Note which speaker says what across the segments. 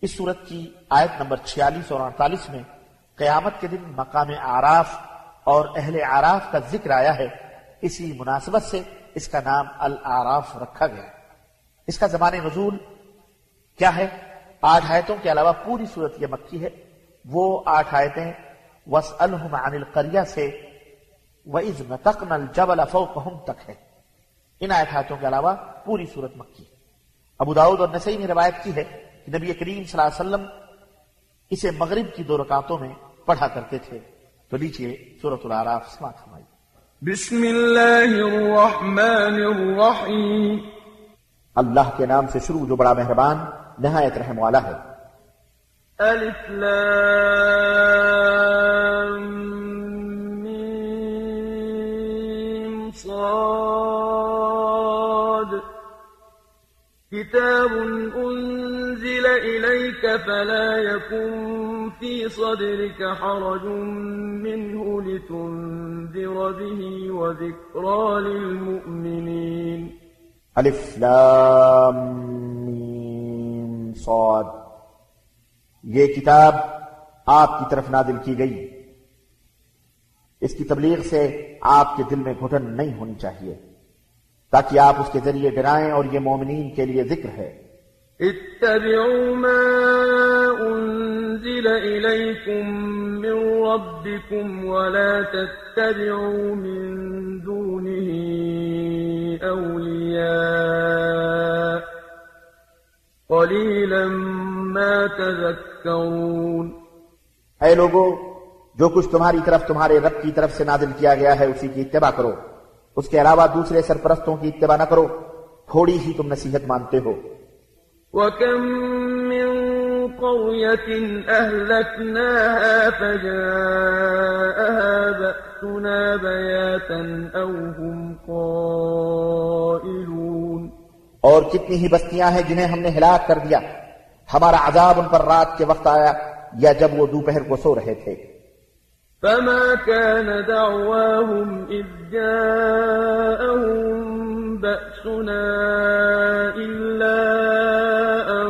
Speaker 1: اس سورت کی آیت نمبر 46 اور 48 میں قیامت کے دن مقام اعراف اور اہل اعراف کا ذکر آیا ہے، اسی مناسبت سے اس کا نام الاعراف رکھا گیا ہے۔ اس کا زمان نزول کیا ہے؟ 8 آیتوں کے علاوہ پوری سورت یہ مکی ہے۔ وہ 8 آیتیں وَاسْأَلْهُمْ عَنِ الْقَرْيَةِ سے وَإِذْ نَتَقْنَا الْجَبَلَ فَوْقَهُمْ تک ہے۔ ان آیتوں کے علاوہ پوری سورت مکی ہے۔ ابو داؤد اور نسائی نے روایت کی ہے کہ نبی کریم صلی اللہ علیہ وسلم اسے مغرب کی 2 رکعتوں میں پڑھا کرتے تھے۔ تو لیجئے سورۃ الاعراف سماعت فرمائیے۔
Speaker 2: بسم اللہ الرحمن الرحیم،
Speaker 1: اللہ کے نام سے شروع جو بڑا مہربان نہایت رحم والا ہے۔
Speaker 2: الف لام میم صاد، کتاب انزل الیک فلا یکن فی صدرک حرج منه لتنذر به وذکرى للمؤمنین۔
Speaker 1: الف لام میم صاد، یہ کتاب آپ کی طرف نازل کی گئی، اس کی تبلیغ سے آپ کے دل میں گھٹن نہیں ہونی چاہیے تاکہ آپ اس کے ذریعے ڈرائیں، اور یہ مومنین کے لیے ذکر ہے۔
Speaker 2: اتبعوا ما انزل الیکم من ربکم ولا تتبعوا من دونه اولیاء قلیلا ما تذکرون۔
Speaker 1: اے لوگو، جو کچھ تمہاری طرف تمہارے رب کی طرف سے نازل کیا گیا ہے اسی کی اتباع کرو، اس کے علاوہ دوسرے سرپرستوں کی اتباع نہ کرو، تھوڑی ہی تم نصیحت مانتے ہو۔
Speaker 2: وَكَم مِّن قَرْيَةٍ أَهْلَكْنَاهَا فَجَاءَهَا بَأْسُنَا بَيَاتًا أَوْ هُمْ قَائِلُونَ۔
Speaker 1: اور کتنی ہی بستیاں ہیں جنہیں ہم نے ہلاک کر دیا، ہمارا عذاب ان پر رات کے وقت آیا یا جب وہ دوپہر کو سو رہے تھے۔
Speaker 2: فَمَا كَانَ دَعْوَاهُمْ إِذْ جَاءَهُم بَأْسُنَا إِلَّا أَن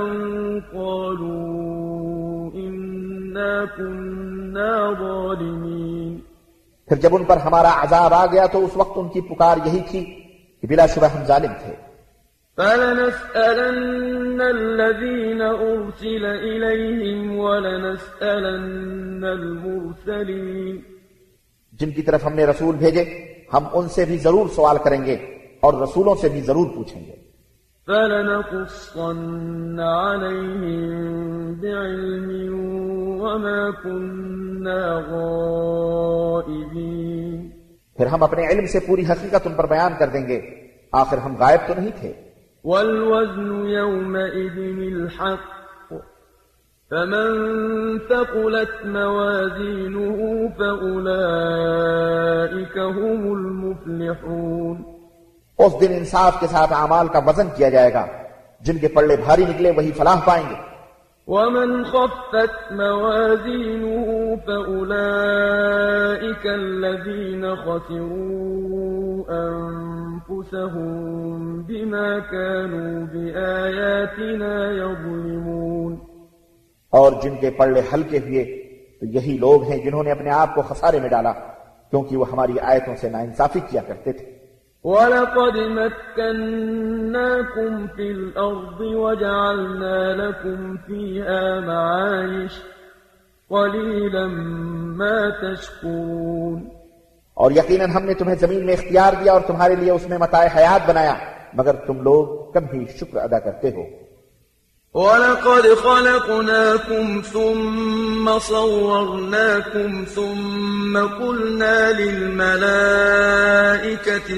Speaker 2: قَالُوا إِنَّا كُنَّا ظَالِمِينَ۔
Speaker 1: پھر جب ان پر ہمارا عذاب آ گیا تو اس وقت ان کی پکار یہی تھی کہ بلا شبہ ہم ظالم تھے۔
Speaker 2: فَلَنَسْأَلَنَّ الَّذِينَ أُرْسِلَ إِلَيْهِمْ وَلَنَسْأَلَنَّ الْمُرْسَلِينَ۔
Speaker 1: جن کی طرف ہم نے رسول بھیجے ہم ان سے بھی ضرور سوال کریں گے اور رسولوں سے بھی ضرور پوچھیں گے۔
Speaker 2: فَلَنَقُصَّنَّ عَلَيْهِمْ بِعِلْمٍ وَمَا كُنَّا غَائِبِينَ۔
Speaker 1: پھر ہم اپنے علم سے پوری حقیقت ان پر بیان کر دیں گے، آخر ہم غائب تو نہیں تھے۔
Speaker 2: وَالْوَزْنُ يَوْمَئِذٍ الْحَقُّ فَمَن ثَقُلَتْ مَوَازِينُهُ فَأُولَئِكَ هُمُ الْمُفْلِحُونَ۔
Speaker 1: اس دن انصاف کے ساتھ اعمال کا وزن کیا جائے گا، جن کے پلڑے بھاری نکلے وہی فلاح پائیں گے۔
Speaker 2: وَمَنْ خَفَّتْ مَوَازِينُهُ فَأُولَئِكَ الَّذِينَ خَسِرُوا أَنفُسَهُم بِمَا كَانُوا بِآيَاتِنَا يَظْلِمُونَ۔
Speaker 1: اور جن کے پلڑے ہلکے ہوئے تو یہی لوگ ہیں جنہوں نے اپنے آپ کو خسارے میں ڈالا کیونکہ وہ ہماری آیتوں سے ناانصافی کیا کرتے تھے۔
Speaker 2: وَلَقَدْ مَكَّنَّاكُمْ فِي الْأَرْضِ وَجَعَلْنَا لَكُمْ فِيهَا مَعَايِشَ قَلِيلًا مَا تَشْكُرُونَ۔
Speaker 1: اور یقیناً ہم نے تمہیں زمین میں اختیار دیا اور تمہارے لیے اس میں متاع حیات بنایا، مگر تم لوگ کم ہی شکر ادا کرتے ہو۔
Speaker 2: وَلَقَدْ خَلَقْنَاكُمْ ثُمَّ صَوَّرْنَاكُمْ ثُمَّ قُلْنَا لِلْمَلَائِكَةِ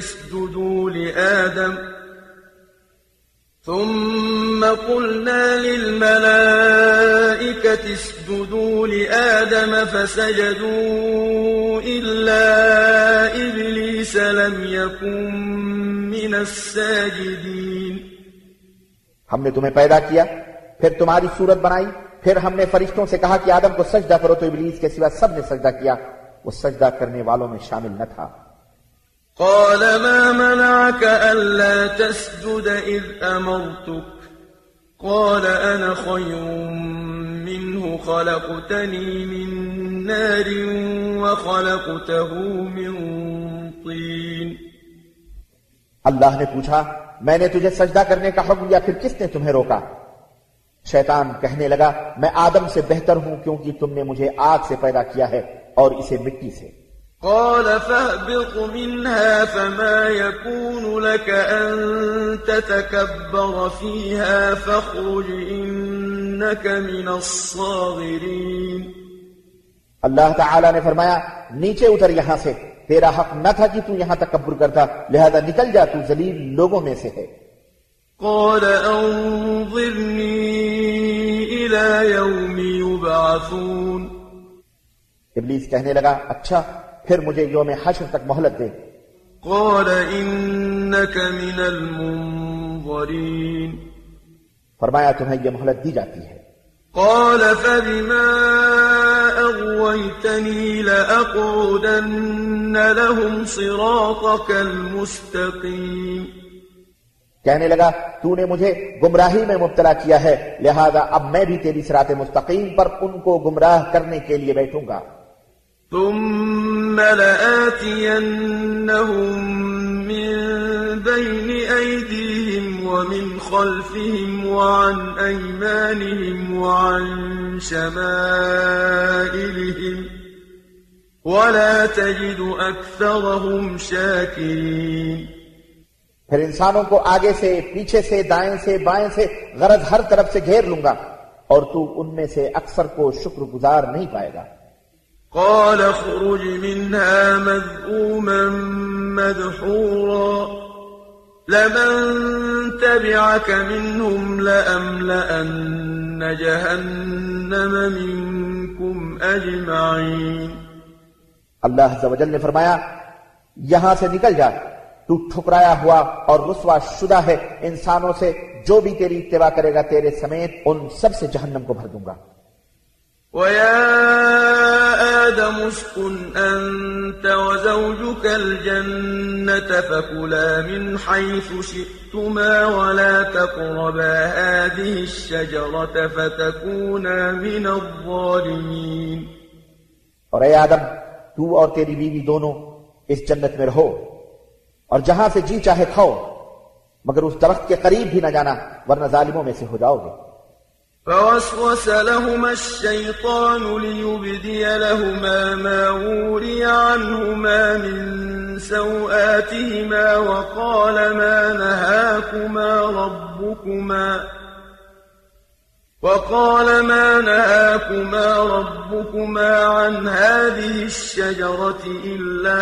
Speaker 2: اسْجُدُوا لِآدَمَ فَسَجَدُوا إِلَّا إِبْلِيسَ لَمْ يَكُن مِّنَ السَّاجِدِينَ۔
Speaker 1: ہم نے تمہیں پیدا کیا، پھر تمہاری صورت بنائی، پھر ہم نے فرشتوں سے کہا کہ آدم کو سجدہ کرو تو ابلیس کے سوا سب نے سجدہ کیا، وہ سجدہ کرنے والوں میں شامل نہ تھا۔
Speaker 2: قال ما منعك ألا تسجد إذ أمرتك قال أنا خير منه خلقتني من نار وخلقته من طين.
Speaker 1: اللہ نے پوچھا میں نے تجھے سجدہ کرنے کا حکم دیا پھر کس نے تمہیں روکا؟ شیطان کہنے لگا میں آدم سے بہتر ہوں کیونکہ تم نے مجھے آگ سے پیدا کیا ہے اور اسے مٹی سے.
Speaker 2: قال فاهبط منها فما يكون لك أن تتكبر فيها فاخرج إنك من الصاغرين.
Speaker 1: اللہ تعالی نے فرمایا نیچے اتر یہاں سے، تیرا حق نہ تھا کہ تو یہاں تکبر کرتا، لہذا نکل جا، تو ذلیل لوگوں میں سے ہے.
Speaker 2: قال أنظرني إلى يوم يبعثون.
Speaker 1: ابلیس کہنے لگا اچھا پھر مجھے یوم حشر تک مہلت دے.
Speaker 2: قال إنك من المنظرين.
Speaker 1: فرمایا تمہیں یہ مہلت دی جاتی ہے.
Speaker 2: قال فبما أغويتني لأقعدن لهم صراطك المستقيم.
Speaker 1: کہنے لگا تو نے مجھے گمراہی میں مبتلا کیا ہے، لہذا اب میں بھی تیری صراط مستقیم پر ان کو گمراہ کرنے کے لیے بیٹھوں گا.
Speaker 2: ثم لآتينهم من بين أيديهم ومن خلفهم وعن أيمانهم وعن شمائلهم ولا تجد أكثرهم شاكرين.
Speaker 1: پھر انسانوں کو آگے سے، پیچھے سے، دائیں سے، بائیں سے، غرض ہر طرف سے گھیر لوں گا اور تو ان میں سے اکثر کو شکر گزار نہیں پائے گا.
Speaker 2: قال اخرج منها مذءوما مدحورا لمن تبعك منهم لأملأن جهنم منكم أجمعين.
Speaker 1: اللہ عز و جل نے فرمایا یہاں سے نکل جا، تو ٹھکرایا ہوا اور رسوا شدہ ہے انسانوں سے، جو بھی تیری اتباع کرے گا تیرے سمیت ان سب سے جہنم کو بھر دوں گا.
Speaker 2: وَيَا آدَمُ اسْكُنْ أَنْتَ وَزَوْجُكَ الْجَنَّةَ فَكُلَا مِنْ حَيْثُ شِئْتُمَا وَلَا تَقْرَبَا هَذِهِ الشَّجَرَةَ فَتَكُونَا مِنَ الظَّالِمِينَ.
Speaker 1: اور اے آدم تو اور تیری بیوی دونوں اس جنت میں رہو اور جہاں سے جی چاہے کھاؤ، مگر اس درخت کے قریب بھی نہ جانا ورنہ ظالموں میں سے ہو جاؤ گے.
Speaker 2: فوسوس لهما الشيطان ليبدي لهما ما وري عنهما من سوآتهما وقال ما نهاكما ربكما عن هذه الشجرة إلا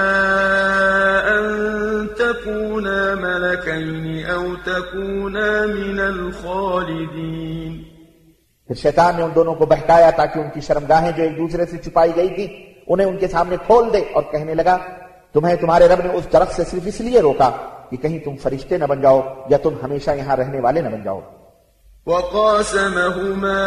Speaker 2: أن تكونا ملكين أو تكونا من الخالدين.
Speaker 1: پھر شیطان نے ان دونوں کو بہکایا تاکہ ان کی شرمگاہیں جو ایک دوسرے سے چھپائی گئی تھی انہیں ان کے سامنے کھول دے، اور کہنے لگا تمہیں تمہارے رب نے اس درخت سے صرف اس لیے روکا کہ کہیں تم فرشتے نہ بن جاؤ یا تم ہمیشہ یہاں رہنے والے نہ بن جاؤ.
Speaker 2: وقاسمهما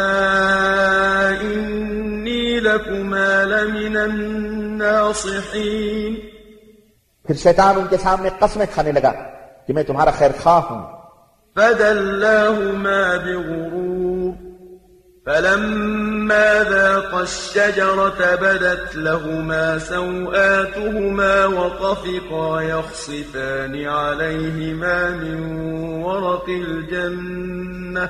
Speaker 2: إني لكما لمن الناصحين.
Speaker 1: پھر شیطان ان کے سامنے قسمیں کھانے لگا کہ میں تمہارا خیر خواہ ہوں.
Speaker 2: فدلاهما بغرور فلما ذاقا الشجرة بدت لهما سوآتهما وطفقا يخصفان عليهما من ورق الجنة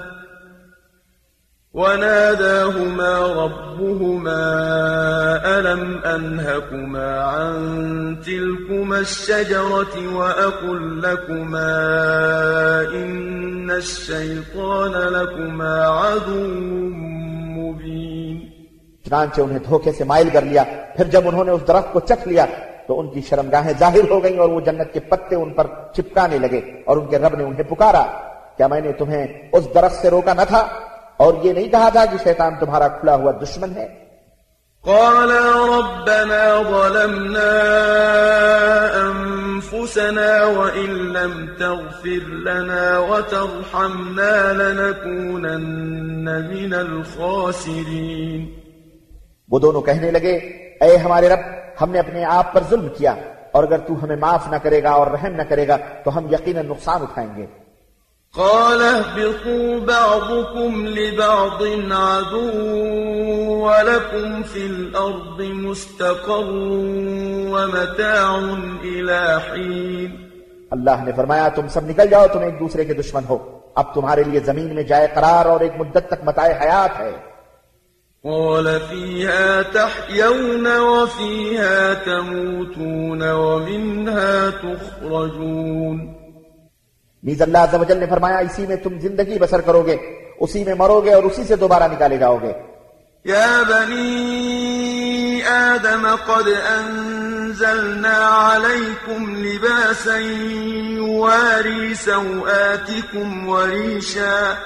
Speaker 2: وناداهما ربهما ألم أنهكما عن تلكما الشجرة وأقل لكما إن الشيطان لكما عدو مبين.
Speaker 1: چنانچہ انہیں دھوکے سے مائل کر لیا. پھر جب انہوں نے اس درخت کو چکھ لیا تو ان کی شرمگاہیں ظاہر ہو گئیں اور وہ جنت کے پتے ان پر چپکانے لگے، اور ان کے رب نے انہیں پکارا کیا میں نے تمہیں اس درخت سے روکا نہ تھا اور یہ نہیں کہا تھا کہ شیطان تمہارا کھلا ہوا دشمن ہے؟
Speaker 2: قالا ربنا ظلمنا أنفسنا وإن لم تغفر لنا وترحمنا لنكونن من الخاسرين.
Speaker 1: وہ دونوں کہنے لگے اے ہمارے رب ہم نے اپنے آپ پر ظلم کیا، اور اگر تو ہمیں معاف نہ کرے گا اور رحم نہ کرے گا تو ہم یقیناً نقصان اٹھائیں گے.
Speaker 2: قال اهبطوا بعضكم لبعض عدو ولكم في الأرض مستقر ومتاع إلى حين
Speaker 1: اللہ نے فرمایا تم سب نکل جاؤ، تم ایک دوسرے کے دشمن ہو، اب تمہارے لیے زمین میں جائے قرار اور ایک مدت تک متاع حیات ہے۔
Speaker 2: قال فيها تحيون وفيها تموتون ومنها تخرجون۔
Speaker 1: نیز اللہ عز و جل نے فرمایا اسی میں تم زندگی بسر کرو گے، اسی میں مرو گے اور اسی سے دوبارہ نکالے جاؤ گے۔
Speaker 2: يا بني آدم قد أنزلنا عليكم لباسا يواري سوآتكم وريشا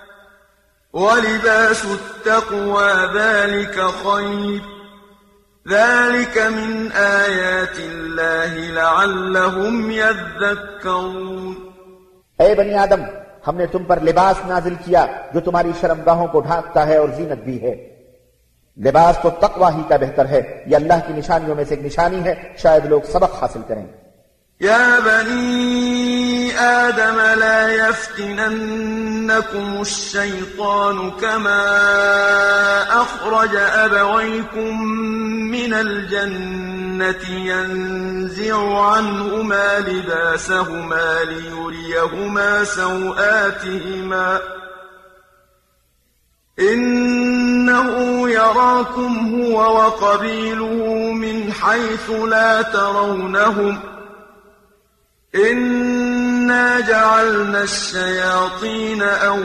Speaker 2: ولباس التقوى ذلك خير ذلك من آيات الله لعلهم يذكرون۔
Speaker 1: اے بنی آدم، ہم نے تم پر لباس نازل کیا جو تمہاری شرمگاہوں کو ڈھانکتا ہے اور زینت بھی ہے۔ لباس تو تقوی ہی کا بہتر ہے، یہ اللہ کی نشانیوں میں سے ایک نشانی ہے، شاید لوگ سبق حاصل کریں۔
Speaker 2: يا بني آدم لا يفتننكم الشيطان كما أخرج أبويكم من الجنة ينزع عنهما لباسهما ليريهما سوآتهما إنه يراكم هو وقبيله من حيث لا ترونهم إنا جعلنا الشياطين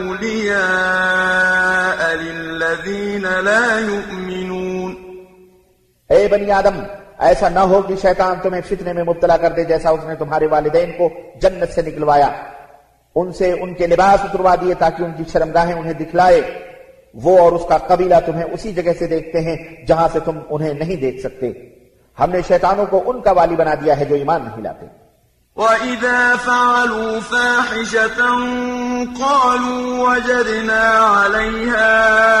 Speaker 2: أولياء للذين لا يؤمنون۔
Speaker 1: اے بنی آدم، ایسا نہ ہو کہ شیطان تمہیں فتنے میں مبتلا کر دے جیسا اس نے تمہارے والدین کو جنت سے نکلوایا، ان سے ان کے لباس اتروا دیے تاکہ ان کی شرمگاہیں انہیں دکھلائے۔ وہ اور اس کا قبیلہ تمہیں اسی جگہ سے دیکھتے ہیں جہاں سے تم انہیں نہیں دیکھ سکتے۔ ہم نے شیطانوں کو ان کا والی بنا دیا ہے جو ایمان نہیں لاتے۔
Speaker 2: وَإِذَا فَعَلُوا فَاحِشَةً قَالُوا وَجَدْنَا عَلَيْهَا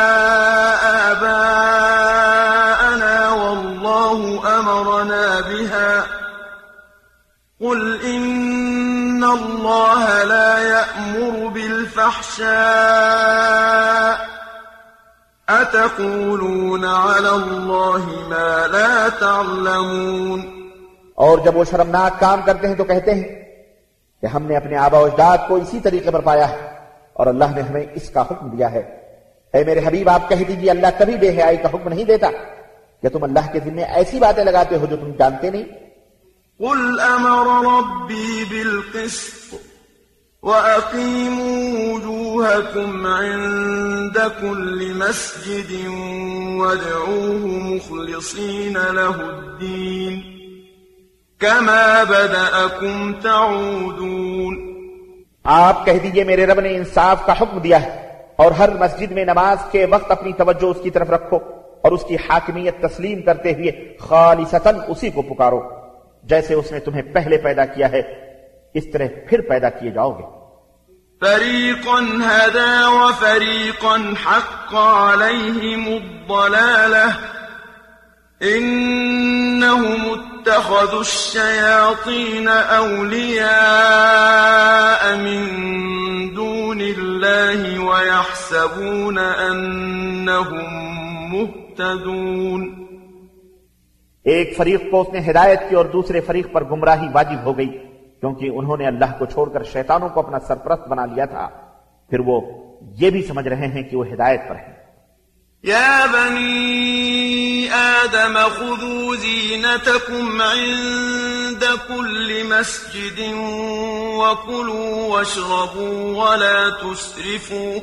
Speaker 2: آبَاءَنَا وَاللَّهُ أَمَرَنَا بِهَا قُلْ إِنَّ اللَّهَ لَا يَأْمُرُ بِالْفَحْشَاءِ أَتَقُولُونَ عَلَى اللَّهِ مَا لَا تَعْلَمُونَ۔
Speaker 1: اور جب وہ شرمناک کام کرتے ہیں تو کہتے ہیں کہ ہم نے اپنے آبا و اجداد کو اسی طریقے پر پایا ہے اور اللہ نے ہمیں اس کا حکم دیا ہے۔ اے میرے حبیب، آپ کہہ دیجیے اللہ کبھی بے حیائی کا حکم نہیں دیتا۔ کیا تم اللہ کے ذمہ ایسی باتیں لگاتے ہو جو تم جانتے نہیں؟
Speaker 2: قل أمر ربي بالقسط وأقيموا وجوهكم عند كل مسجد وادعوه مخلصين له الدين كما بدأكم تعودون۔
Speaker 1: آپ کہہ دیجئے میرے رب نے انصاف کا حکم دیا ہے اور ہر مسجد میں نماز کے وقت اپنی توجہ اس کی طرف رکھو اور اس کی حاکمیت تسلیم کرتے ہوئے خالصتاً اسی کو پکارو جیسے اس نے تمہیں پہلے پیدا کیا ہے، اس طرح پھر پیدا کیے جاؤ گے۔
Speaker 2: فريقا هدى وفريقا حق عليهم الضلالة إنهم اتخذوا الشياطين أولياء من دون الله ويحسبون أنهم مهتدون۔
Speaker 1: ایک فریق کو اس نے ہدایت کی اور دوسرے فریق پر گمراہی واجب ہو گئی کیونکہ انہوں نے اللہ کو چھوڑ کر شیطانوں کو اپنا سرپرست بنا لیا تھا، پھر وہ یہ بھی سمجھ رہے ہیں کہ وہ ہدایت پر ہیں۔
Speaker 2: يا بني آدم خذوا زينتكم عند كل مسجد وكلوا واشربوا ولا تسرفوا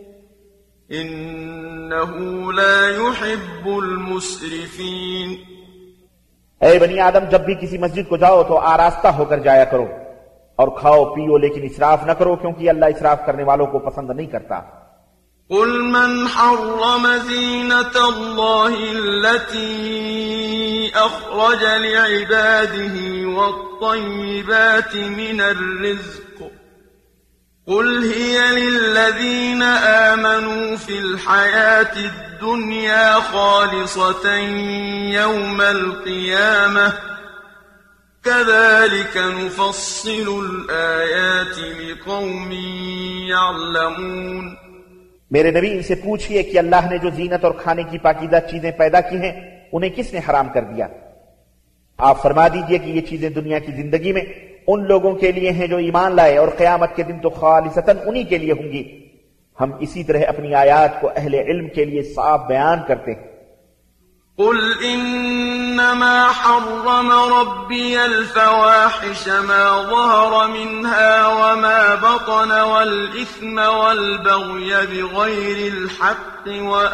Speaker 2: إنه لا يحب المسرفين۔
Speaker 1: اے بنی آدم، جب بھی کسی مسجد کو جاؤ تو آراستہ ہو کر جایا کرو اور کھاؤ پیو لیکن اسراف نہ کرو کیونکہ اللہ اسراف کرنے والوں کو پسند نہیں کرتا۔
Speaker 2: قل من حرم زينة الله التي أخرج لعباده والطيبات من الرزق قل هي للذين آمنوا في الحياة الدنيا خالصة يوم القيامة كذلك نفصل الآيات لقوم يعلمون۔
Speaker 1: میرے نبی ان سے پوچھئے کہ اللہ نے جو زینت اور کھانے کی پاکیزہ چیزیں پیدا کی ہیں انہیں کس نے حرام کر دیا؟ آپ فرما دیجئے کہ یہ چیزیں دنیا کی زندگی میں ان لوگوں کے لیے ہیں جو ایمان لائے، اور قیامت کے دن تو خالصتاً انہی کے لیے ہوں گی۔ ہم اسی طرح اپنی آیات کو اہل علم کے لیے صاف بیان کرتے ہیں۔
Speaker 2: قل انما حرم ربي الفواحش ما ظهر منها وما بطن والإثم والبغي بغير الحق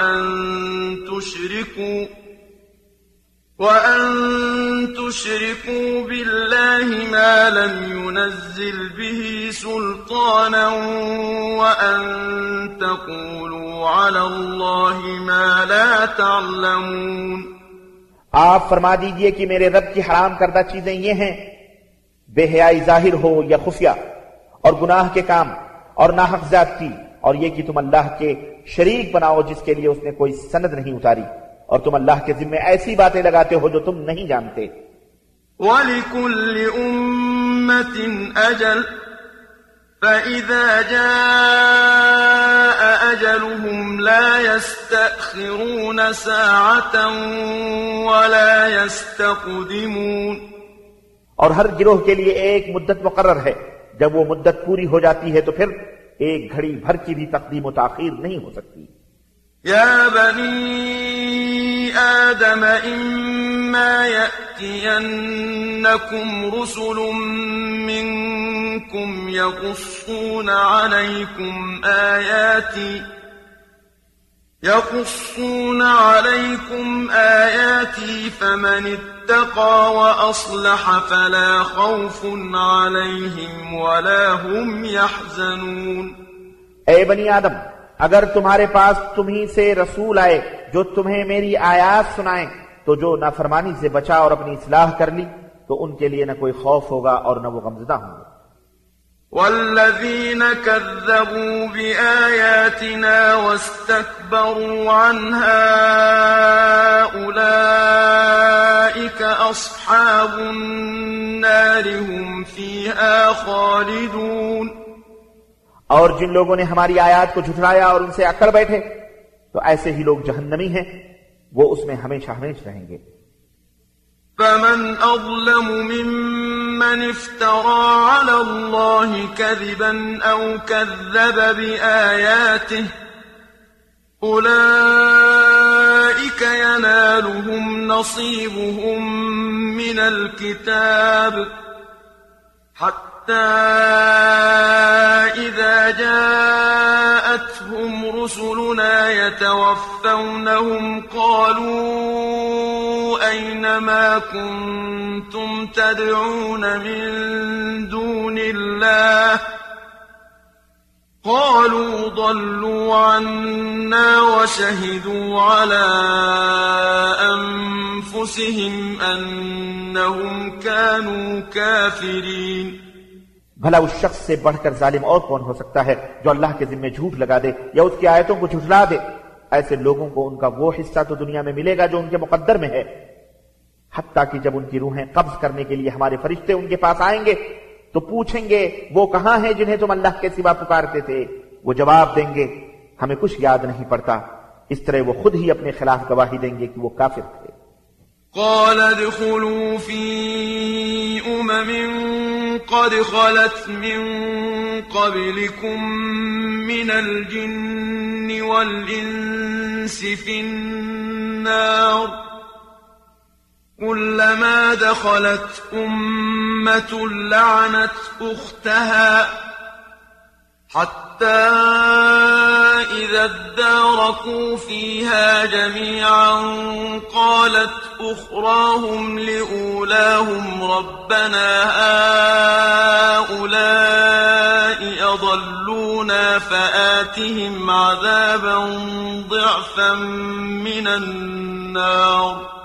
Speaker 2: وأن تشركوا بالله ما لم ينزل به سلطانا وأن تقولوا على الله ما لا تعلمون۔
Speaker 1: آپ فرما دیجئے کہ میرے رب کی حرام کردہ چیزیں یہ ہیں: بے حیائی ظاہر ہو یا خفیہ، اور گناہ کے کام، اور ناحق زیادتی، اور یہ کہ تم اللہ کے شریک بناؤ جس کے لیے اس نے کوئی سند نہیں اتاری، اور تم اللہ کے ذمے ایسی باتیں لگاتے ہو جو تم نہیں جانتے۔
Speaker 2: وَلِكُلِّ أُمَّةٍ أَجَلٌ فَإِذَا جَاءَ أَجَلُهُمْ لَا يَسْتَأْخِرُونَ سَاعَةً وَلَا يَسْتَقْدِمُونَ۔
Speaker 1: اور ہر گروہ کے لیے ایک مدت مقرر ہے، جب وہ مدت پوری ہو جاتی ہے تو پھر ایک گھڑی بھر کی بھی تقدیم و تاخیر نہیں ہو سکتی۔
Speaker 2: يا بني آدم إما يأتينكم رسل منكم يقصون عليكم آياتي فمن اتقى وأصلح فلا خوف عليهم ولا هم يحزنون۔
Speaker 1: اے بنی آدم، اگر تمہارے پاس تمہیں سے رسول آئے جو تمہیں میری آیات سنائیں تو جو نافرمانی سے بچا اور اپنی اصلاح کر لی تو ان کے لیے نہ کوئی خوف ہوگا اور نہ وہ غمزدہ ہوں گے۔
Speaker 2: والذین کذبوا بآیاتنا واستکبروا عنها اولئک اصحاب النار هم فیہا خالدون۔
Speaker 1: اور جن لوگوں نے ہماری آیات کو جھٹلایا اور ان سے اکڑ بیٹھے تو ایسے ہی لوگ جہنمی ہیں، وہ اس میں ہمیشہ ہمیشہ رہیں گے۔
Speaker 2: فمن أظلم ممن افترى على الله كذبا أو كذب بآياته أولئك ينالهم نصيبهم من الكتاب حتى إذا جاءتهم رسلنا يتوفونهم قالوا أين ما كنتم تدعون من دون الله قالوا ضلوا عنا وشهدوا على أنفسهم أنهم كانوا كافرين۔
Speaker 1: بھلا اس شخص سے بڑھ کر ظالم اور کون ہو سکتا ہے جو اللہ کے ذمے جھوٹ لگا دے یا اس کی آیتوں کو جھٹلا دے؟ ایسے لوگوں کو ان کا وہ حصہ تو دنیا میں ملے گا جو ان کے مقدر میں ہے، حتیٰ کہ جب ان کی روحیں قبض کرنے کے لیے ہمارے فرشتے ان کے پاس آئیں گے تو پوچھیں گے وہ کہاں ہیں جنہیں تم اللہ کے سوا پکارتے تھے؟ وہ جواب دیں گے ہمیں کچھ یاد نہیں پڑتا۔ اس طرح وہ خود ہی اپنے خلاف گواہی دیں گے کہ وہ کافر تھے۔
Speaker 2: قال ادخلوا في قد خلت من قبلكم من الجن والإنس في النار كلما دخلت أمة لعنت أختها حتى إذا اداركوا فيها جميعا قالت أخراهم لأولاهم ربنا هؤلاء أضلونا فآتهم عذابا ضعفا من النار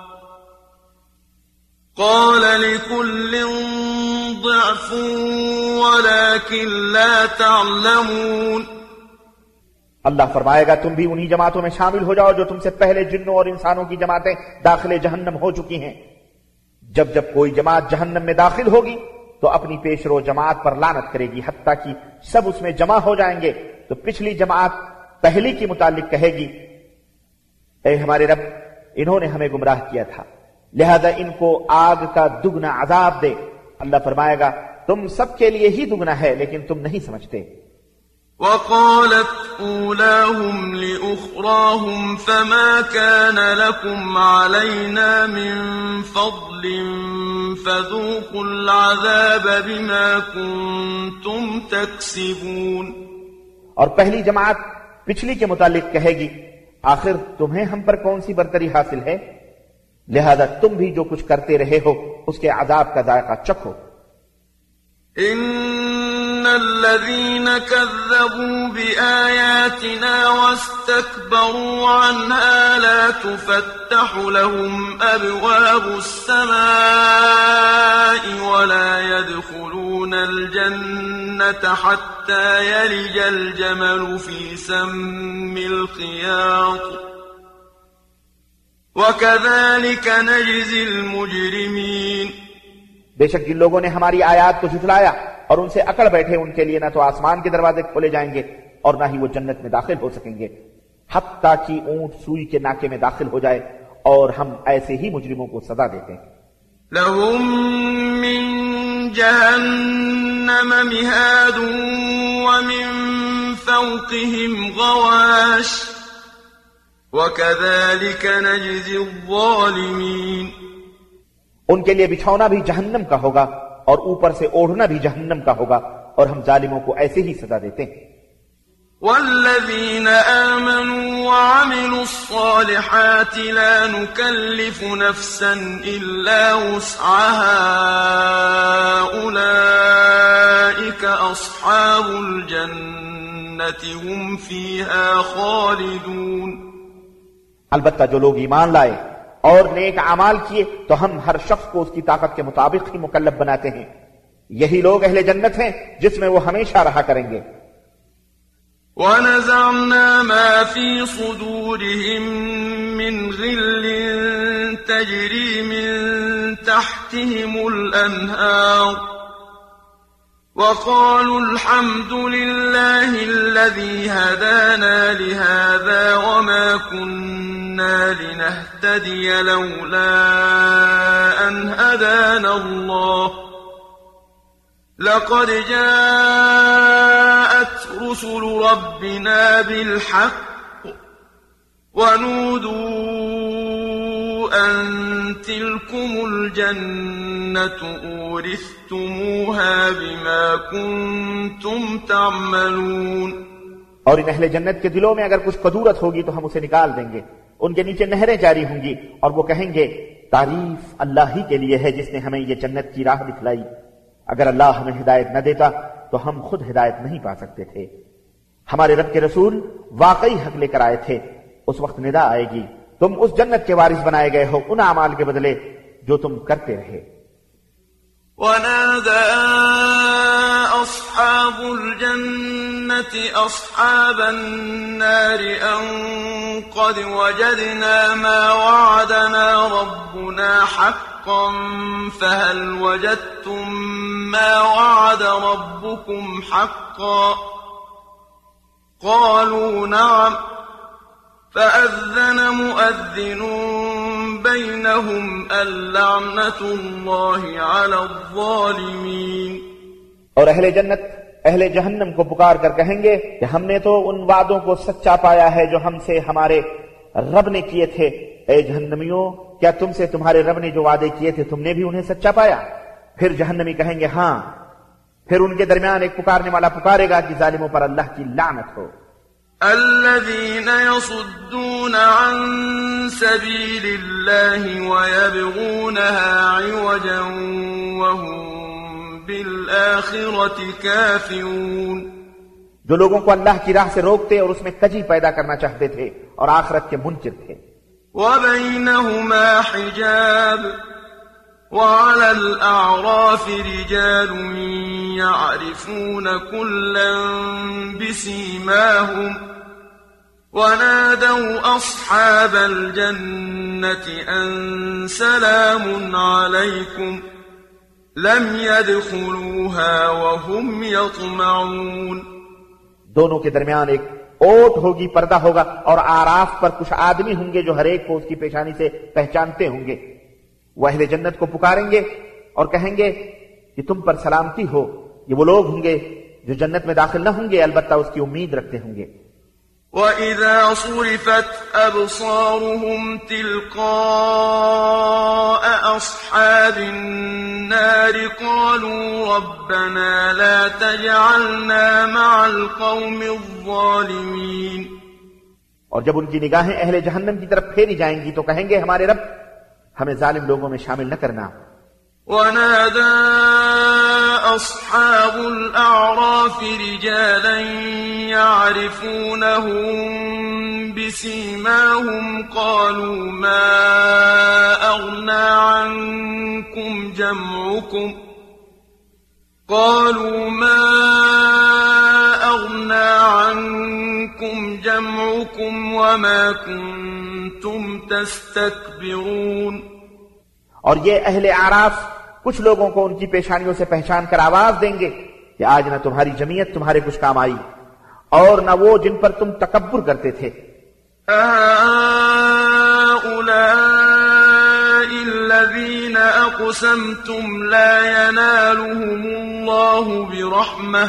Speaker 2: قال لكل ضعف ولكن لا تعلمون۔
Speaker 1: اللہ فرمائے گا تم بھی انہی جماعتوں میں شامل ہو جاؤ جو تم سے پہلے جنوں اور انسانوں کی جماعتیں داخل جہنم ہو چکی ہیں۔ جب جب کوئی جماعت جہنم میں داخل ہوگی تو اپنی پیش رو جماعت پر لعنت کرے گی، حتیٰ کہ سب اس میں جمع ہو جائیں گے تو پچھلی جماعت پہلی کے متعلق کہے گی اے ہمارے رب، انہوں نے ہمیں گمراہ کیا تھا، لہذا ان کو آگ کا دگنا عذاب دے۔ اللہ فرمائے گا تم سب کے لیے ہی دگنا ہے لیکن تم نہیں سمجھتے۔
Speaker 2: وقالت أولاهم لأخراهم فما كان لكم علينا من فضل فذوقوا العذاب بما كنتم تكسبون۔
Speaker 1: اور پہلی جماعت پچھلی کے متعلق کہے گی آخر تمہیں ہم پر کون سی برتری حاصل ہے، لہذا تم بھی جو کچھ کرتے رہے ہو اس کے عذاب کا ذائقہ چکھو۔
Speaker 2: إن الذين كذبوا بآياتنا واستكبروا عنها لا تفتح لهم أبواب السماء ولا يدخلون الجنة حتى يلج الجمل في سم الخياط وكذلك نجزي المجرمين۔
Speaker 1: بے شک جن لوگوں نے ہماری آیات کو جھٹلایا اور ان سے اکڑ بیٹھے ان کے لیے نہ تو آسمان کے دروازے کھولے جائیں گے اور نہ ہی وہ جنت میں داخل ہو سکیں گے حتیٰ کہ اونٹ سوئی کے ناکے میں داخل ہو جائے، اور ہم ایسے ہی مجرموں کو سزا دیتے ہیں۔
Speaker 2: لهم من جهنم مهاد ومن فوقهم غواش وكذلك نجزي الظالمين۔
Speaker 1: ان کے لیے بچھونا بھی جہنم کا ہوگا اور اوپر سے اوڑھنا بھی جہنم کا ہوگا، اور ہم ظالموں کو ایسے ہی سزا دیتے ہیں۔
Speaker 2: والذين آمنوا وعملوا الصالحات لا نكلف نفسا إلا وسعها أولئك أصحاب الجنة هم فيها خالدون۔
Speaker 1: البتہ جو لوگ ایمان لائے اور نیک اعمال کیے تو ہم ہر شخص کو اس کی طاقت کے مطابق ہی مکلف بناتے ہیں، یہی لوگ اہل جنت ہیں جس میں وہ ہمیشہ رہا کریں گے۔
Speaker 2: وَنَزَعْنَا مَا فِي صُدُورِهِم مِّنْ غِلٍّ تَجْرِي مِن تَحْتِهِمُ الْأَنْهَارُ وَقَالُوا الْحَمْدُ لِلَّهِ الَّذِي هَدَانَا لِهَذَا وَمَا كُنَّا لِنَهْتَدِيَ لَوْلَا أَنْ هَدَانَا اللَّهُ لقد جاءت رسل ربنا بالحق ونودوا أن تلكم الجنة أورثتموها بما كنتم تعملون۔
Speaker 1: اور ان اہل جنت کے دلوں میں اگر کچھ قدورت ہوگی تو ہم اسے نکال دیں گے، ان کے نیچے نہریں جاری ہوں گی اور وہ کہیں گے تعریف اللہ ہی کے لیے ہے جس نے ہمیں یہ جنت کی راہ دکھلائی، اگر اللہ ہمیں ہدایت نہ دیتا تو ہم خود ہدایت نہیں پا سکتے تھے۔ ہمارے رب کے رسول واقعی حق لے کر آئے تھے، اس وقت ندا آئے گی تم اس جنت کے وارث بنائے گئے ہو ان اعمال کے بدلے جو تم کرتے رہے۔
Speaker 2: ونادى أصحاب الجنة أصحاب النار أن قد وجدنا ما وعدنا ربنا حقا فهل وجدتم ما وعد ربكم حقا قالوا نعم فأذن مؤذن بينهم اللعنة الله على الظالمين۔
Speaker 1: اور اہل جنت اہل جہنم کو پکار کر کہیں گے کہ ہم نے تو ان وعدوں کو سچا پایا ہے جو ہم سے ہمارے رب نے کیے تھے، اے جہنمیوں کیا تم سے تمہارے رب نے جو وعدے کیے تھے تم نے بھی انہیں سچا پایا؟ پھر جہنمی کہیں گے ہاں، پھر ان کے درمیان ایک پکارنے والا پکارے گا کہ ظالموں پر اللہ کی لعنت ہو۔
Speaker 2: الذين يصدون عن سبيل الله ويبغونها عوجا وهم بالآخرة كافرون۔
Speaker 1: جو لوگوں کو اللہ کی راہ سے روکتے اور اس میں کجی پیدا کرنا چاہتے تھے اور آخرت کے منکر تھے۔
Speaker 2: وبينهما حجاب وعلى الأعراف رجال يعرفون كلا بسيماهم ونادوا أصحاب الجنة أن سلام عليكم لم يدخلوها وهم يطمعون.
Speaker 1: دونوں کے درمیان ایک اوٹ ہوگی، پردہ ہوگا، اور آراف پر کچھ آدمی ہوں گے جو ہر ایک کو اس کی پیشانی سے پہچانتے ہوں گے. وہ اہل جنت کو پکاریں گے اور کہیں گے کہ تم پر سلامتی ہو. یہ وہ لوگ ہوں گے جو جنت میں داخل نہ ہوں گے، البتہ اس کی امید رکھتے ہوں گے.
Speaker 2: وَإِذَا صُرِفَتْ أَبْصَارُهُمْ تِلْقَاءَ أَصْحَابِ النَّارِ قَالُوا رَبَّنَا لَا تَجْعَلْنَا مَعَ الْقَوْمِ الظَّالِمِينَ.
Speaker 1: اور جب ان کی نگاہیں اہل جہنم کی طرف پھیری جائیں گی تو کہیں گے ہمارے رب ہمیں ظالم لوگوں میں شامل نہ کرنا.
Speaker 2: ونادى أصحاب الأعراف رجالا يعرفونهم بسيماهم قالوا ما أغنى عنكم جمعكم وما كنتم تستكبرون.
Speaker 1: اور یہ اہل اعراف کچھ لوگوں کو ان کی پیشانیوں سے پہچان کر آواز دیں گے کہ آج نہ تمہاری جمعیت تمہارے کچھ کام آئی اور نہ وہ جن پر تم تکبر کرتے تھے.
Speaker 2: هؤلاء الذين أقسمتم لا ينالهم الله برحمة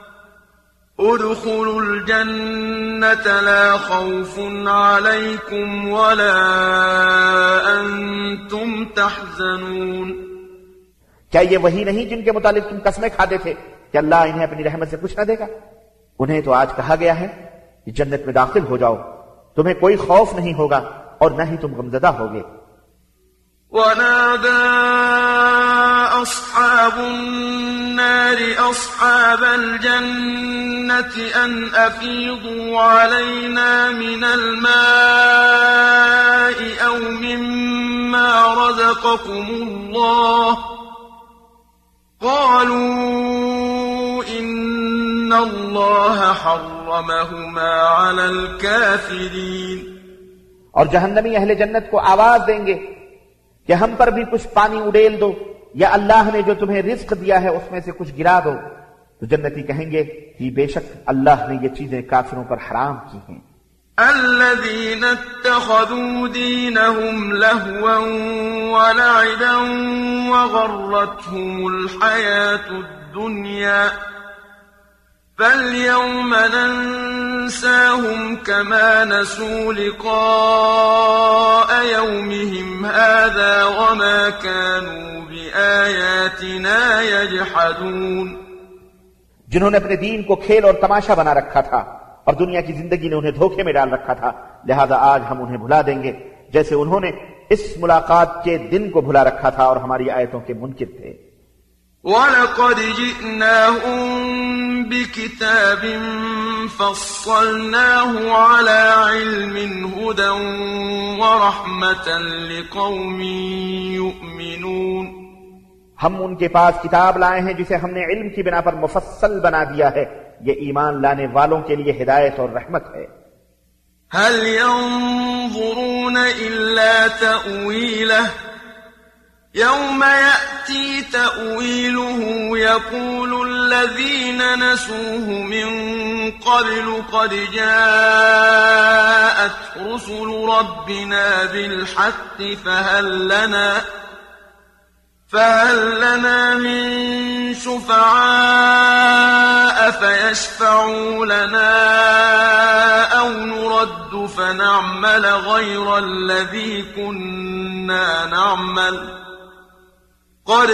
Speaker 2: ادخلوا الجنة لا خوف عليكم ولا أنتم تحزنون.
Speaker 1: کیا یہ وہی نہیں جن کے متعلق تم قسمیں کھاتے تھے کہ اللہ انہیں اپنی رحمت سے کچھ نہ دے گا؟ انہیں تو آج کہا گیا ہے کہ جنت میں داخل ہو جاؤ، تمہیں کوئی خوف نہیں ہوگا اور نہ ہی تم غمزدہ ہوگے.
Speaker 2: ونادى أصحاب النار أصحاب الجنة أن أفيضوا علينا من الماء أو مما رزقكم الله قالوا إن الله حرمهما على الكافرين.
Speaker 1: اور جہنمی اہل جنت کو آواز دیں گے کہ ہم پر بھی کچھ پانی اڈیل دو، یا اللہ نے جو تمہیں رزق دیا ہے اس میں سے کچھ گرا دو. تو جنتی کہیں گے کہ بے شک اللہ نے یہ چیزیں کافروں پر حرام کی ہیں.
Speaker 2: الذين اتخذوا دينهم لهوا ولعبا وغرتهم الحياة الدنيا فاليوم ننساهم كما نسوا لقاء يومهم هذا وما كانوا بآياتنا يجحدون.
Speaker 1: جنہوں نے اپنے دین کو کھیل اور تماشا بنا رکھا تھا اور دنیا کی زندگی نے انہیں دھوکے میں ڈال رکھا تھا، لہذا آج ہم انہیں بھلا دیں گے جیسے انہوں نے اس ملاقات کے دن کو بھلا رکھا تھا اور ہماری آیتوں کے منکر تھے.
Speaker 2: وَلَقَدْ جِئْنَاهُمْ بِكِتَابٍ فَصَّلْنَاهُ عَلَى عِلْمٍ هُدًى وَرَحْمَةً لِقَوْمٍ يُؤْمِنُونَ.
Speaker 1: ہم ان کے پاس کتاب لائے ہیں جسے ہم نے علم کی بنا پر مفصل بنا دیا ہے، یہ ایمان لانے والوں کے لیے ہدایت اور رحمت ہے.
Speaker 2: هَلْ يَنظُرُونَ إِلَّا تَأْوِيلَهُ يَوْمَ يَأْتِي تَأْوِيلُهُ يَقُولُ الَّذِينَ نَسُوهُ مِن قَبْلُ قَدْ جَاءَتْ رُسُلُ رَبِّنَا بِالْحَقِّ فهل لنا من شفعاء فيشفعوا لنا أو نرد فنعمل غير الذي كنا نعمل قد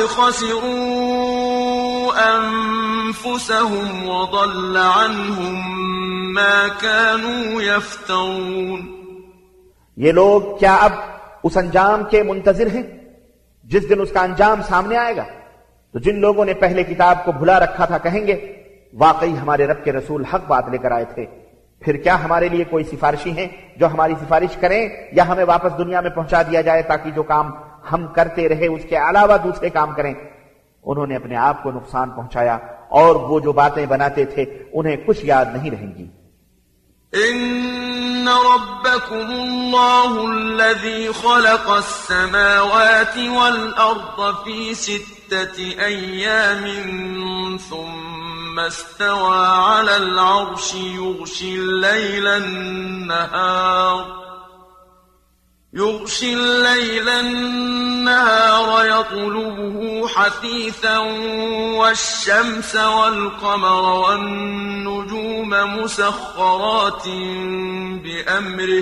Speaker 2: خسروا أنفسهم وضل عنهم ما كانوا يفترون.
Speaker 1: یہ لوگ کیا اب اس انجام کے منتظر ہیں جس دن اس کا انجام سامنے آئے گا؟ تو جن لوگوں نے پہلے کتاب کو بھلا رکھا تھا کہیں گے واقعی ہمارے رب کے رسول حق بات لے کر آئے تھے، پھر کیا ہمارے لیے کوئی سفارشی ہیں جو ہماری سفارش کریں، یا ہمیں واپس دنیا میں پہنچا دیا جائے تاکہ جو کام ہم کرتے رہے اس کے علاوہ دوسرے کام کریں. انہوں نے اپنے آپ کو نقصان پہنچایا اور وہ جو باتیں بناتے تھے انہیں کچھ یاد نہیں رہیں گی.
Speaker 2: إن إن ربكم الله الذي خلق السماوات والأرض في 6 أيام ثم استوى على العرش يغشي الليل النهار يطلبه حثيثا والشمس والقمر والنجوم مسخرات بأمره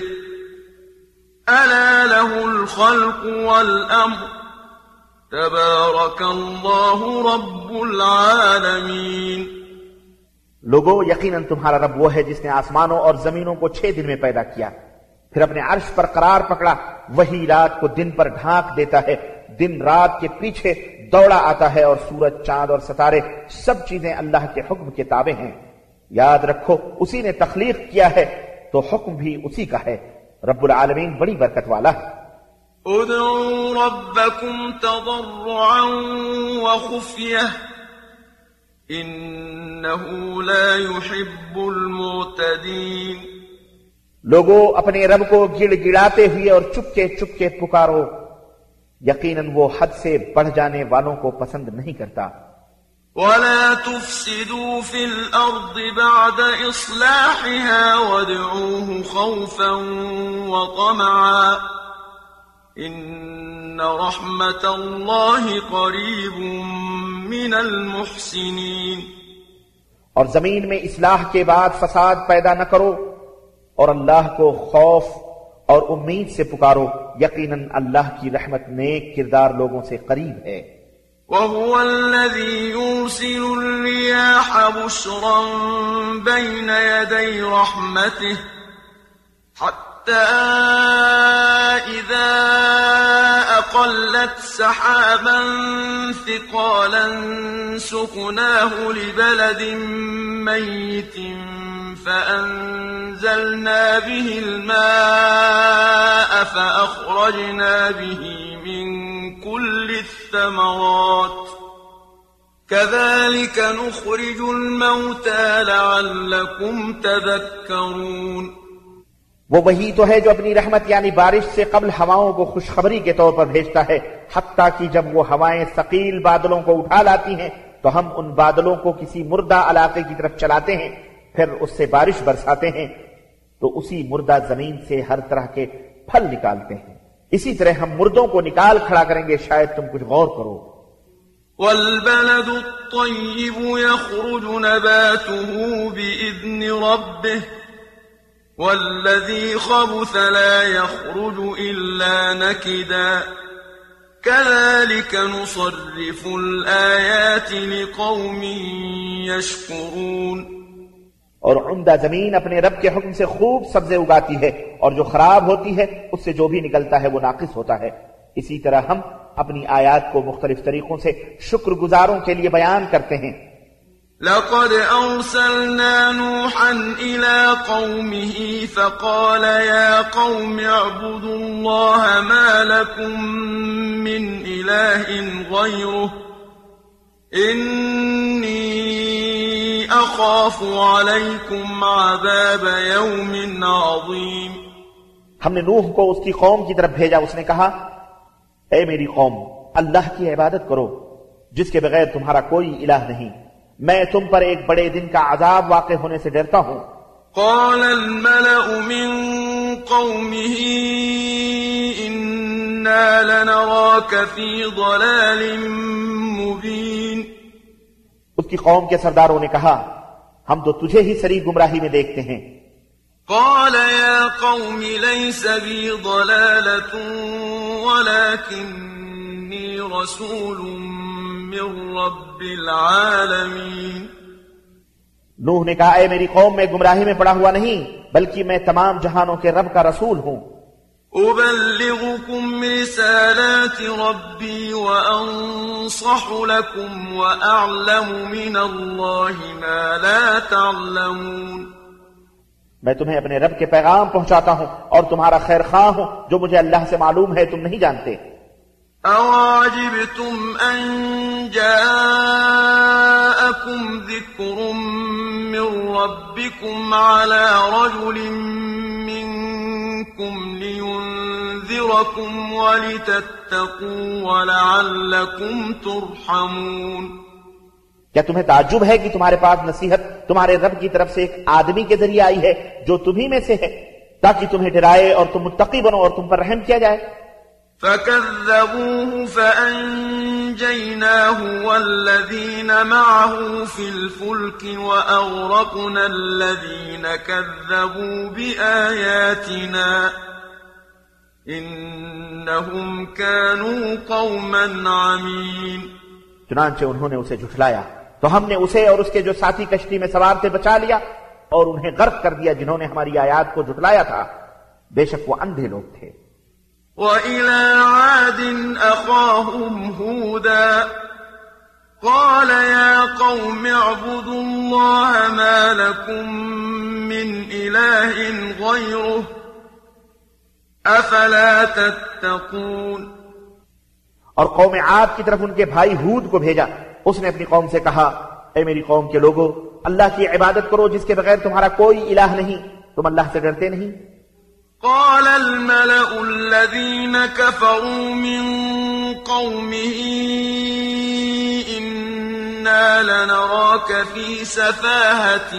Speaker 2: ألا له الخلق والأمر تبارك الله رب العالمين۔
Speaker 1: لوگو، یقیناً تمہارا رب وہ ہے جس نے آسمانوں اور زمینوں کو 6 دن میں پیدا کیا، پھر اپنے عرش پر قرار پکڑا، وہی رات کو دن پر ڈھانک دیتا ہے، دن رات کے پیچھے دوڑا آتا ہے، اور سورج، چاند اور ستارے سب چیزیں اللہ کے حکم کے تابع ہیں۔ یاد رکھو اسی نے تخلیق کیا ہے تو حکم بھی اسی کا ہے، رب العالمین بڑی برکت والا ہے۔
Speaker 2: ادعوا ربكم تضرعا وخفية إنه لا يحب المعتدين۔
Speaker 1: لوگو، اپنے رب کو گڑ گڑاتے ہوئے اور چپکے چپکے پکارو، یقیناً وہ حد سے بڑھ جانے والوں کو پسند نہیں کرتا۔
Speaker 2: ولا تفسدوا في الأرض بعد إصلاحها وادعوه خوفا وطمعا إن رحمة الله قريب من المحسنين۔
Speaker 1: اور زمین میں اصلاح کے بعد فساد پیدا نہ کرو، اور اللہ کو خوف اور امید سے پکارو، یقیناً اللہ کی رحمت نیک کردار لوگوں سے قریب ہے۔
Speaker 2: وهو الذي يرسل الرياح بشرا بين يدي رحمته حتى إذا أقلت سحابا ثقالا سقناه لبلد ميت فأنزلنا به الماء فأخرجنا به من كل الثمرات كذلك نخرج الموتى لعلكم تذكرون۔
Speaker 1: وہ وہی تو ہے جو اپنی رحمت یعنی بارش سے قبل ہواؤں کو خوشخبری کے طور پر بھیجتا ہے، حتیٰ کہ جب وہ ہوائیں ثقیل بادلوں کو اٹھا لاتی ہیں تو ہم ان بادلوں کو کسی مردہ علاقے کی طرف چلاتے ہیں، پھر اس سے بارش برساتے ہیں تو اسی مردہ زمین سے ہر طرح کے پھل نکالتے ہیں۔ اسی طرح ہم مردوں کو نکال کھڑا کریں گے، شاید تم کچھ غور کرو۔
Speaker 2: والبلد الطيب يخرج نباته بإذن ربه والذي خبث لا يخرج إلا نكدا كذلك نصرف الآيات لقوم يشكرون۔
Speaker 1: اور عمدہ زمین اپنے رب کے حکم سے خوب سبزے اگاتی ہے، اور جو خراب ہوتی ہے اس سے جو بھی نکلتا ہے وہ ناقص ہوتا ہے۔ اسی طرح ہم اپنی آیات کو مختلف طریقوں سے شکر گزاروں کے لیے بیان کرتے ہیں۔
Speaker 2: لقد أرسلنا نوحا إلى قومه فقال يا قوم اعبدوا الله ما لكم من إله غيره إني أخاف عليكم عذاب يوم عظيم۔
Speaker 1: ہم نے نوح کو اس کی قوم کی طرف بھیجا، اس نے کہا اے میری قوم، اللہ کی عبادت کرو جس کے بغیر تمہارا کوئی الہ نہیں، میں تم پر ایک بڑے دن کا عذاب واقع ہونے سے ڈرتا ہوں۔
Speaker 2: قال الملأ من قومه إنا لنراك في ضلال مبين۔
Speaker 1: اس کی قوم کے سرداروں نے کہا ہم تو تجھے ہی سری گمراہی میں دیکھتے ہیں۔
Speaker 2: قال يا قوم ليس بي ضلالة ولكني رسول من رب العالمين۔
Speaker 1: نوح نے کہا اے میری قوم، میں گمراہی میں پڑا ہوا نہیں بلکہ میں تمام جہانوں کے رب کا رسول ہوں۔
Speaker 2: أبلغكم رسالات ربي وأنصح لكم وأعلم من الله ما لا تعلمون۔
Speaker 1: میں تمہیں اپنے رب کے پیغام پہنچاتا ہوں اور تمہارا خیر خواہ ہوں، جو مجھے اللہ سے معلوم ہے تم نہیں جانتے۔
Speaker 2: أَوَعَجِبْتُمْ أَن جَاءَكُمْ ذِكْرٌ مِّن رَّبِّكُمْ عَلَىٰ رَجُلٍ منكم لينذركم ولتتقوا ولعلكم ترحمون.
Speaker 1: کیا تمہیں تعجب ہے کہ تمہارے پاس نصیحت تمہارے رب کی طرف سے ایک آدمی کے ذریعے آئی ہے جو تمہیں میں سے ہے تاکہ تمہیں ڈرائے اور تم متقی بنو اور تم پر رحم کیا جائے.
Speaker 2: فكذبوه فأنجيناه والذين معه في الفلك وأغرقنا الذين كذبوا بآياتنا إنهم كانوا قوما عمين.
Speaker 1: چنانچہ انہوں نے اسے جھٹلایا تو ہم نے اسے اور اس کے جو ساتھی کشتی میں سوار تھے بچا لیا اور انہیں غرق کر دیا جنہوں نے ہماری آیات کو جھٹلایا تھا. بے شک وہ اندھے لوگ تھے.
Speaker 2: وَإِلَىٰ عَادٍ أَخَاهُمْ هُودًا قَالَ يَا قَوْمِ اعْبُدُوا اللَّهَ مَا لَكُم مِّنْ إِلَٰهٍ غَيْرُهُ أَفَلَا تَتَّقُونَ.
Speaker 1: اور قوم عاد کی طرف ان کے بھائی ہود کو بھیجا. اس نے اپنی قوم سے کہا اے میری قوم کے لوگو اللہ کی عبادت کرو جس کے بغیر تمہارا کوئی الہ نہیں. تم اللہ سے ڈرتے نہیں؟
Speaker 2: قال الملأ الذين كفروا من قومه إنا لنراك في سفاهة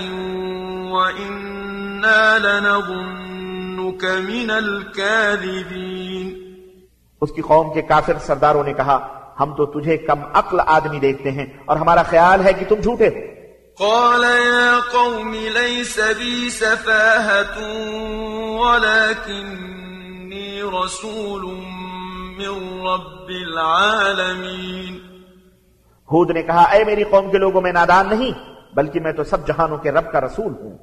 Speaker 2: وإنا لنظنك من الكاذبين.
Speaker 1: اس کی قوم کے کافر سرداروں نے کہا ہم تو تجھے کم عقل آدمی دیکھتے ہیں اور ہمارا خیال ہے کہ تم جھوٹے ہو.
Speaker 2: قال يا قوم ليس بي سفاهة ولكني رسول من رب العالمين.
Speaker 1: ہود نے کہا اے میری قوم کے لوگوں میں نادان نہیں بلکہ میں تو سب جہانوں کے رب کا رسول ہوں.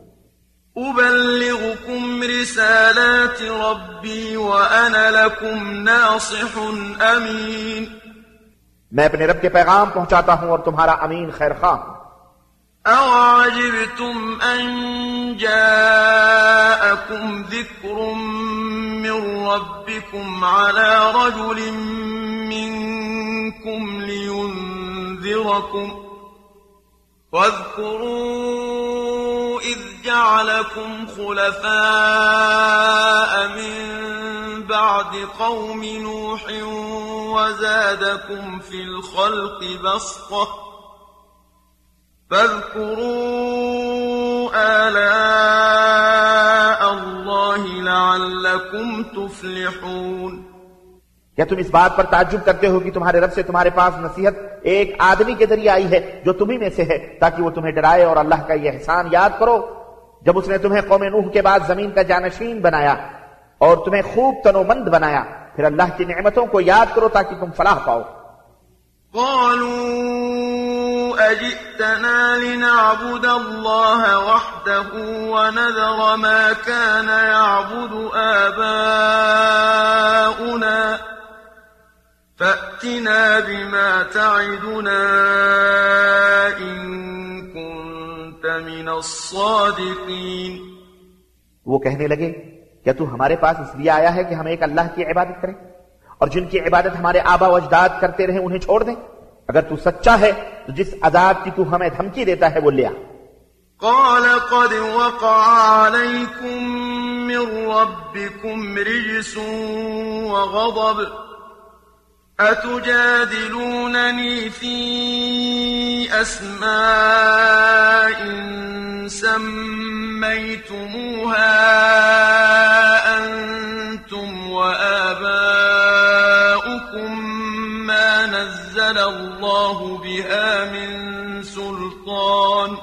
Speaker 2: أبلغكم رسالات ربي وأنا لكم ناصح أمين.
Speaker 1: میں اپنے رب کے پیغام پہنچاتا ہوں اور تمہارا امین خیر خواہ ہوں.
Speaker 2: أَوَعَجِبْتُمْ أَن جَاءَكُمْ ذِكْرٌ مِّن رَّبِّكُمْ عَلَىٰ رَجُلٍ مِّنكُمْ لِيُنذِرَكُمْ وَاذْكُرُوا إِذْ جَعَلَكُمْ خُلَفَاءَ مِن بَعْدِ قَوْمِ نُوحٍ وَزَادَكُمْ فِي الْخَلْقِ بَسْطَةً فاذكروا آلاء الله لعلكم تفلحون.
Speaker 1: کیا تم اس بات پر تعجب کرتے ہو کہ تمہارے رب سے تمہارے پاس نصیحت ایک آدمی کے ذریعے آئی ہے جو تمہیں میں سے ہے تاکہ وہ تمہیں ڈرائے اور اللہ کا یہ احسان یاد کرو جب اس نے تمہیں قوم نوح کے بعد زمین کا جانشین بنایا اور تمہیں خوب تنومند بنایا. پھر اللہ کی نعمتوں کو یاد کرو تاکہ تم فلاح پاؤ.
Speaker 2: قالوا أجئتنا لنعبد الله وحده ونذر ما كان يعبد آباؤنا فأتنا بما تعدنا إن كنت من الصادقين.
Speaker 1: وہ کہنے لگے کیا تو ہمارے پاس اس لیے آیا ہے کہ ہم ایک اللہ کی عبادت کریں اور جن کی عبادت ہمارے آبا و اجداد کرتے رہے انہیں چھوڑ دیں؟ اگر تو سچا ہے تو جس عذاب کی تو ہمیں دھمکی دیتا ہے وہ لیا.
Speaker 2: قال قد وقع عليكم من ربكم رجس وغضب أتجادلونني في أسماء سميتموها أنتم وآباؤكم ما نزل الله بها من سلطان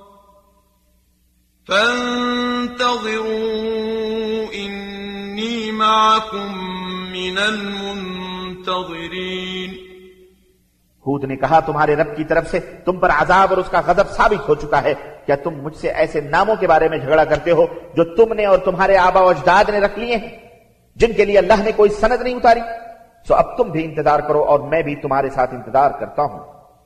Speaker 2: فانتظروا إني معكم من المنتظرين.
Speaker 1: ہود نے کہا تمہارے رب کی طرف سے تم پر عذاب اور اس کا غضب ثابت ہو چکا ہے. کیا تم مجھ سے ایسے ناموں کے بارے میں جھگڑا کرتے ہو جو تم نے اور تمہارے آبا و اجداد نے رکھ لیے ہیں جن کے لیے اللہ نے کوئی سند نہیں اتاری؟ سو اب تم بھی انتظار کرو اور میں بھی تمہارے ساتھ انتظار کرتا ہوں.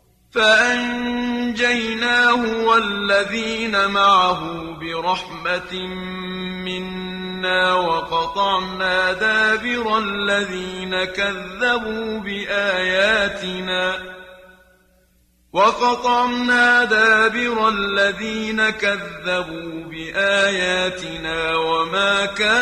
Speaker 2: فأنجيناه والذين معه برحمة منا وقطعنا دابر الذين كذبوا بآياتنا وما كان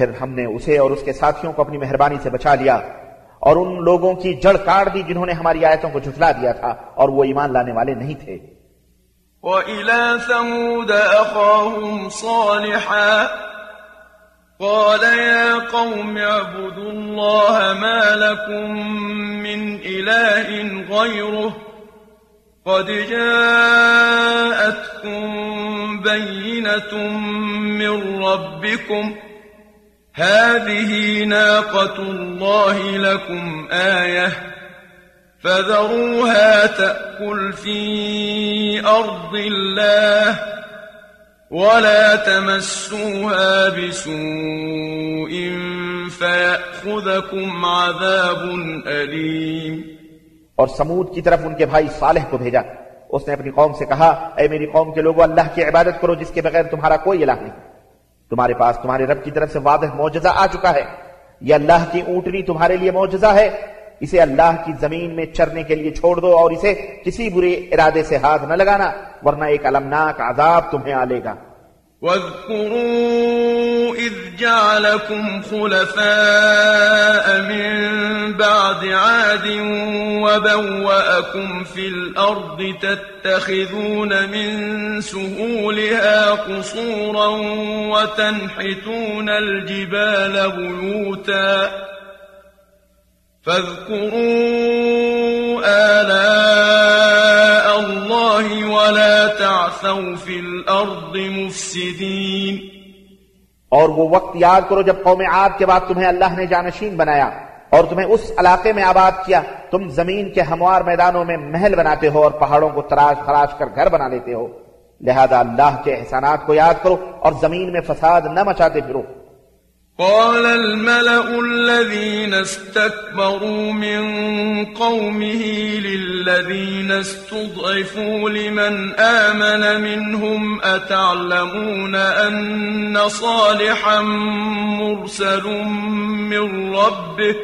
Speaker 1: پھر ہم نے اسے اور اس کے ساتھیوں کو اپنی مہربانی سے بچا لیا اور ان لوگوں کی جڑ کاٹ دی جنہوں نے ہماری آیتوں کو جھٹلا دیا تھا اور وہ ایمان لانے والے نہیں تھے۔
Speaker 2: وَإِلَى ثَمُودَ أَخَاهُمْ صَالِحًا قَالَ يَا قَوْمِ اعْبُدُوا اللَّهَ مَا لَكُمْ مِنْ إِلَٰهٍ غَيْرُهُ قَدْ جَاءَتْكُمْ بَيِّنَةٌ مِّن رَّبِّكُمْ هَٰذِهِ نَاقَةُ اللَّهِ لَكُمْ آيَةً فَذَرُوهَا تَأْكُلْ فِي أَرْضِ اللَّهِ وَلَا تَمَسُّوهَا بِسُوءٍ فَيَأْخُذَكُمْ عَذَابٌ أَلِيمٌ۔
Speaker 1: اور سمود کی طرف ان کے بھائی صالح کو بھیجا۔ اس نے اپنی قوم سے کہا، اے میری قوم کے لوگو، اللہ کی عبادت کرو جس کے بغیر تمہارا کوئی الہ نہیں۔ تمہارے پاس تمہارے رب کی طرف سے واضح معجزہ آ چکا ہے۔ یہ اللہ کی اونٹنی تمہارے لیے معجزہ ہے۔ اسے اللہ کی زمین میں چرنے کے لیے چھوڑ دو اور اسے کسی برے ارادے سے ہاتھ نہ لگانا، ورنہ ایک المناک عذاب تمہیں آ لے گا۔
Speaker 2: وَاذْكُرُوا إِذْ جَعَلَكُمْ خُلَفَاءَ مِن بَعْدِ عَادٍ وَبَوَّأَكُمْ فِي الْأَرْضِ تَتَّخِذُونَ مِن سُهُولِهَا قُصُورًا وَتَنْحِتُونَ الْجِبَالَ بُيُوتًا فاذكروا آلاء الله ولا تعثوا في الأرض مفسدين۔
Speaker 1: اور وہ وقت یاد کرو جب قوم عاد کے بعد تمہیں اللہ نے جانشین بنایا اور تمہیں اس علاقے میں آباد کیا۔ تم زمین کے ہموار میدانوں میں محل بناتے ہو اور پہاڑوں کو تراش خراش کر گھر بنا لیتے ہو، لہذا اللہ کے احسانات کو یاد کرو اور زمین میں فساد نہ مچاتے پھرو۔
Speaker 2: قال الملأ الذين استكبروا من قومه للذين استضعفوا لمن آمن منهم أتعلمون أن صالحا مرسل من ربه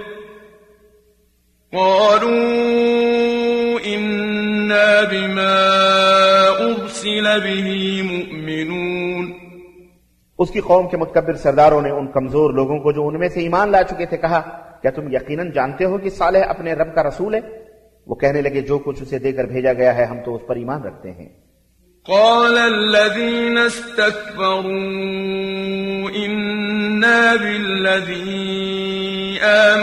Speaker 2: قالوا إنا بما أرسل به مؤمنون۔
Speaker 1: اس کی قوم کے متکبر سرداروں نے ان کمزور لوگوں کو جو ان میں سے ایمان لا چکے تھے کہا، کیا تم یقیناً جانتے ہو کہ صالح اپنے رب کا رسول ہے؟ وہ کہنے لگے، جو کچھ اسے دے کر بھیجا گیا ہے ہم تو اس پر ایمان رکھتے ہیں۔
Speaker 2: قال الذين استكبروا إنا بالذي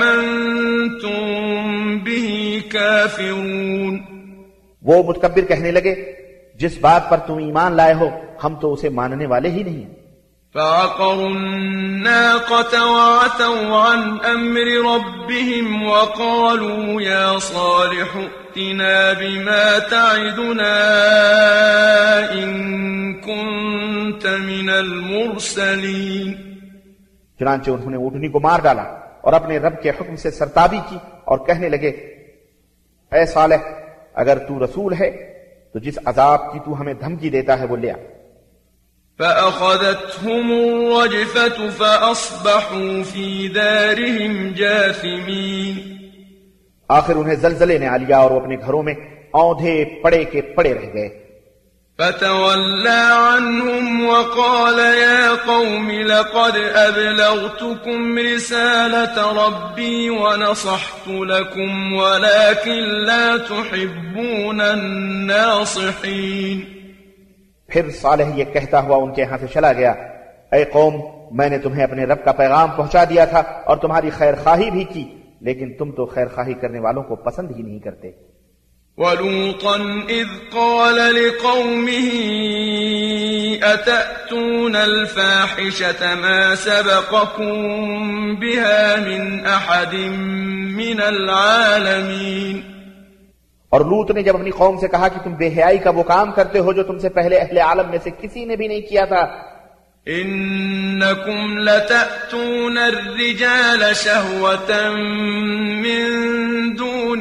Speaker 2: آمنتم به كافرون۔
Speaker 1: وہ متکبر کہنے لگے، جس بات پر تم ایمان لائے ہو ہم تو اسے ماننے والے ہی نہیں۔
Speaker 2: فعقروا الناقة وعتوا عن أمر ربهم وقالوا يا صالح ائتنا بما تعدنا إن كنت من المرسلين۔
Speaker 1: چنانچہ انہوں نے اونٹنی کو مار ڈالا اور اپنے رب کے حکم سے سرتابی کی اور کہنے لگے، اے صالح اگر تو رسول ہے تو جس عذاب کی تو ہمیں دھمکی دیتا ہے وہ لے آ۔
Speaker 2: فأخذتهم الرجفة فأصبحوا في دارهم جاثمين۔
Speaker 1: آخر انہیں زلزلے نے آ لیا اور وہ اپنے گھروں میں اوندھے پڑے کے پڑے رہ گئے۔
Speaker 2: فتولى عنهم وقال يا قوم لقد أبلغتكم رسالة ربي ونصحت لكم ولكن لا تحبون الناصحين۔
Speaker 1: پھر صالح یہ کہتا ہوا ان کے ہاں سے چلا گیا، اے قوم میں نے تمہیں اپنے رب کا پیغام پہنچا دیا تھا اور تمہاری خیر خواہی بھی کی، لیکن تم تو خیر خواہی کرنے والوں کو پسند ہی نہیں کرتے۔
Speaker 2: وَلُوطًا إِذْ قَالَ لِقَوْمِهِ أَتَأْتُونَ الْفَاحِشَةَ مَا سَبَقَكُم بِهَا مِنْ أَحَدٍ مِّنَ الْعَالَمِينَ۔
Speaker 1: اور لوط نے جب اپنی قوم سے کہا کہ تم بے حیائی کا وہ کام کرتے ہو جو تم سے پہلے اہل عالم میں سے کسی نے بھی نہیں کیا تھا۔
Speaker 2: إِنَّكُمْ لَتَأْتُونَ الرِّجَالَ شَهْوَةً مِّن دُونِ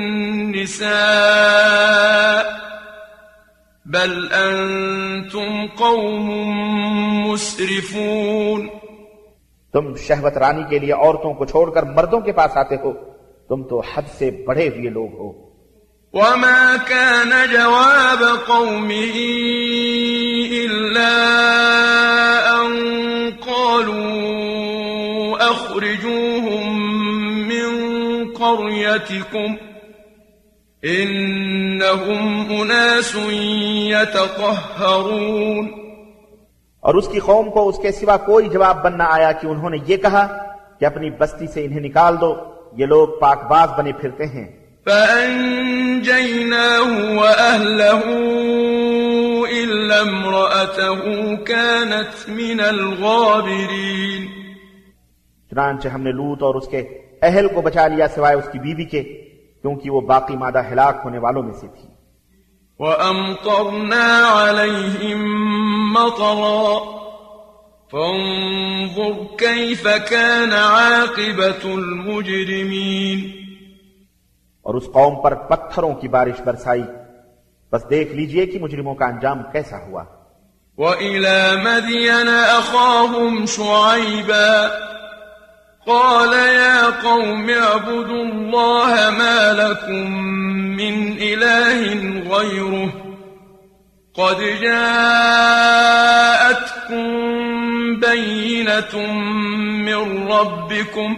Speaker 2: النِّسَاءِ بَلْ أَنْتُمْ قَوْمٌ مُسْرِفُونَ۔
Speaker 1: تم شہوت رانی کے لیے عورتوں کو چھوڑ کر مردوں کے پاس آتے ہو، تم تو حد سے بڑھے ہوئے لوگ ہو۔
Speaker 2: وما كان جواب قومه إلا أن قالوا قريتكم إنهم أناس يتطهرون.
Speaker 1: اور اس کی قوم کو اس کے سوا کوئی جواب بن نہ آیا کہ انہوں نے یہ کہا کہ اپنی بستی سے انہیں نکال دو، یہ لوگ پاک باز بنے پھرتے ہیں.
Speaker 2: فأنجيناه وأهله إلا امرأته كانت من الغابرين.
Speaker 1: چنانچہ ہم نے لوط اور اس کے اہل کو بچا لیا سوائے اس کی بیوی کے، کیونکہ وہ باقی مادہ ہلاک ہونے والوں میں سے تھی.
Speaker 2: وَأَمْطَرْنَا عَلَيْهِمْ مَطَرًا فَانظُرْ كَيْفَ كَانَ عَاقِبَةُ الْمُجْرِمِينَ.
Speaker 1: اور اس قوم پر پتھروں کی بارش برسائی، بس دیکھ لیجئے کہ مجرموں کا انجام کیسا ہوا.
Speaker 2: وَإِلَى مَدْيَنَ أَخَاهُمْ شُعَيْبًا قال يا قوم اعبدوا الله ما لكم من إله غيره قد جاءتكم بينة من ربكم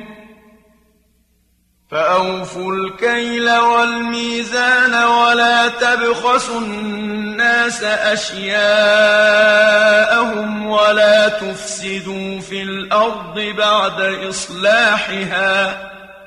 Speaker 2: فأوفوا الكيل والميزان ولا تبخسوا الناس أشياءهم ولا تفسدوا في الأرض بعد إصلاحها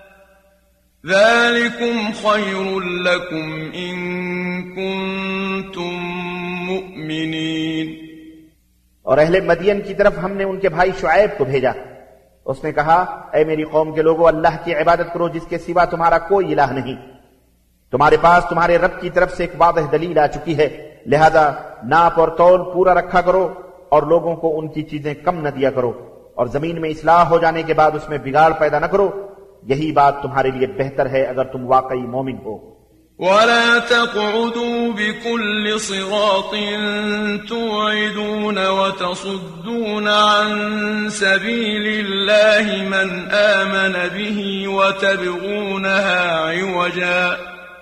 Speaker 2: ذلكم خير لكم إن كنتم مؤمنين.
Speaker 1: اور اہل مدین کی طرف ہم نے ان کے بھائی شعیب کو بھیجا. اس نے کہا اے میری قوم کے لوگو، اللہ کی عبادت کرو جس کے سوا تمہارا کوئی الہ نہیں. تمہارے پاس تمہارے رب کی طرف سے ایک واضح دلیل آ چکی ہے، لہذا ناپ اور تول پورا رکھا کرو اور لوگوں کو ان کی چیزیں کم نہ دیا کرو، اور زمین میں اصلاح ہو جانے کے بعد اس میں بگاڑ پیدا نہ کرو. یہی بات تمہارے لیے بہتر ہے اگر تم واقعی مومن ہو.
Speaker 2: ولا تقعدوا بكل صراط توعدون وتصدون عن سبيل الله من آمن به وتبغونها عوجا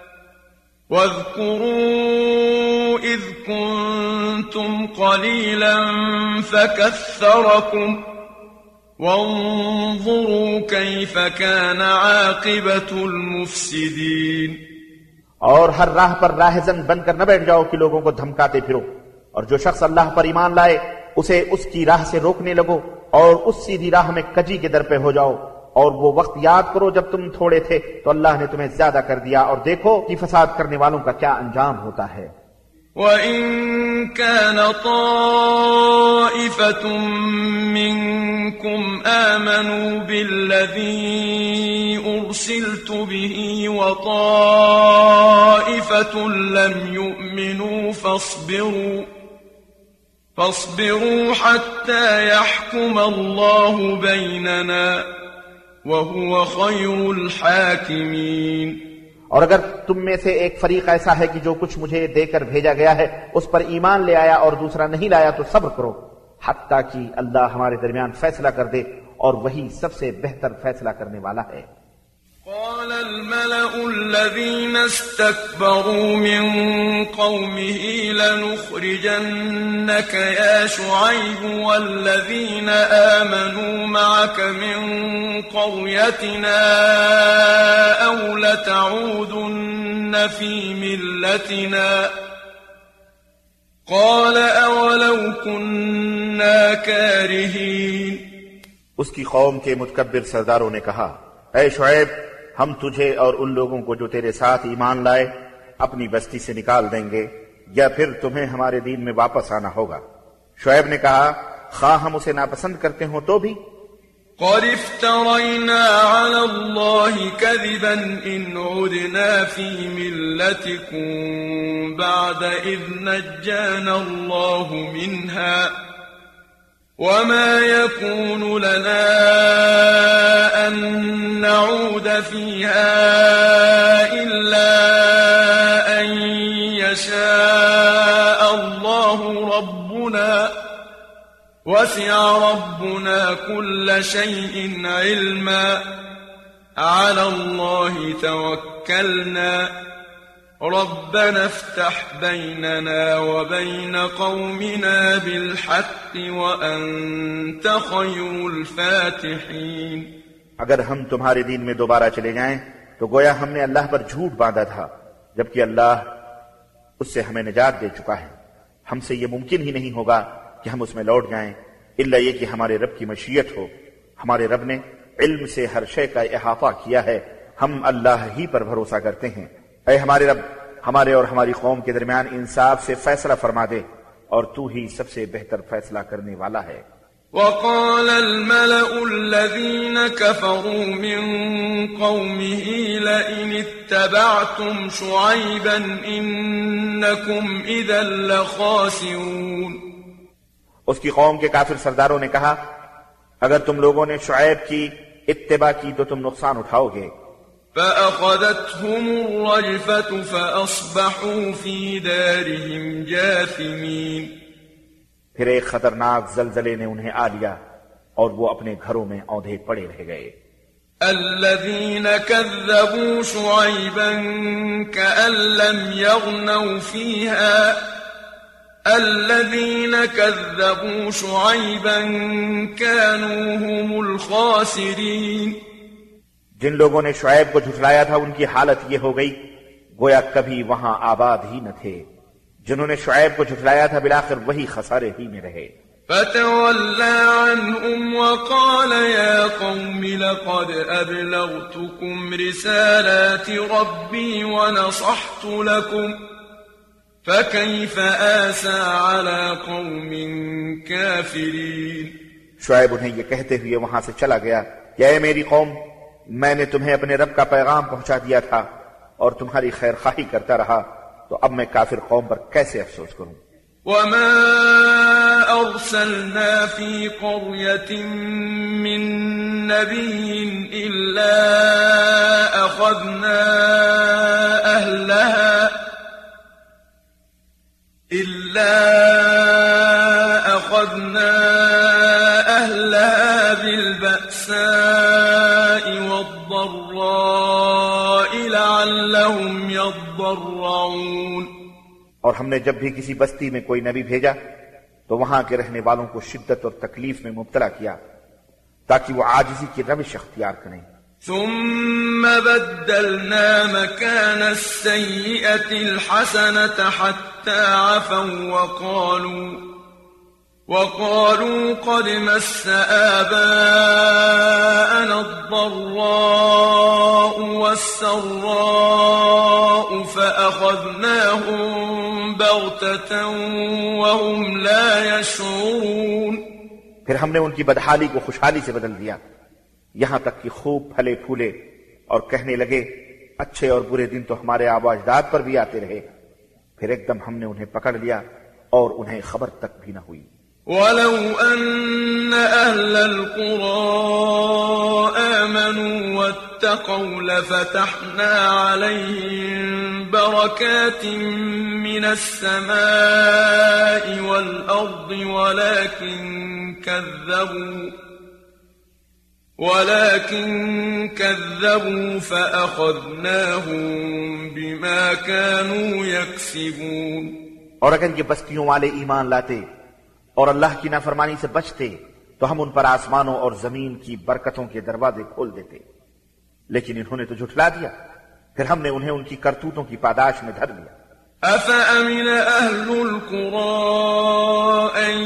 Speaker 2: واذكروا إذ كنتم قليلا فكثركم وانظروا كيف كان عاقبة المفسدين.
Speaker 1: اور ہر راہ پر راہزن بن کر نہ بیٹھ جاؤ کہ لوگوں کو دھمکاتے پھرو، اور جو شخص اللہ پر ایمان لائے اسے اس کی راہ سے روکنے لگو اور اس سیدھی راہ میں کجی کے در پہ ہو جاؤ. اور وہ وقت یاد کرو جب تم تھوڑے تھے تو اللہ نے تمہیں زیادہ کر دیا، اور دیکھو کہ فساد کرنے والوں کا کیا انجام ہوتا ہے.
Speaker 2: وَإِن كَانَ طَائِفَةٌ مِّنكُمْ آمَنُوا بِالَّذِي أُرْسِلْتُ بِهِ وَطَائِفَةٌ لَّمْ يُؤْمِنُوا فاصبروا حَتَّى يَحْكُمَ اللَّهُ بَيْنَنَا وَهُوَ خَيْرُ الْحَاكِمِينَ.
Speaker 1: اور اگر تم میں سے ایک فریق ایسا ہے کہ جو کچھ مجھے دے کر بھیجا گیا ہے اس پر ایمان لے آیا اور دوسرا نہیں لایا تو صبر کرو حتیٰ کہ اللہ ہمارے درمیان فیصلہ کر دے، اور وہی سب سے بہتر فیصلہ کرنے والا ہے.
Speaker 2: قال الملأ الذين استكبروا من قومه لنخرجنك يا شعيب والذين آمنوا معك من قريتنا أو لتعودن في ملتنا قال أولو كنا كارهين.
Speaker 1: اس کی قوم کے متکبر سرداروں نے کہا اے شعیب، ہم تجھے اور ان لوگوں کو جو تیرے ساتھ ایمان لائے اپنی بستی سے نکال دیں گے، یا پھر تمہیں ہمارے دین میں واپس آنا ہوگا. شعیب نے کہا خواہ ہم اسے ناپسند کرتے ہوں تو بھی.
Speaker 2: قد افترينا على الله كذبا إن عدنا في ملتكم بعد إذ نجانا الله منها وما يكون لنا أن نعود فيها إلا أن يشاء الله ربنا وسع ربنا كل شيء علما على الله توكلنا ربنا افتح بيننا وبين قومنا بالحق وأنت خير الفاتحين.
Speaker 1: اگر ہم تمہارے دین میں دوبارہ چلے جائیں تو گویا ہم نے اللہ پر جھوٹ باندھا تھا، جبکہ اللہ اس سے ہمیں نجات دے چکا ہے۔ ہم سے یہ ممکن ہی نہیں ہوگا کہ ہم اس میں لوٹ جائیں، الا یہ کہ ہمارے رب کی مشیت ہو۔ ہمارے رب نے علم سے ہر شے کا احاطہ کیا ہے، ہم اللہ ہی پر بھروسہ کرتے ہیں۔ اے ہمارے رب، ہمارے اور ہماری قوم کے درمیان انصاف سے فیصلہ فرما دے، اور تو ہی سب سے بہتر فیصلہ کرنے والا ہے۔
Speaker 2: وقال الملأ الذين كفروا من قومه لئن اتبعتم شعيبا إنكم إذا لخاسرون۔
Speaker 1: اس کی قوم کے کافر سرداروں نے کہا، اگر تم لوگوں نے شعیب کی اتباع کی تو تم نقصان اٹھاؤ گے۔
Speaker 2: فأخذتهم الرجفة فأصبحوا في دارهم جاثمين۔
Speaker 1: پھر ایک خطرناک زلزلے نے انہیں آ لیا اور وہ اپنے گھروں میں اوندھے پڑے رہ گئے۔
Speaker 2: الذين كذبوا شعيبا كأن لم يغنوا فيها الذين كذبوا شعيبا كانوا هم الخاسرين۔
Speaker 1: جن لوگوں نے شعیب کو جھٹلایا تھا ان کی حالت یہ ہو گئی گویا کبھی وہاں آباد ہی نہ تھے۔ جنہوں نے شعیب کو جھٹلایا تھا بالآخر وہی خسارے ہی میں رہے۔
Speaker 2: فتولى عنهم وقال يا قوم لقد أبلغتكم رسالات ربي ونصحت لكم فكيف آسى على قوم كافرين۔
Speaker 1: شعیب انہیں یہ کہتے ہوئے وہاں سے چلا گیا کہ اے میری قوم، میں نے تمہیں اپنے رب کا پیغام پہنچا دیا تھا اور تمہاری خیر خواہی کرتا رہا، تو اب میں کافر قوم پر کیسے افسوس کروں۔
Speaker 2: وما أرسلنا في قرية من نبي إلا أخذنا أهلها بالبأساء والضراء لعلهم يضرعون۔
Speaker 1: اور ہم نے جب بھی کسی بستی میں کوئی نبی بھیجا تو وہاں کے رہنے والوں کو شدت اور تکلیف میں مبتلا کیا تاکہ وہ عاجزی کی روش اختیار کریں۔
Speaker 2: ثم بدلنا مكان السيئة الحسنة حتى عفوا وقالوا قد مس آباءنا الضراء والسراء فأخذناهم بغتة وهم لا يشعرون۔
Speaker 1: پھر ہم نے ان کی بدحالی کو خوشحالی سے بدل دیا، یہاں تک کہ خوب پھلے پھولے اور کہنے لگے اچھے اور برے دن تو ہمارے آبا اجداد پر بھی آتے رہے، پھر ایک دم ہم نے انہیں پکڑ لیا اور انہیں خبر تک بھی نہ ہوئی۔
Speaker 2: ولو أن أهل القرى آمنوا واتقوا لفتحنا عليهم بركات من السماء والأرض ولكن كذبوا فأخذناهم بما كانوا يكسبون۔
Speaker 1: اور اگر یہ بستیوں والے ایمان لاتے اور اللہ کی نافرمانی سے بچتے تو ہم ان پر آسمانوں اور زمین کی برکتوں کے دروازے کھول دیتے، لیکن انہوں نے تو جھٹلا دیا، پھر ہم نے انہیں ان کی کرتوتوں کی پاداش میں دھر لیا۔
Speaker 2: أفأمن أهل القرى أن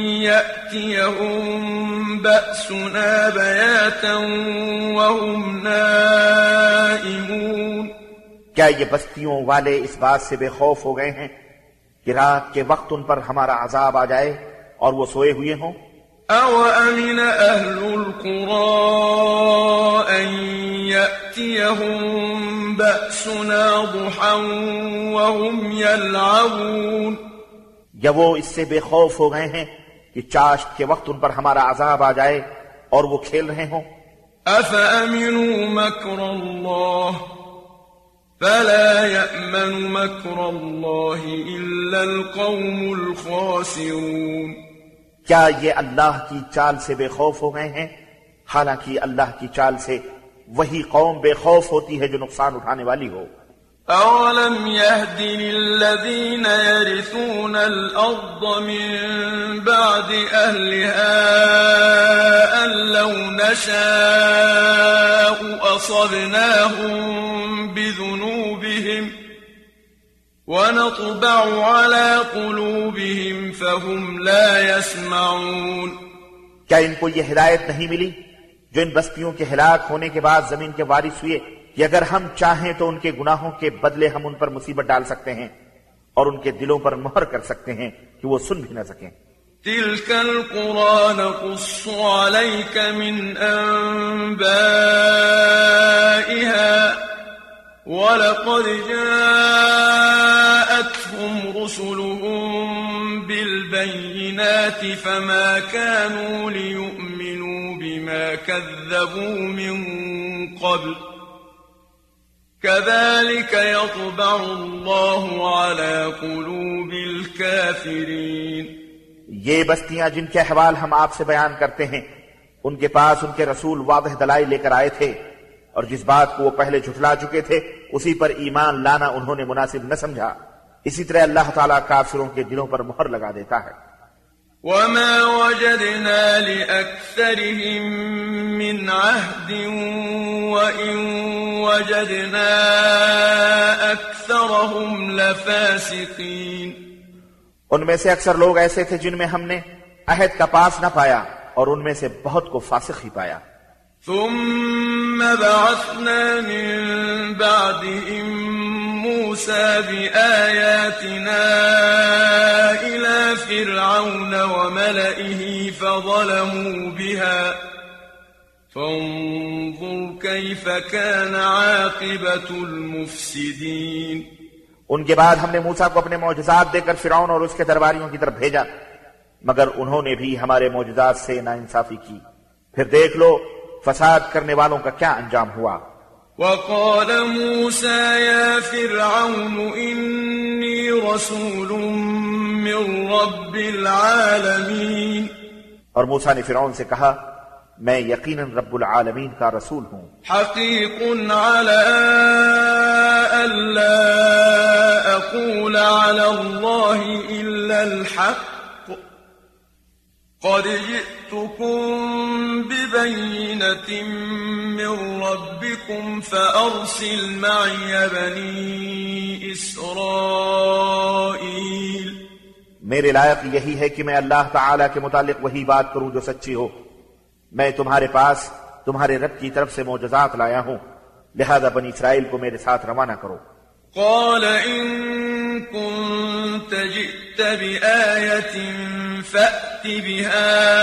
Speaker 2: يأتيهم بأسنا بياتا وهم نائمون۔
Speaker 1: کیا یہ بستیوں والے اس بات سے بے خوف ہو گئے ہیں کہ رات کے وقت ان پر ہمارا عذاب آ جائے اور وہ سوئے ہوئے ہوں؟
Speaker 2: أَوَأَمِنَ أَهْلُ الْقُرَىٰ أَن يَأْتِيَهُم بَأْسُنَا ضُحًى وَهُمْ يَلْعَبُونَ۔
Speaker 1: یا وہ اس سے بے خوف ہو گئے ہیں کہ چاشت کے وقت ان پر ہمارا عذاب آ جائے اور وہ کھیل رہے ہوں؟
Speaker 2: أَفَأَمِنُوا مَكْرَ اللَّهِ فَلَا يَأْمَنُ مَكْرَ اللَّهِ إِلَّا الْقَوْمُ الْخَاسِرُونَ۔
Speaker 1: کیا یہ اللہ کی چال سے بے خوف ہو گئے ہیں؟ حالانکہ اللہ کی چال سے وہی قوم بے خوف ہوتی ہے جو نقصان اٹھانے والی ہو۔
Speaker 2: أَوَلَمْ يَهْدِ لِلَّذِينَ يَرِثُونَ الْأَرْضَ مِن بَعْدِ أَهْلِهَا أَن لو نشاء أصبناهم بذنوبهم ونطبع على قلوبهم فهم لا يسمعون.
Speaker 1: کیا ان کو یہ ہدایت نہیں ملی جو ان بستیوں کے ہلاک ہونے کے بعد زمین کے وارث ہوئے کہ اگر ہم چاہیں تو ان کے گناہوں کے بدلے ہم ان پر مصیبت ڈال سکتے ہیں اور ان کے دلوں پر مہر کر سکتے ہیں کہ وہ سن بھی نہ سکیں.
Speaker 2: تلك القرى نقص عليك من أنبائها ولقد جاءتهم رسلهم بالبينات فما كانوا ليؤمنوا بما كذبوا من قبل كذلك يطبع الله على قلوب الكافرين.
Speaker 1: یہ بستیاں جن کے احوال ہم آپ سے بیان کرتے ہیں ان کے پاس ان کے رسول واضح دلائل لے کر آئے تھے اور جس بات کو وہ پہلے جھٹلا چکے تھے اسی پر ایمان لانا انہوں نے مناسب نہ سمجھا. اسی طرح اللہ تعالیٰ کافروں کے دلوں پر مہر لگا دیتا ہے.
Speaker 2: وما وجدنا لأكثرهم من عهد وإن وجدنا أكثرهم لفاسقين.
Speaker 1: ان میں سے اکثر لوگ ایسے تھے جن میں ہم نے عہد کا پاس نہ پایا اور ان میں سے بہت کو فاسق ہی پایا.
Speaker 2: ثم بعثنا من بعدهم موسى بآياتنا إلى فرعون وملئه فظلموا بها فانظر كيف كان عاقبة المفسدين.
Speaker 1: ان کے بعد ہم نے موسیٰ کو اپنے معجزات دے کر فرعون اور اس کے درباریوں کی طرف بھیجا مگر انہوں نے بھی ہمارے معجزات سے ناانصافی کی. پھر دیکھ لو فساد کرنے والوں کا کیا انجام ہوا.
Speaker 2: وقال موسى يا فرعون إني رسول من رب العالمين.
Speaker 1: اور موسیٰ نے فرعون سے کہا میں یقیناً رب العالمین کا رسول ہوں.
Speaker 2: حقیق على ألا أقول على الله إلا الحق قد جئتكم ببينة من ربكم فأرسل معي بني إسرائيل.
Speaker 1: میرے لائق یہی ہے کہ میں اللہ تعالیٰ کے متعلق وہی بات کروں جو سچی ہو. میں تمہارے پاس تمہارے رب کی طرف سے معجزات لایا ہوں لہذا بنی اسرائیل کو میرے ساتھ روانہ کرو.
Speaker 2: قال إن كنت جئت بآية فأت بها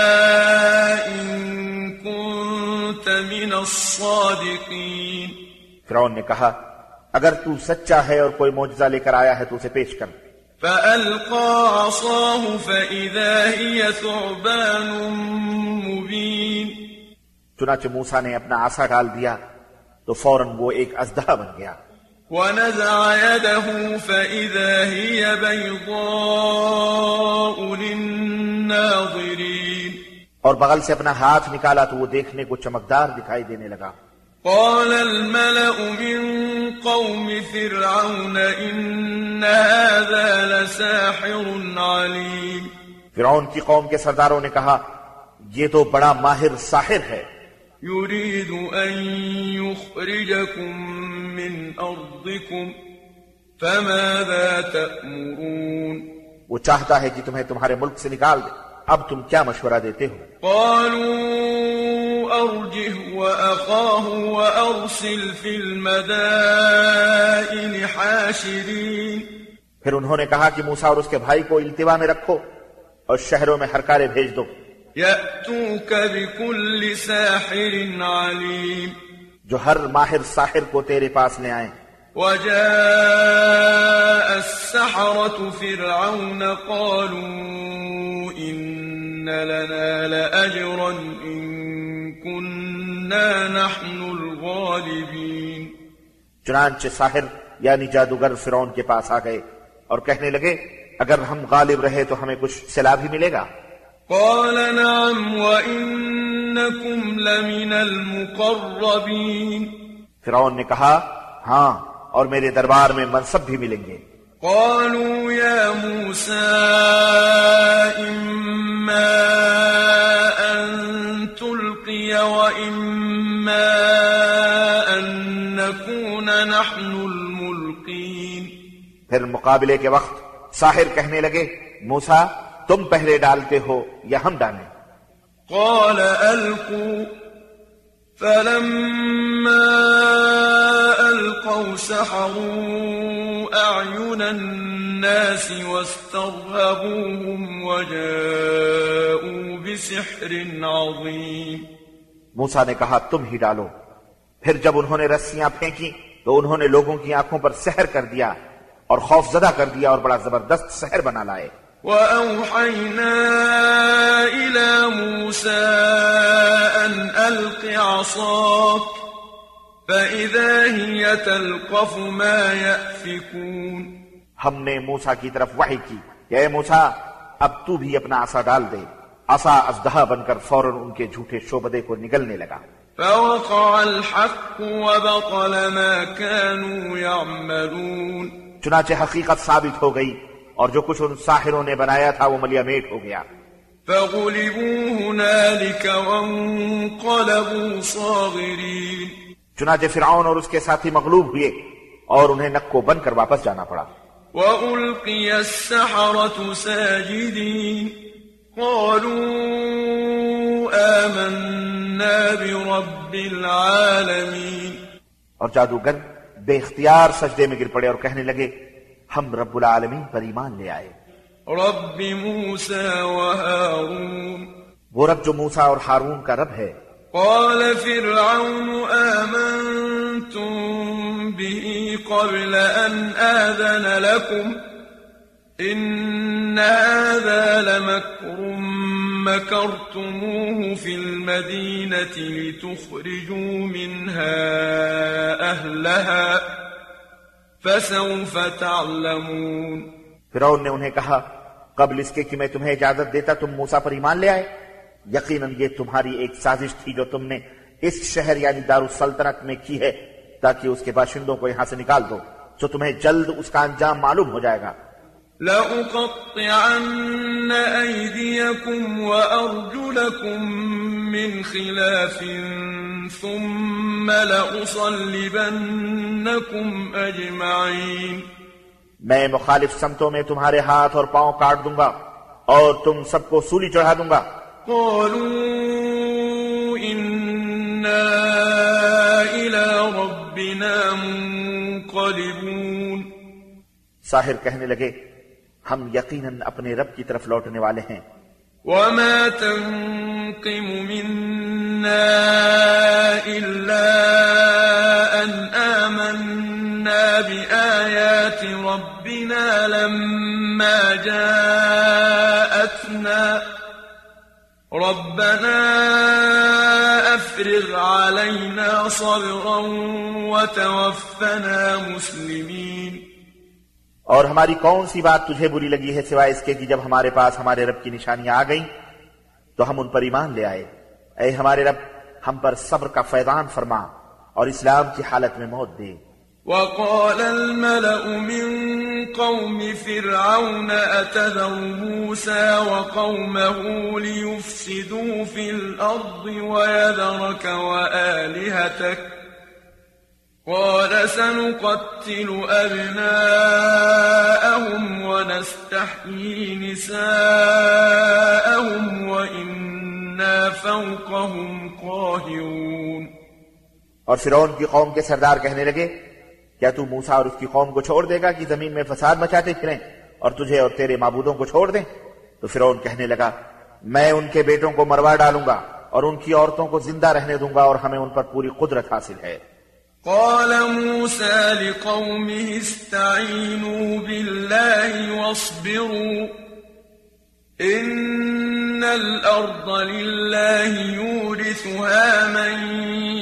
Speaker 2: إن كنت من الصادقين.
Speaker 1: فرعون نے کہا اگر تو سچا ہے اور کوئی معجزہ لے کر آیا ہے تو اسے پیش کر.
Speaker 2: فألقى عصاه فإذا هي ثعبان مبين.
Speaker 1: چنانچہ موسیٰ نے اپنا عصا ڈال دیا تو فوراً وہ ایک اژدہا بن گیا.
Speaker 2: ونزع يده فإذا هي بيضاء للناظرين.
Speaker 1: اور بغل سے اپنا ہاتھ نکالا تو وہ دیکھنے کو چمکدار دکھائی دینے لگا.
Speaker 2: قال الملأ من قوم فرعون إن هذا لساحر عليم.
Speaker 1: فرعون کی قوم کے سرداروں نے کہا یہ تو بڑا ماہر ساحر ہے.
Speaker 2: يريد أن يخرجكم من أرضكم فماذا تأمرون.
Speaker 1: وہ چاہتا ہے کہ تمہیں تمہارے ملک سے نکال دے. اب تم کیا مشورہ دیتے ہو؟
Speaker 2: قالوا أرجه وأخاه وأرسل في المدائن حاشرين.
Speaker 1: پھر انہوں نے کہا کہ موسیٰ اور اس کے بھائی کو التوا میں رکھو اور شہروں میں ہرکارے بھیج دو.
Speaker 2: يأتوك بكل ساحر عليم.
Speaker 1: جو ہر ماہر ساحر کو تیرے پاس لے آئیں.
Speaker 2: وجاء السحرة فرعون قالوا إن لنا لأجرا إن كنا نحن الغالبين.
Speaker 1: چنانچہ ساحر یعنی جادوگر فرعون کے پاس آ گئے اور کہنے لگے اگر ہم غالب رہے تو ہمیں کچھ صلہ بھی ملے گا.
Speaker 2: قال نعم وإنكم لمن المقربين.
Speaker 1: فرعون نے کہا ہاں اور میرے دربار میں منصب بھی ملیں گے.
Speaker 2: قالوا يا موسى إما أن تلقي
Speaker 1: پھر مقابلے کے وقت ساحر کہنے لگے موسیٰ تم پہلے ڈالتے ہو یا ہم ڈالیں؟
Speaker 2: قال ألقوا فلما ألقوا سحروا أعين الناس واسترهبوهم وجاءوا بسحر عظيم.
Speaker 1: موسیٰ نے کہا تم ہی ڈالو. پھر جب انہوں نے رسیاں پھینکی تو انہوں نے لوگوں کی آنکھوں پر سحر کر دیا اور خوف زدہ کر دیا اور بڑا زبردست سحر بنا لائے.
Speaker 2: وَأَوْحَيْنَا إِلَى مُوسَىٰ أَنْ أَلْقِ عَصَاكَ فَإِذَا هِيَ تَلْقَفُ مَا يَأْفِكُونَ.
Speaker 1: ہم نے موسیٰ کی طرف وحی کی کہ اے موسیٰ اب تو بھی اپنا عصا ڈال دے. عصا اژدہا بن کر فوراً ان کے جھوٹے شعبدے کو نگلنے لگا.
Speaker 2: فَوَقَعَ الْحَقُّ وَبَطَلَ مَا كَانُوا يَعْمَلُونَ.
Speaker 1: چنانچہ حقیقت ثابت ہو گئی اور جو کچھ ان ساحروں نے بنایا تھا وہ ملیا میٹ ہو گیا.
Speaker 2: فَغُلِبُوا هُنَالِكَ وَانقَلَبُوا صَاغِرِينَ.
Speaker 1: چنانچہ فرعون اور اس کے ساتھی مغلوب ہوئے اور انہیں نکو بن کر واپس جانا پڑا.
Speaker 2: وَأُلْقِيَ السَّحَرَةُ سَاجِدِينَ قَالُوا آمَنَّا بِرَبِّ الْعَالَمِينَ.
Speaker 1: اور جادوگر بے اختیار سجدے میں گر پڑے اور کہنے لگے ہم رب العالمین پر ایمان لے آئے.
Speaker 2: رب موسیٰ وہارون.
Speaker 1: وہ رب جو موسیٰ اور ہارون کا رب ہے.
Speaker 2: قال فرعون آمنتم به قبل أن آذن لكم إن هذا لمكر مكرتموه في المدينة لتخرجوا منها أهلها فسوف تعلمون.
Speaker 1: فرعون نے انہیں کہا قبل اس کے کہ میں تمہیں اجازت دیتا تم موسیٰ پر ایمان لے آئے. یقیناً یہ تمہاری ایک سازش تھی جو تم نے اس شہر یعنی دارالسلطنت میں کی ہے تاکہ اس کے باشندوں کو یہاں سے نکال دو. تو تمہیں جلد اس کا انجام معلوم ہو جائے گا.
Speaker 2: لَأُقَطِّعَنَّ أَيْدِيَكُمْ وَأَرْجُلَكُمْ مِنْ خِلَافٍ ثُمَّ لَأُصَلِّبَنَّكُمْ أَجْمَعِينَ.
Speaker 1: میں مخالف سمتوں میں تمہارے ہاتھ اور پاؤں کاٹ دوں گا اور تم سب کو سولی چڑھا دوں گا.
Speaker 2: قالوا إنا إلى ربنا منقلبون.
Speaker 1: ساحر کہنے لگے ہم یقیناً اپنے رب کی طرف لوٹنے والے ہیں.
Speaker 2: وما تنقم منا إلا أن آمنا بآيات ربنا لما جاءتنا ربنا أفرغ علينا صبرا وتوفنا مسلمين.
Speaker 1: اور ہماری کون سی بات تجھے بری لگی ہے سوائے اس کے کہ جب ہمارے پاس ہمارے رب کی نشانیاں آ گئیں تو ہم ان پر ایمان لے آئے. اے ہمارے رب ہم پر صبر کا فیضان فرما اور اسلام کی حالت میں موت دے.
Speaker 2: وقال الملأ من قوم فرعون أتذر موسى وقومه ليفسدوا في الأرض ويذرك وآلهتك قال سنقتل أبناءهم ونستحيي نساءهم وإنا فوقهم قاهرون.
Speaker 1: اور فرعون کی قوم کے سردار کہنے لگے کیا تو موسیٰ اور اس کی قوم کو چھوڑ دے گا کہ زمین میں فساد مچاتے پھریں اور تجھے اور تیرے معبودوں کو چھوڑ دیں؟ تو فرعون کہنے لگا میں ان کے بیٹوں کو مروا ڈالوں گا اور ان کی عورتوں کو زندہ رہنے دوں گا اور ہمیں ان پر پوری قدرت حاصل ہے.
Speaker 2: قال موسى لقومه استعينوا بالله واصبروا إن الأرض لله يورثها من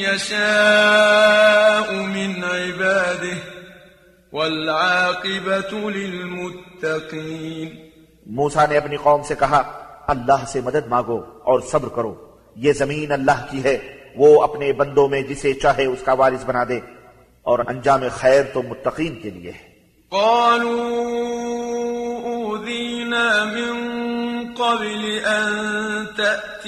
Speaker 2: يشاء من عباده والعاقبة للمتقين.
Speaker 1: موسیٰ نے اپنی قوم سے کہا اللہ سے مدد مانگو اور صبر کرو. یہ زمین اللہ کی ہے وہ اپنے بندوں میں جسے چاہے اس کا وارث بنا دے اور انجام خیر تو متقین کے لیے ہے.
Speaker 2: قالوا أوذينا من قبل أن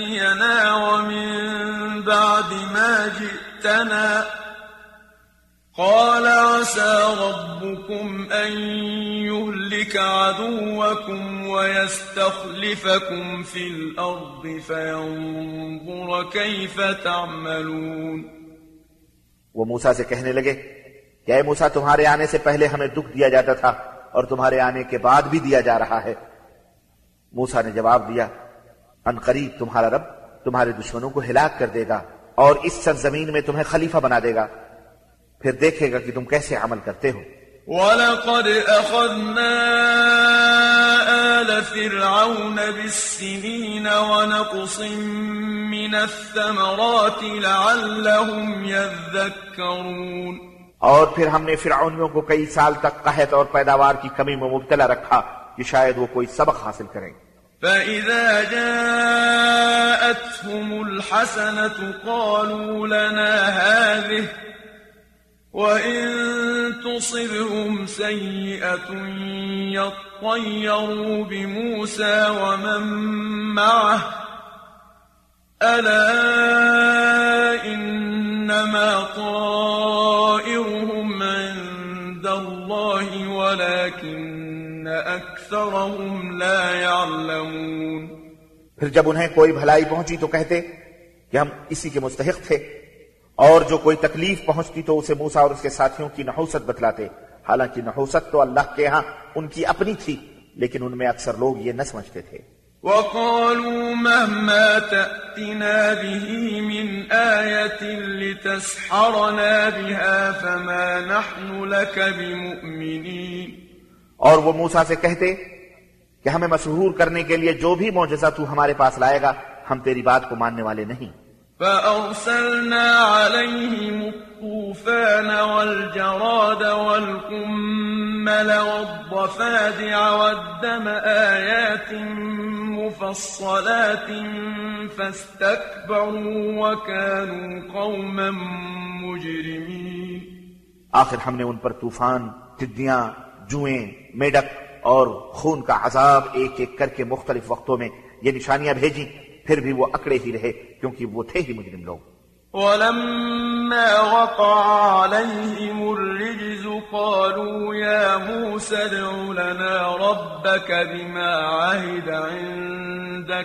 Speaker 2: تأتينا ومن بعد ما جئتنا قال عسى ربكم أن يهلك عدوكم ويستخلفكم في الأرض فينظر كيف تعملون.
Speaker 1: وہ موسیٰ سے کہنے لگے کہ اے موسیٰ تمہارے آنے سے پہلے ہمیں دکھ دیا جاتا تھا اور تمہارے آنے کے بعد بھی دیا جا رہا ہے. موسیٰ نے جواب دیا ان قریب تمہارا رب تمہارے دشمنوں کو ہلاک کر دے گا اور اس سرزمین میں تمہیں خلیفہ بنا دے گا، پھر دیکھے گا کہ تم کیسے عمل کرتے ہو.
Speaker 2: وَلَقَدْ أَخَذْنَا آلَ فِرْعَوْنَ بِالسِّنِينَ وَنَقْصٍ مِّنَ الثَّمَرَاتِ لَعَلَّهُمْ يَذَّكَّرُونَ.
Speaker 1: اور پھر ہم نے فرعونیوں کو کئی سال تک قحط اور پیداوار کی کمی میں مبتلا رکھا کہ شاید وہ کوئی سبق حاصل کریں.
Speaker 2: فَإِذَا جَاءَتْهُمُ الْحَسَنَةُ قَالُوا لَنَا هَٰذِهِ وَإِن تُصِبْهُمْ سَيِّئَةٌ يَطَّيَّرُوا بِمُوسَىٰ وَمَن مَّعَهُ أَلَا إِنَّمَا طَائِرُهُمْ عِندَ اللَّهِ وَلَٰكِنَّ أَكْثَرَهُمْ لَا يَعْلَمُونَ.
Speaker 1: پھر جب انہیں کوئی بھلائی پہنچی تو کہتے کہ ہم اسی کے مستحق تھے، اور جو کوئی تکلیف پہنچتی تو اسے موسیٰ اور اس کے ساتھیوں کی نحوست بتلاتے، حالانکہ نحوست تو اللہ کے ہاں ان کی اپنی تھی، لیکن ان میں اکثر لوگ یہ نہ سمجھتے تھے.
Speaker 2: وَقَالُوا مَهْمَا تَأْتِنَا بِهِ مِنْ آيَةٍ لِتَسْحَرَنَا بِهَا فَمَا نَحْنُ لَكَ بِمُؤْمِنِينَ.
Speaker 1: اور وہ موسیٰ سے کہتے کہ ہمیں مسحور کرنے کے لیے جو بھی معجزہ تو ہمارے پاس لائے گا ہم تیری بات کو ماننے والے نہیں.
Speaker 2: فَأَرْسَلْنَا عَلَيْهِمُ الطُّوفَانَ وَالْجَرَادَ وَالْقُمَّلَ وَالضَّفَادِعَ وَالدَّمَ آيَاتٍ مُفَصَّلَاتٍ فَاسْتَكْبَرُوا وَكَانُوا قَوْمًا مُجْرِمِينَ.
Speaker 1: آخر ہم نے ان پر طوفان، ٹڈیاں، جوئیں، میڈک اور خون کا عذاب ایک ایک کر کے مختلف وقتوں میں یہ نشانیاں بھیجیں، پھر بھی وہ اکڑے ہی رہے کیونکہ وہ تھے ہی مجرم لوگ.
Speaker 2: وَلَمَّا وَقَعَ عَلَيْهِمُ الرِّجْزُ قَالُوا يَا مُوسَى ادْعُ لَنَا رَبَّكَ بِمَا عَهِدَ عِندَكَ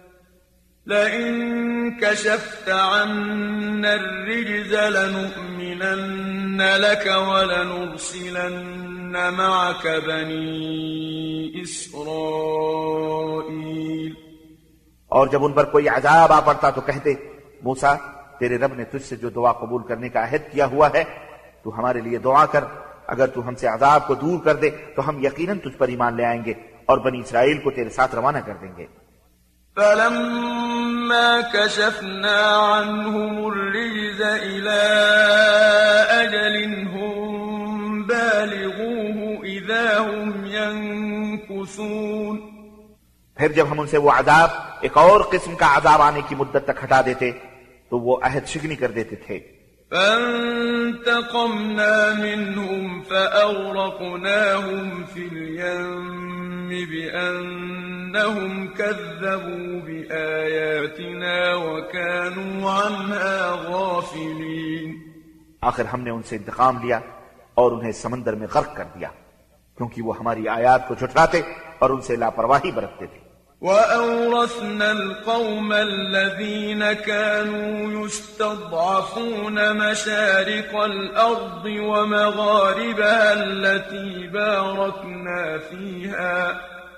Speaker 2: لَئِن كَشَفْتَ عَنَّا الرِّجْزَ لَنُؤْمِنَنَّ لَكَ وَلَنُرْسِلَنَّ مَعَكَ بَنِي إِسْرَائِيلَ.
Speaker 1: اور جب ان پر کوئی عذاب آ پڑتا تو کہتے موسیٰ تیرے رب نے تجھ سے جو دعا قبول کرنے کا عہد کیا ہوا ہے تو ہمارے لیے دعا کر، اگر تو ہم سے عذاب کو دور کر دے تو ہم یقیناً تجھ پر ایمان لے آئیں گے اور بنی اسرائیل کو تیرے ساتھ روانہ کر دیں گے.
Speaker 2: فَلَمَّا كَشَفْنَا عَنْهُمُ الرِّجْزَ إِلَىٰ أَجَلٍ هُمْ بَالِغُوهُ إِذَا هُمْ يَنكُثُونَ.
Speaker 1: پھر جب ہم ان سے وہ عذاب ایک اور قسم کا عذاب آنے کی مدت تک ہٹا دیتے تو وہ عہد شکنی کر دیتے تھے.
Speaker 2: فَانْتَقَمْنَا مِنْهُمْ فَأَغْرَقْنَاهُمْ فِي الْيَمِّ بِأَنَّهُمْ كَذَّبُوا بِآيَاتِنَا وَكَانُوا عَنْهَا غَافِلِينَ.
Speaker 1: آخر ہم نے ان سے انتقام لیا اور انہیں سمندر میں غرق کر دیا کیونکہ وہ ہماری آیات کو جھٹلاتے اور ان سے لاپرواہی برتتے تھے.
Speaker 2: وَأَوْرَثْنَا الْقَوْمَ الَّذِينَ كَانُوا يُسْتَضْعَفُونَ مَشَارِقَ الْأَرْضِ وَمَغَارِبَهَا الَّتِي بَارَكْنَا فِيهَا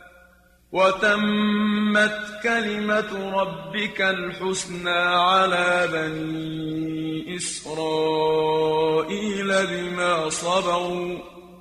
Speaker 2: وَتَمَّتْ كَلِمَةُ رَبِّكَ الْحُسْنَى عَلَى بَنِي إِسْرَائِيلَ بِمَا صَبَرُوا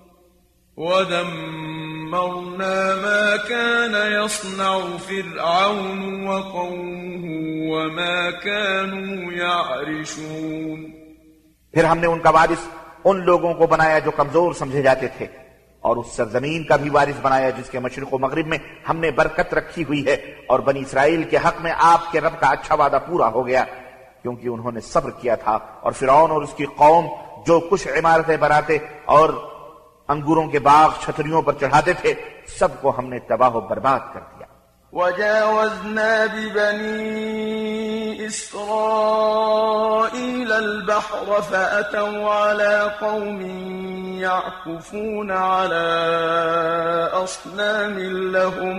Speaker 2: وَدَمَّرْنَا مَا كَانَ يَصْنَعُ فِرْعَوْنُ وَقَوْمُهُ وَمَا كَانُوا يَعْرِشُونَ.
Speaker 1: پھر ہم نے ان کا وارث ان لوگوں کو بنایا جو کمزور سمجھے جاتے تھے، اور اس سرزمین کا بھی وارث بنایا جس کے مشرق و مغرب میں ہم نے برکت رکھی ہوئی ہے، اور بنی اسرائیل کے حق میں آپ کے رب کا اچھا وعدہ پورا ہو گیا کیونکہ انہوں نے صبر کیا تھا. اور فرعون اور اس کی قوم جو کچھ عمارتیں بناتے اور انگوروں کے باغ چھتریوں پر چڑھاتے تھے سب کو ہم نے تباہ و برباد کر دیا.
Speaker 2: وَجَاوَزْنَا بِبَنِي إِسْرَائِيلَ البحر فأتوا على قوم يعكفون على أصنام لهم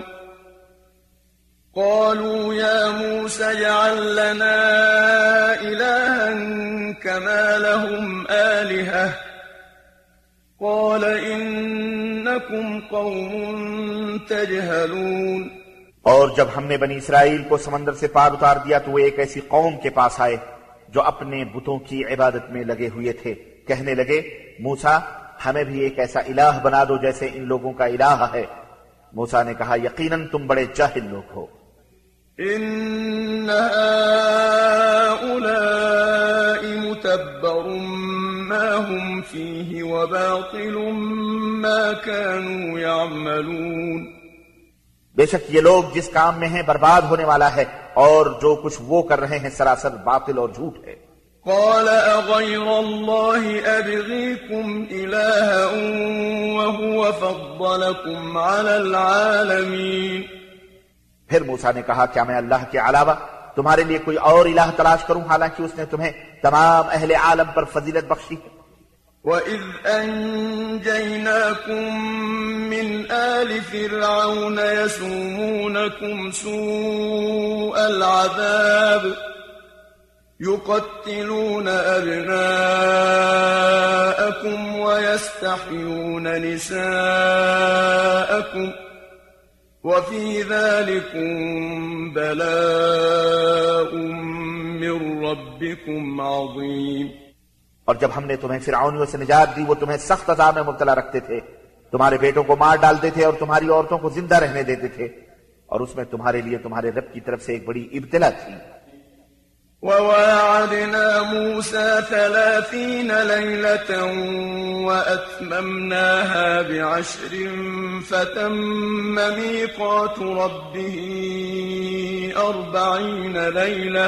Speaker 2: قالوا يا موسى اجعل لنا إلها كما لهم آلهة قال إنكم قوم تجهلون.
Speaker 1: اور جب ہم نے بنی اسرائیل کو سمندر سے پار اتار دیا تو وہ ایک ایسی قوم کے پاس آئے جو اپنے بتوں کی عبادت میں لگے ہوئے تھے. کہنے لگے موسیٰ ہمیں بھی ایک ایسا الہ بنا دو جیسے ان لوگوں کا الہ ہے. موسیٰ نے کہا یقیناً تم بڑے جاہل لوگ ہو.
Speaker 2: ان هؤلاء متبر ما هم فيه وباطل ما كانوا يعملون.
Speaker 1: بے شک یہ لوگ جس کام میں ہیں برباد ہونے والا ہے اور جو کچھ وہ کر رہے ہیں سراسر باطل اور جھوٹ ہے.
Speaker 2: قال اغير الله ابغيكم الها وهو فضلكم على العالمين.
Speaker 1: پھر موسیٰ نے کہا کیا میں اللہ کے علاوہ تمہارے لیے کوئی اور الہ تلاش کروں حالانکہ اس نے تمہیں تمام اہل عالم پر فضیلت بخشی.
Speaker 2: وَإِذْ أَنْجَيْنَاكُمْ مِنْ آلِ فِرْعَوْنَ يَسُومُونَكُمْ سُوءَ الْعَذَابِ يُقَتِّلُونَ أَبْنَاءَكُمْ وَيَسْتَحْيُونَ نِسَاءَكُمْ وَفِي ذَلِكُمْ بَلَاءٌ مِّن رَبِّكُمْ عَظِيمٌ.
Speaker 1: اور جب ہم نے تمہیں فرعونیوں سے نجات دی وہ تمہیں سخت عذاب میں مبتلا رکھتے تھے. تمہارے بیٹوں کو مار ڈالتے تھے اور تمہاری عورتوں کو زندہ رہنے دیتے تھے اور اس میں تمہارے لیے تمہارے رب کی طرف سے ایک بڑی ابتلا تھی.
Speaker 2: وَوَاعَدْنَا مُوسَى 30 لَيْلَةً وَأَتْمَمْنَاهَا ب10 فَتَمَّ مِيقَاتُ رَبِّهِ 40 لَيْلَةً.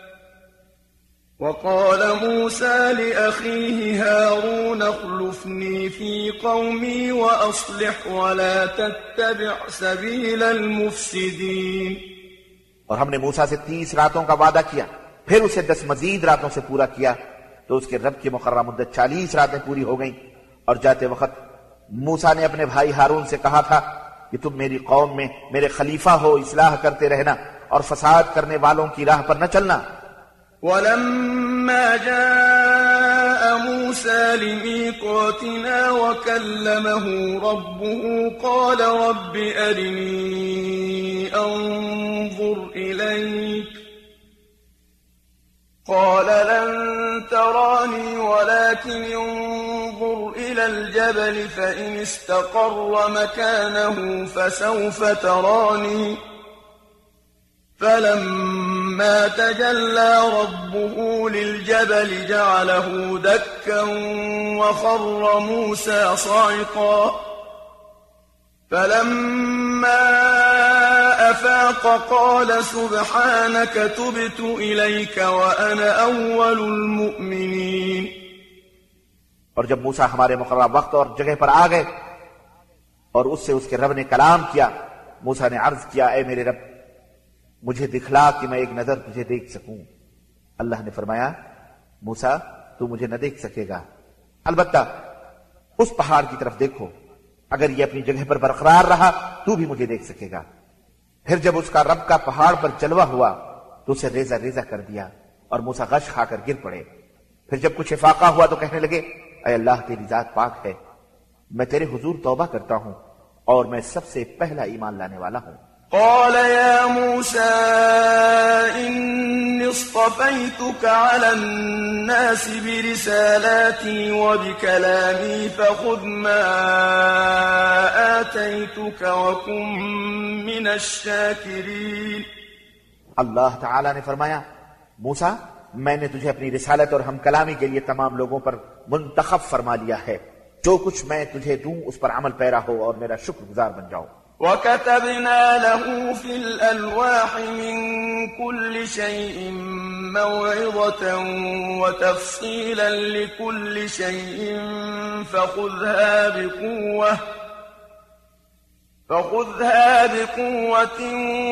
Speaker 2: وقال موسى لأخيه هارون اخلفني في قومي وأصلح ولا تتبع سبيل المفسدين.
Speaker 1: اور ہم نے موسیٰ سے 30 راتوں کا وعدہ کیا پھر اسے 10 مزید راتوں سے پورا کیا تو اس کے رب کی مقررہ مدت 40 راتیں پوری ہو گئیں. اور جاتے وقت موسیٰ نے اپنے بھائی ہارون سے کہا تھا کہ تم میری قوم میں میرے خلیفہ ہو اصلاح کرتے رہنا اور فساد کرنے والوں کی راہ پر نہ چلنا.
Speaker 2: ولما جاء موسى لميقاتنا وكلمه ربه قال رب أرني أنظر إليك قال لن تراني ولكن انظر إلى الجبل فإن استقر مكانه فسوف تراني. فلما تجلى ربه للجبل جعله دكا وخر موسى صعقا. فلما أفاق قال سبحانك تبت إليك وأنا أول المؤمنين.
Speaker 1: اور جب موسیٰ ہمارے مقررہ وقت اور جگہ پر آ گئے اور اس سے اس کے رب نے کلام کیا موسیٰ نے عرض کیا اے میرے رب مجھے دکھلا کہ میں ایک نظر تجھے دیکھ سکوں. اللہ نے فرمایا موسیٰ تو مجھے نہ دیکھ سکے گا البتہ اس پہاڑ کی طرف دیکھو اگر یہ اپنی جگہ پر برقرار رہا تو بھی مجھے دیکھ سکے گا. پھر جب اس کا رب کا پہاڑ پر جلوہ ہوا تو اسے ریزہ ریزہ کر دیا اور موسیٰ غش کھا کر گر پڑے. پھر جب کچھ افاقہ ہوا تو کہنے لگے اے اللہ تیری ذات پاک ہے میں تیرے حضور توبہ کرتا ہوں اور میں سب سے پہلا ایمان لانے والا ہوں.
Speaker 2: قال يا موسى إني اصطفيتك على الناس برسالاتي وبكلامي فخذ ما آتيتك وكن من الشاكرين.
Speaker 1: اللہ تعالیٰ نے فرمایا موسیٰ میں نے تجھے اپنی رسالت اور ہم کلامی کے لیے تمام لوگوں پر منتخب فرما لیا ہے جو کچھ میں تجھے دوں اس پر عمل پیرا ہو اور میرا شکر گزار بن جاؤ.
Speaker 2: وَكَتَبْنَا لَهُ فِي الْأَلْوَاحِ مِنْ كُلِّ شَيْءٍ مَوْعِظَةً وَتَفْصِيلًا لِكُلِّ شَيْءٍ فَخُذْهَا بِقُوَّةٍ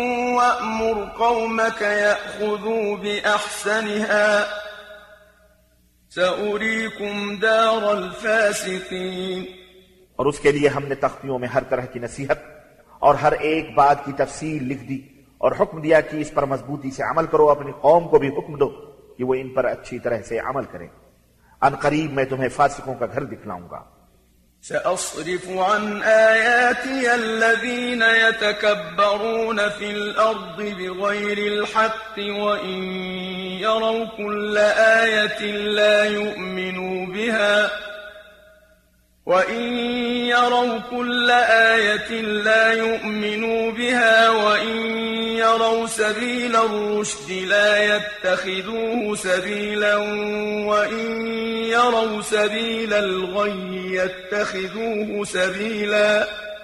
Speaker 2: وَأْمُرْ قَوْمَكَ يَأْخُذُوا بِأَحْسَنِهَا سأريكم دار الفاسقين.
Speaker 1: اور اس کے لیے ہم نے تختیوں میں ہر طرح کی نصیحت اور ہر ایک بات کی تفصیل لکھ دی اور حکم دیا کہ اس پر مضبوطی سے عمل کرو، اپنی قوم کو بھی حکم دو کہ وہ ان پر اچھی طرح سے عمل کریں، ان قریب میں تمہیں فاسقوں کا گھر دکھلاؤں گا۔
Speaker 2: سأصرف عن آياتي الذين يتكبرون في الأرض بغير الحق وإن يروا كل آية لا يؤمنوا بها وإن يروا سبيل الرشد لا يتخذوه سبيلا وإن يروا سبيل الغي يتخذوه سبيلا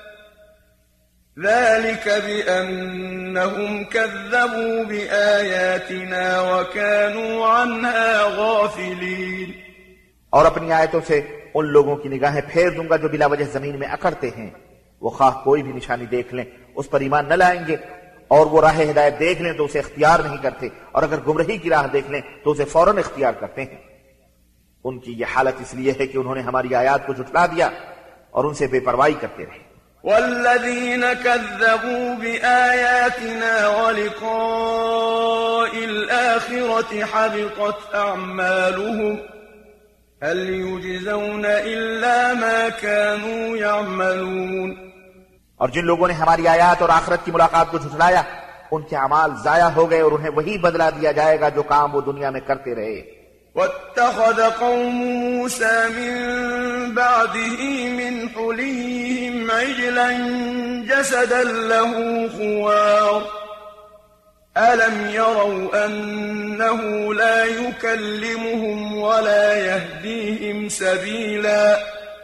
Speaker 2: ذلك بأنهم كذبوا بآياتنا وكانوا عنها غافلين۔
Speaker 1: اور اپنی آیتوں سے ان لوگوں کی نگاہیں پھیر دوں گا جو بلا وجہ زمین میں اکڑتے ہیں، وہ خواہ کوئی بھی نشانی دیکھ لیں اس پر ایمان نہ لائیں گے، اور وہ راہ ہدایت دیکھ لیں تو اسے اختیار نہیں کرتے، اور اگر گمراہی کی راہ دیکھ لیں تو اسے فوراً اختیار کرتے ہیں۔ ان کی یہ حالت اس لیے ہے کہ انہوں نے ہماری آیات کو جھٹلا دیا اور ان سے بے پرواہی کرتے رہے۔
Speaker 2: والذين كذبوا بآياتنا ولقاء الآخرة حبطت أعمالهم هل يجزون إلا ما كانوا يعملون۔
Speaker 1: اور جن لوگوں نے ہماری آیات اور آخرت کی ملاقات کو جھٹلایا ان کے اعمال ضائع ہو گئے اور انہیں وہی بدلہ دیا جائے گا جو کام وہ دنیا میں کرتے رہے۔
Speaker 2: واتخذ قوم موسى من بعده من حليهم عجلا جسدا له خوار ألم يروا أنه لا يكلمهم ولا يهديهم سبيلا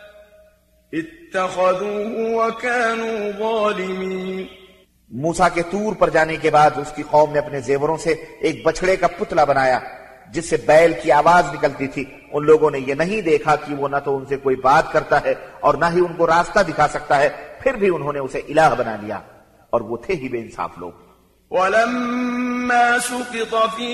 Speaker 2: اتخذوه وكانوا ظالمين۔
Speaker 1: موسیٰ کے طور پر جانے کے بعد اس کی قوم نے اپنے زیوروں سے ایک بچڑے کا پتلا بنایا جس سے بیل کی آواز نکلتی تھی۔ ان لوگوں نے یہ نہیں دیکھا کہ وہ نہ تو ان سے کوئی بات کرتا ہے اور نہ ہی ان کو راستہ دکھا سکتا ہے، پھر بھی انہوں نے اسے الہ بنا لیا، اور وہ تھے ہی بے انصاف لوگ۔
Speaker 2: ولما سقط في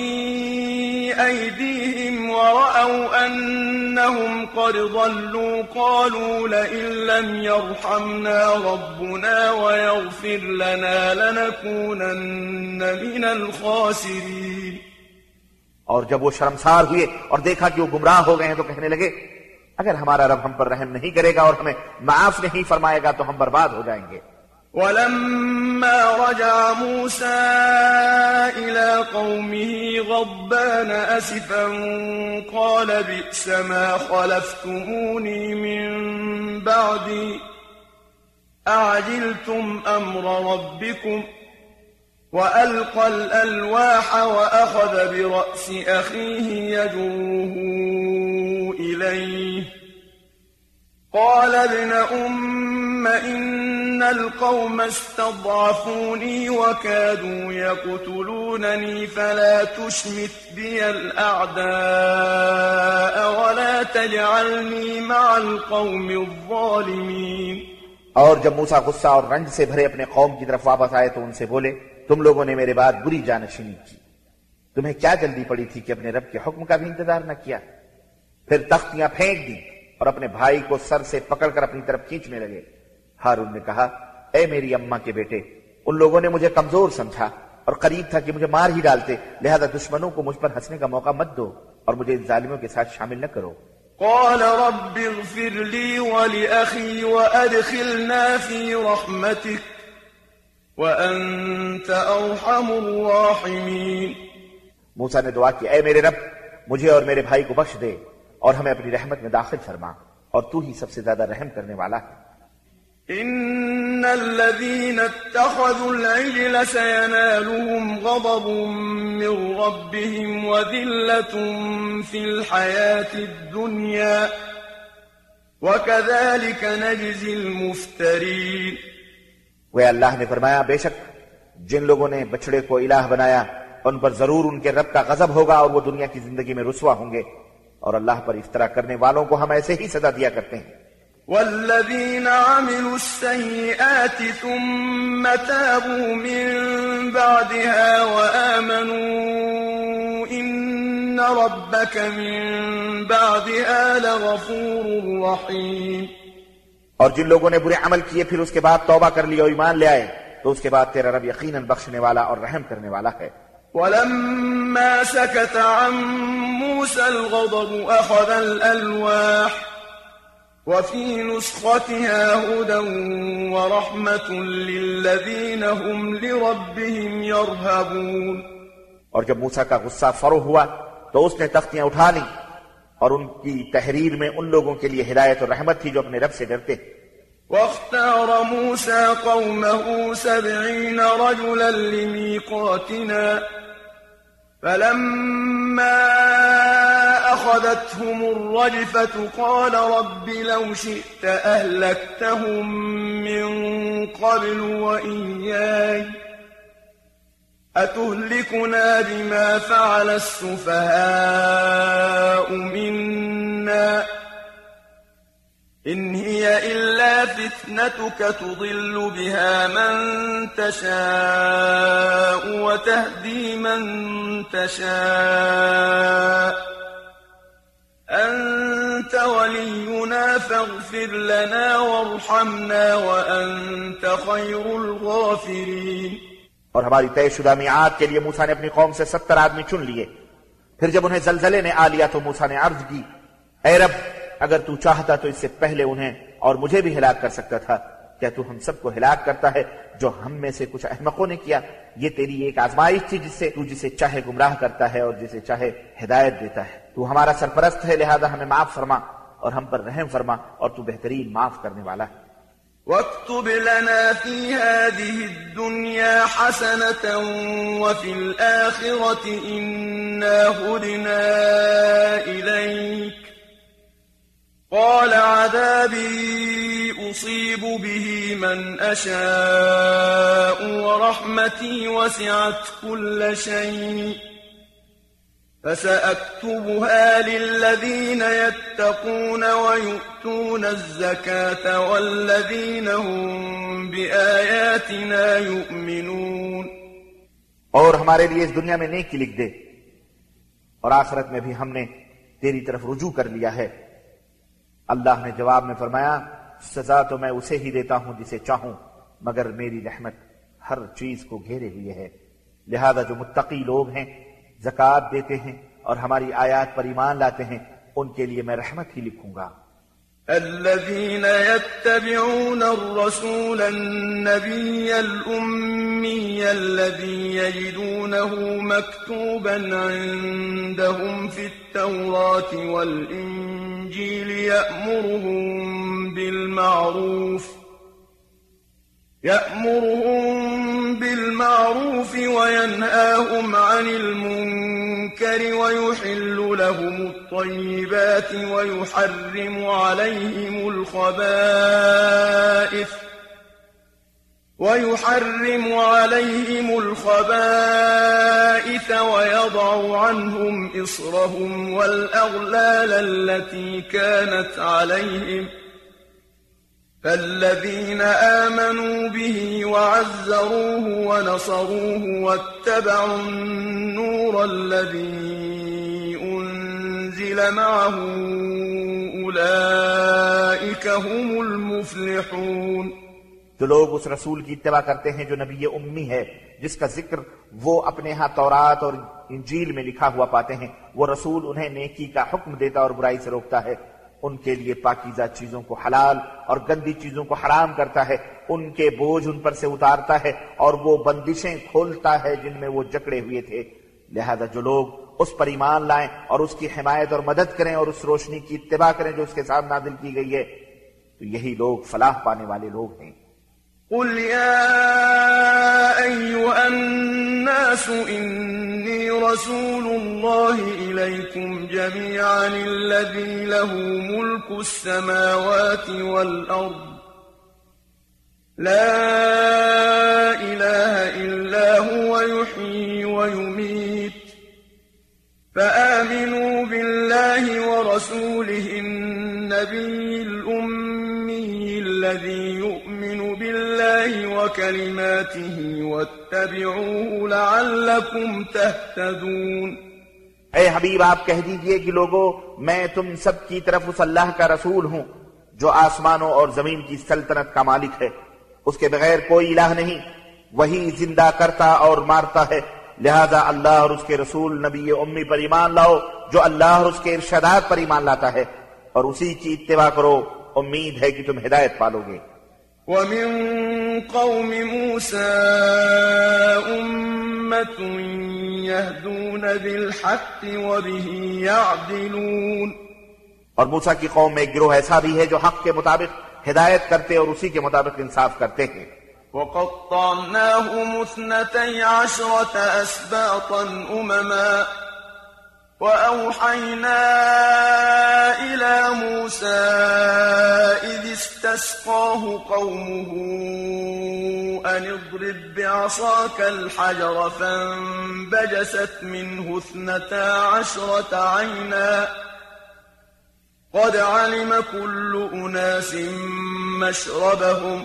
Speaker 2: أيديهم ورأوا أنهم قد ضلوا قالوا لئن لم يرحمنا ربنا ويغفر لنا لنكونن من الخاسرين۔
Speaker 1: اور جب وہ شرمسار ہوئے اور دیکھا کہ وہ گمراہ ہو گئے ہیں تو کہنے لگے اگر ہمارا رب ہم پر رحم نہیں کرے گا اور ہمیں معاف نہیں فرمائے گا تو ہم برباد ہو جائیں گے۔
Speaker 2: ولما رجع موسى إلى قومه غضبان أسفا قال بئس ما خلفتموني من بعدي أعجلتم أمر ربكم وألقى الألواح وأخذ برأس أخيه يجره إليه قال ابن أم إن القوم استضعفوني وكادوا يقتلونني فلا تشمت بي الأعداء ولا تجعلني مع القوم الظالمين۔
Speaker 1: اور جب موسیٰ غصہ اور رنج سے بھرے اپنے قوم کی طرف واپس آئے تو ان سے بولے تم لوگوں نے میرے بعد بری جانشینی کی، تمہیں کیا جلدی پڑی تھی کہ اپنے رب کے حکم کا بھی انتظار نہ کیا؟ پھر تختیاں پھینک دیں اور اپنے بھائی کو سر سے پکڑ کر اپنی طرف کھینچنے لگے۔ ہارون نے کہا اے میری اماں کے بیٹے، ان لوگوں نے مجھے کمزور سمجھا اور قریب تھا کہ مجھے مار ہی ڈالتے، لہذا دشمنوں کو مجھ پر ہنسنے کا موقع مت دو اور مجھے ان ظالموں کے ساتھ شامل نہ کرو۔
Speaker 2: قال رب اغفر لي ولأخي وأدخلنا في رحمتك وأنت أرحم الراحمين۔
Speaker 1: موسیٰ نے دعا کی اے میرے رب مجھے اور میرے بھائی کو بخش دے اور ہمیں اپنی رحمت میں داخل فرما، اور تو ہی سب سے زیادہ رحم کرنے والا ہے۔
Speaker 2: إن الذين اتخذوا العجل سينالهم غضب من ربهم وذلة في الحياة الدنيا وكذلك نجزي المفترين۔
Speaker 1: وہ اللہ نے فرمایا بے شک جن لوگوں نے بچڑے کو الہ بنایا ان پر ضرور ان کے رب کا غضب ہوگا اور وہ دنیا کی زندگی میں رسوا ہوں گے، اور اللہ پر افطرا کرنے والوں کو ہم ایسے ہی سزا دیا کرتے ہیں۔
Speaker 2: والذين عملوا السيئات ثم تابوا من بعدها وآمنوا إن ربك من بعدها لغفور رحيم.
Speaker 1: اور جن لوگوں نے برے عمل کیے پھر اس کے بعد توبہ کر لی اور ایمان لے آئے تو اس کے بعد تیرا رب یقیناً بخشنے والا اور رحم کرنے والا ہے.
Speaker 2: ولما سكت عن موسى الغضب أخذ الألواح وفي نسختها هدى ورحمة للذين هم لربهم يرهبون.
Speaker 1: اور جب موسیٰ کا غصہ فروغ ہوا تو اس نے تختیاں اٹھا لیں اور ان کی تحریر میں ان لوگوں کے لیے ہدایت اور رحمت تھی جو اپنے رب سے ڈرتے.
Speaker 2: واختار موسى قومه 70 رجلا لميقاتنا فلما أخذتهم الرجفة قال رب لو شئت أهلكتهم من قبل وإياي أتهلكنا بما فعل السفهاء منا إن هي إلا فتنتك تضل بها من تشاء وتهدي من تشاء أنت ولينا فاغفر لنا وارحمنا وأنت خير الغافرين.
Speaker 1: اور ہماری طے شدہ میعاد کے لیے موسیٰ نے اپنی قوم سے 70 آدمی چن لیے. پھر جب انہیں زلزلے نے آ لیا تو موسیٰ نے عرض کی اے رب اگر تو چاہتا تو اس سے پہلے انہیں اور مجھے بھی ہلاک کر سکتا تھا. کیا تو ہم سب کو ہلاک کرتا ہے جو ہم میں سے کچھ احمقوں نے کیا؟ یہ تیری ایک آزمائش تھی جس سے تو جسے چاہے گمراہ کرتا ہے اور جسے چاہے ہدایت دیتا ہے. تو ہمارا سرپرست ہے لہذا ہمیں معاف فرما اور ہم پر رحم فرما اور تو بہترین معاف کرنے والا ہے.
Speaker 2: واكتب لنا في هذه الدنيا حسنة وفي الآخرة إنا هدنا إليك قال عذابي أصيب به من أشاء ورحمتي وسعت كل شيء فسأكتبها للذين يتقون ويؤتون الزكاة والذين هم بآياتنا يؤمنون.
Speaker 1: اور ہمارے لیے اس دنیا میں نیکی لکھ دے اور آخرت میں بھی ہم نے تیری طرف رجوع کر لیا ہے. اللہ نے جواب میں فرمایا سزا تو میں اسے ہی دیتا ہوں جسے چاہوں مگر میری رحمت ہر چیز کو گھیرے ہوئے ہے. لہذا جو متقی لوگ ہیں زکوٰۃ دیتے ہیں اور ہماری آیات پر ایمان لاتے ہیں ان کے لیے میں رحمت ہی لکھوں گا.
Speaker 2: الذين يتبعون الرسول النبي الأمي الذي يجدونه مكتوبا عندهم في التوراة والإنجيل يأمرهم بالمعروف وينهاهم عن المنكر ويحل لهم الطيبات ويحرم عليهم الخبائث ويضع عنهم إصرهم والأغلال التي كانت عليهم فالذين آمنوا به وعزروه ونصروه واتبعوا النور الذي أنزل معه أولئك هم المفلحون.
Speaker 1: جو لوگ اس رسول کی اتباع کرتے ہیں جو نبی امی ہے جس کا ذکر وہ اپنے ہاں تورات اور انجیل میں لکھا ہوا پاتے ہیں، وہ رسول انہیں نیکی کا حکم دیتا اور برائی سے روکتا ہے، ان کے لیے پاکیزہ چیزوں کو حلال اور گندی چیزوں کو حرام کرتا ہے، ان کے بوجھ ان پر سے اتارتا ہے اور وہ بندشیں کھولتا ہے جن میں وہ جکڑے ہوئے تھے. لہذا جو لوگ اس پر ایمان لائیں اور اس کی حمایت اور مدد کریں اور اس روشنی کی اتباع کریں جو اس کے ساتھ نازل کی گئی ہے تو یہی لوگ فلاح پانے والے لوگ ہیں.
Speaker 2: قل يا أيها الناس إني رسول الله إليكم جميعا الذي له ملك السماوات والأرض لا إله إلا هو يحيي ويميت فآمنوا بالله ورسوله النبي الأمي الذي يؤمن بالله وكلماته واتبعوه لعلكم تهتدون.
Speaker 1: اے حبیب آپ کہہ دیجئے کہ لوگو میں تم سب کی طرف اس اللہ کا رسول ہوں جو آسمانوں اور زمین کی سلطنت کا مالک ہے، اس کے بغیر کوئی الہ نہیں، وہی زندہ کرتا اور مارتا ہے، لہذا اللہ اور اس کے رسول نبی امی پر ایمان لاؤ جو اللہ اور اس کے ارشادات پر ایمان لاتا ہے، اور اسی کی اتباع کرو، امید ہے کہ تم ہدایت پالو گے۔
Speaker 2: ومن قوم موسى أمة يهدون بالحق وبه يعدلون،
Speaker 1: اور موسیٰ کی قوم میں ایک گروہ ایسا بھی ہے جو حق کے مطابق ہدایت کرتے اور اسی کے مطابق انصاف کرتے ہیں۔
Speaker 2: وقطعناهم 12 أسباطا أمما وأوحينا إلى موسى إذ استسقاه قومه أن اضرب بعصاك الحجر فانبجست منه 12 عينا قد علم كل أناس مشربهم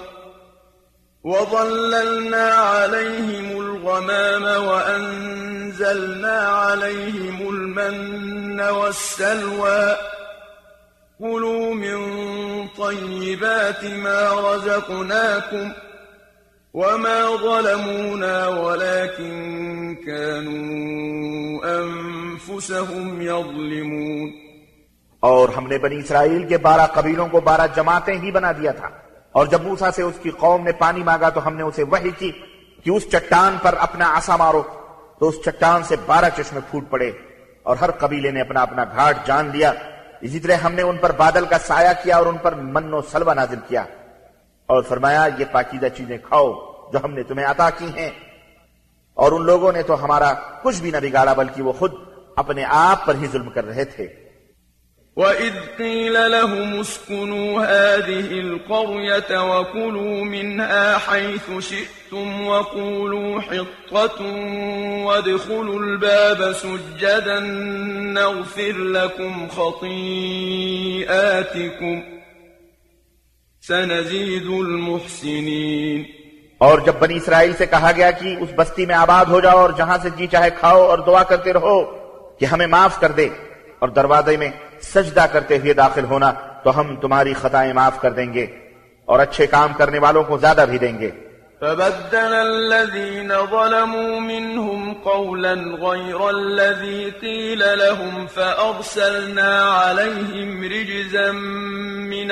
Speaker 2: وظللنا عليهم الغمام وأنزلنا عليهم المن والسلوى كلوا من طيبات ما رزقناكم وما ظلمونا ولكن كانوا أنفسهم يظلمون۔
Speaker 1: اور ہم نے بنی اسرائیل کے 12 قبیلوں کو 12 جماعتیں ہی بنا دیا تھا، اور جب موسیٰ سے اس کی قوم نے پانی مانگا تو ہم نے اسے وحی کی کہ اس چٹان پر اپنا عصا مارو، تو اس چٹان سے 12 چشمے پھوٹ پڑے، اور ہر قبیلے نے اپنا اپنا گھاٹ جان لیا۔ اسی طرح ہم نے ان پر بادل کا سایہ کیا اور ان پر من و سلوہ نازل کیا، اور فرمایا یہ پاکیزہ چیزیں کھاؤ جو ہم نے تمہیں عطا کی ہیں، اور ان لوگوں نے تو ہمارا کچھ بھی نہ بگاڑا بلکہ وہ خود اپنے آپ پر ہی ظلم کر رہے تھے۔
Speaker 2: وَإِذْ قِيلَ لَهُمُ اسْكُنُوا هَٰذِهِ الْقَرْيَةَ وَكُلُوا مِنْهَا حَيْثُ شِئْتُمْ وَقُولُوا حِطَّةٌ وَادْخُلُوا الْبَابَ سُجَّدًا نَّغْفِرْ لَكُمْ خَطِيئَاتِكُمْ سَنَزِيدُ الْمُحْسِنِينَ۔
Speaker 1: اور جب بنی اسرائیل سے کہا گیا کہ اس بستی میں آباد ہو جاؤ اور جہاں سے جی چاہے کھاؤ اور دعا کرتے رہو کہ ہمیں معاف کر دے، اور دروازے میں سجدہ کرتے ہوئے داخل ہونا تو ہم تمہاری خطائیں معاف کر دیں گے اور اچھے کام کرنے والوں کو زیادہ بھی دیں گے۔
Speaker 2: فبدل الذين ظلموا منهم قولا غير الذي قيل لهم فأرسلنا عليهم رجزا من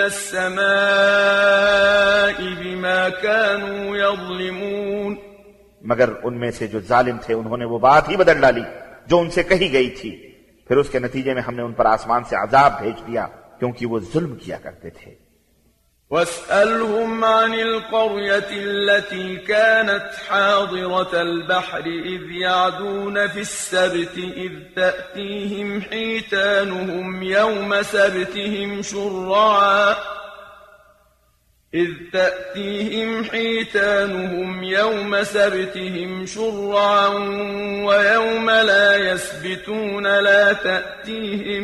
Speaker 2: السماء بما كانوا يظلمون۔
Speaker 1: مگر ان میں سے جو ظالم تھے انہوں نے وہ بات ہی بدل ڈالی جو ان سے کہی گئی تھی، پھر اس کے نتیجے میں ہم نے ان پر آسمان سے عذاب بھیج دیا کیونکہ وہ ظلم کیا کرتے تھے۔
Speaker 2: واسألهم عن القرية التي كانت حاضرة البحر إذ يعدون في السبت إذ تأتيهم حيتانهم يوم سبتهم شرعا ويوم لا يسبتون لا تأتيهم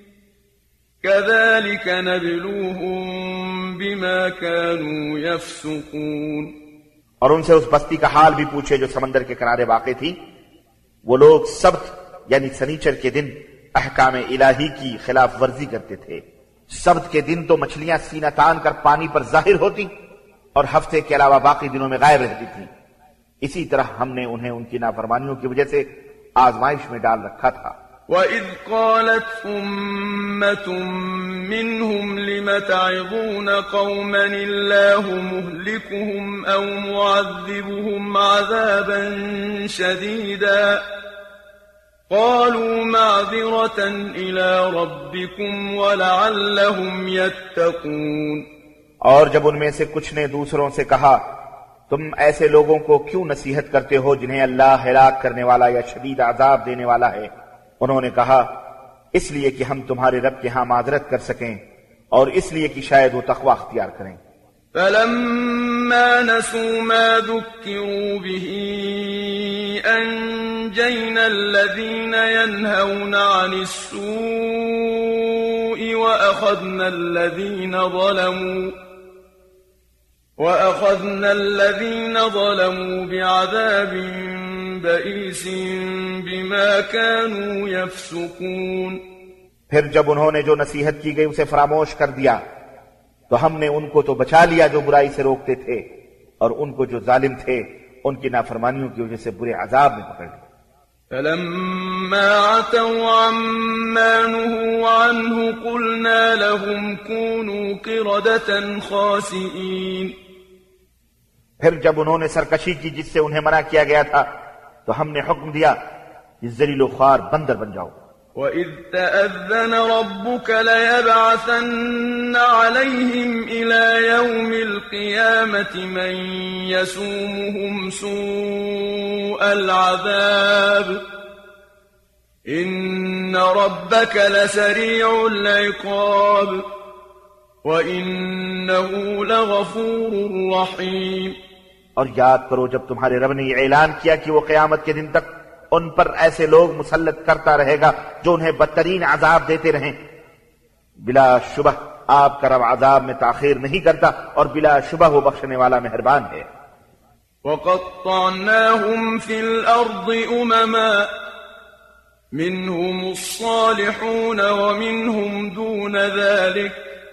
Speaker 2: كذلك نبلوهم بما كانوا يفسقون۔
Speaker 1: اور ان سے اس بستی کا حال بھی پوچھے جو سمندر کے کنارے واقع تھی۔ وہ لوگ سبت یعنی سنیچر کے دن احکام الہی کی خلاف ورزی کرتے تھے۔ سبت کے دن تو مچھلیاں سینہ تان کر پانی پر ظاہر ہوتی اور ہفتے کے علاوہ باقی دنوں میں غائب رہتی تھیں۔ اسی طرح ہم نے انہیں ان کی نافرمانیوں کی وجہ سے آزمائش میں ڈال رکھا تھا۔
Speaker 2: وَإِذْ قَالَتْ أُمَّةٌ مِّنْهُمْ لِمَ تَعِظُونَ قَوْمًا اللَّهُ مُهْلِكُهُمْ أَوْ مُعَذِّبُهُمْ عَذَابًا شَدِيدًا قَالُوا مَعْذِرَةً إِلَىٰ رَبِّكُمْ وَلَعَلَّهُمْ يَتَّقُونَ۔
Speaker 1: اور جب ان میں سے کچھ نے دوسروں سے کہا تم ایسے لوگوں کو کیوں نصیحت کرتے ہو جنہیں اللہ ہلاک کرنے والا یا شدید عذاب دینے والا ہے، انہوں نے کہا اس لیے کہ ہم تمہارے رب کے ہاں معذرت کر سکیں اور اس لیے کہ شاید وہ تقوی اختیار کریں۔
Speaker 2: فَلَمَّا نَسُوا مَا ذُكِّرُوا بِهِ أَنجَيْنَا الَّذِينَ يَنْهَوْنَ عَنِ السُّوءِ وَأَخَذْنَا الَّذِينَ ظَلَمُوا بِعَذَابٍ بئيس بما كانوا يفسقون
Speaker 1: پھر جب انہوں نے جو نصیحت کی گئی اسے فراموش کر دیا تو ہم نے ان کو تو بچا لیا جو برائی سے روکتے تھے، اور ان کو جو ظالم تھے ان کی نافرمانیوں کی وجہ سے برے عذاب میں پکڑ لیا۔
Speaker 2: فلما عتوا عما نهوا عنه قلنا لهم كونوا قردة خاسئين
Speaker 1: پھر جب انہوں نے سرکشی کی جس سے انہیں منع کیا گیا تھا تو ہم نے حکم دیا کہ ذلیل و خوار بندر بن جاؤ۔
Speaker 2: وَإِذْ تَأَذَّنَ رَبُّكَ لَيَبْعَثَنَّ عَلَيْهِمْ إِلَى يَوْمِ الْقِيَامَةِ مَنْ يَسُومُهُمْ سُوءَ الْعَذَابِ إِنَّ رَبَّكَ لَسَرِيعُ الْعِقَابِ وَإِنَّهُ لَغَفُورٌ رَحِيمٌ۔
Speaker 1: اور یاد کرو جب تمہارے رب نے یہ اعلان کیا کہ وہ قیامت کے دن تک ان پر ایسے لوگ مسلط کرتا رہے گا جو انہیں بدترین عذاب دیتے رہیں، بلا شبہ آپ کا رب عذاب میں تاخیر نہیں کرتا اور بلا شبہ وہ بخشنے والا مہربان ہے۔
Speaker 2: وَقَطَّعْنَاهُمْ فِي الْأَرْضِ أُمَمًا مِّنْهُمُ الصَّالِحُونَ وَمِنْهُمْ دُونَ ذَلِكَ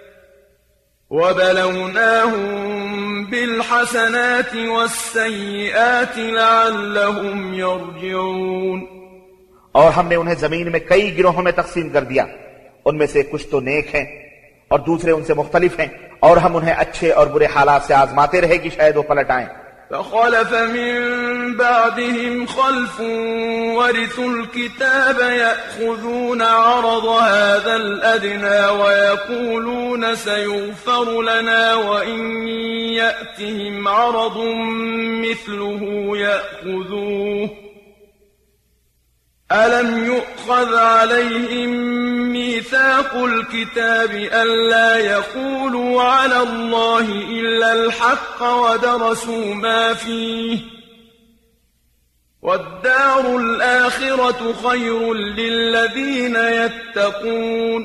Speaker 2: وَبَلَوْنَاهُمْ بِالْحَسَنَاتِ وَالسَّيِّئَاتِ لَعَلَّهُمْ يَرْجِعُونَ۔
Speaker 1: اور ہم نے انہیں زمین میں کئی گروہوں میں تقسیم کر دیا، ان میں سے کچھ تو نیک ہیں اور دوسرے ان سے مختلف ہیں، اور ہم انہیں اچھے اور برے حالات سے آزماتے رہے کہ شاید وہ پلٹ آئیں۔
Speaker 2: فخلف من بعدهم خلف ورثوا الكتاب يأخذون عرض هذا الأدنى ويقولون سيغفر لنا وإن يأتهم عرض مثله يأخذوه ألم يؤخذ عليهم ميثاق الكتاب ألا يقولوا على الله إلا الحق ودرسوا ما فيه والدار الآخرة خير للذين يتقون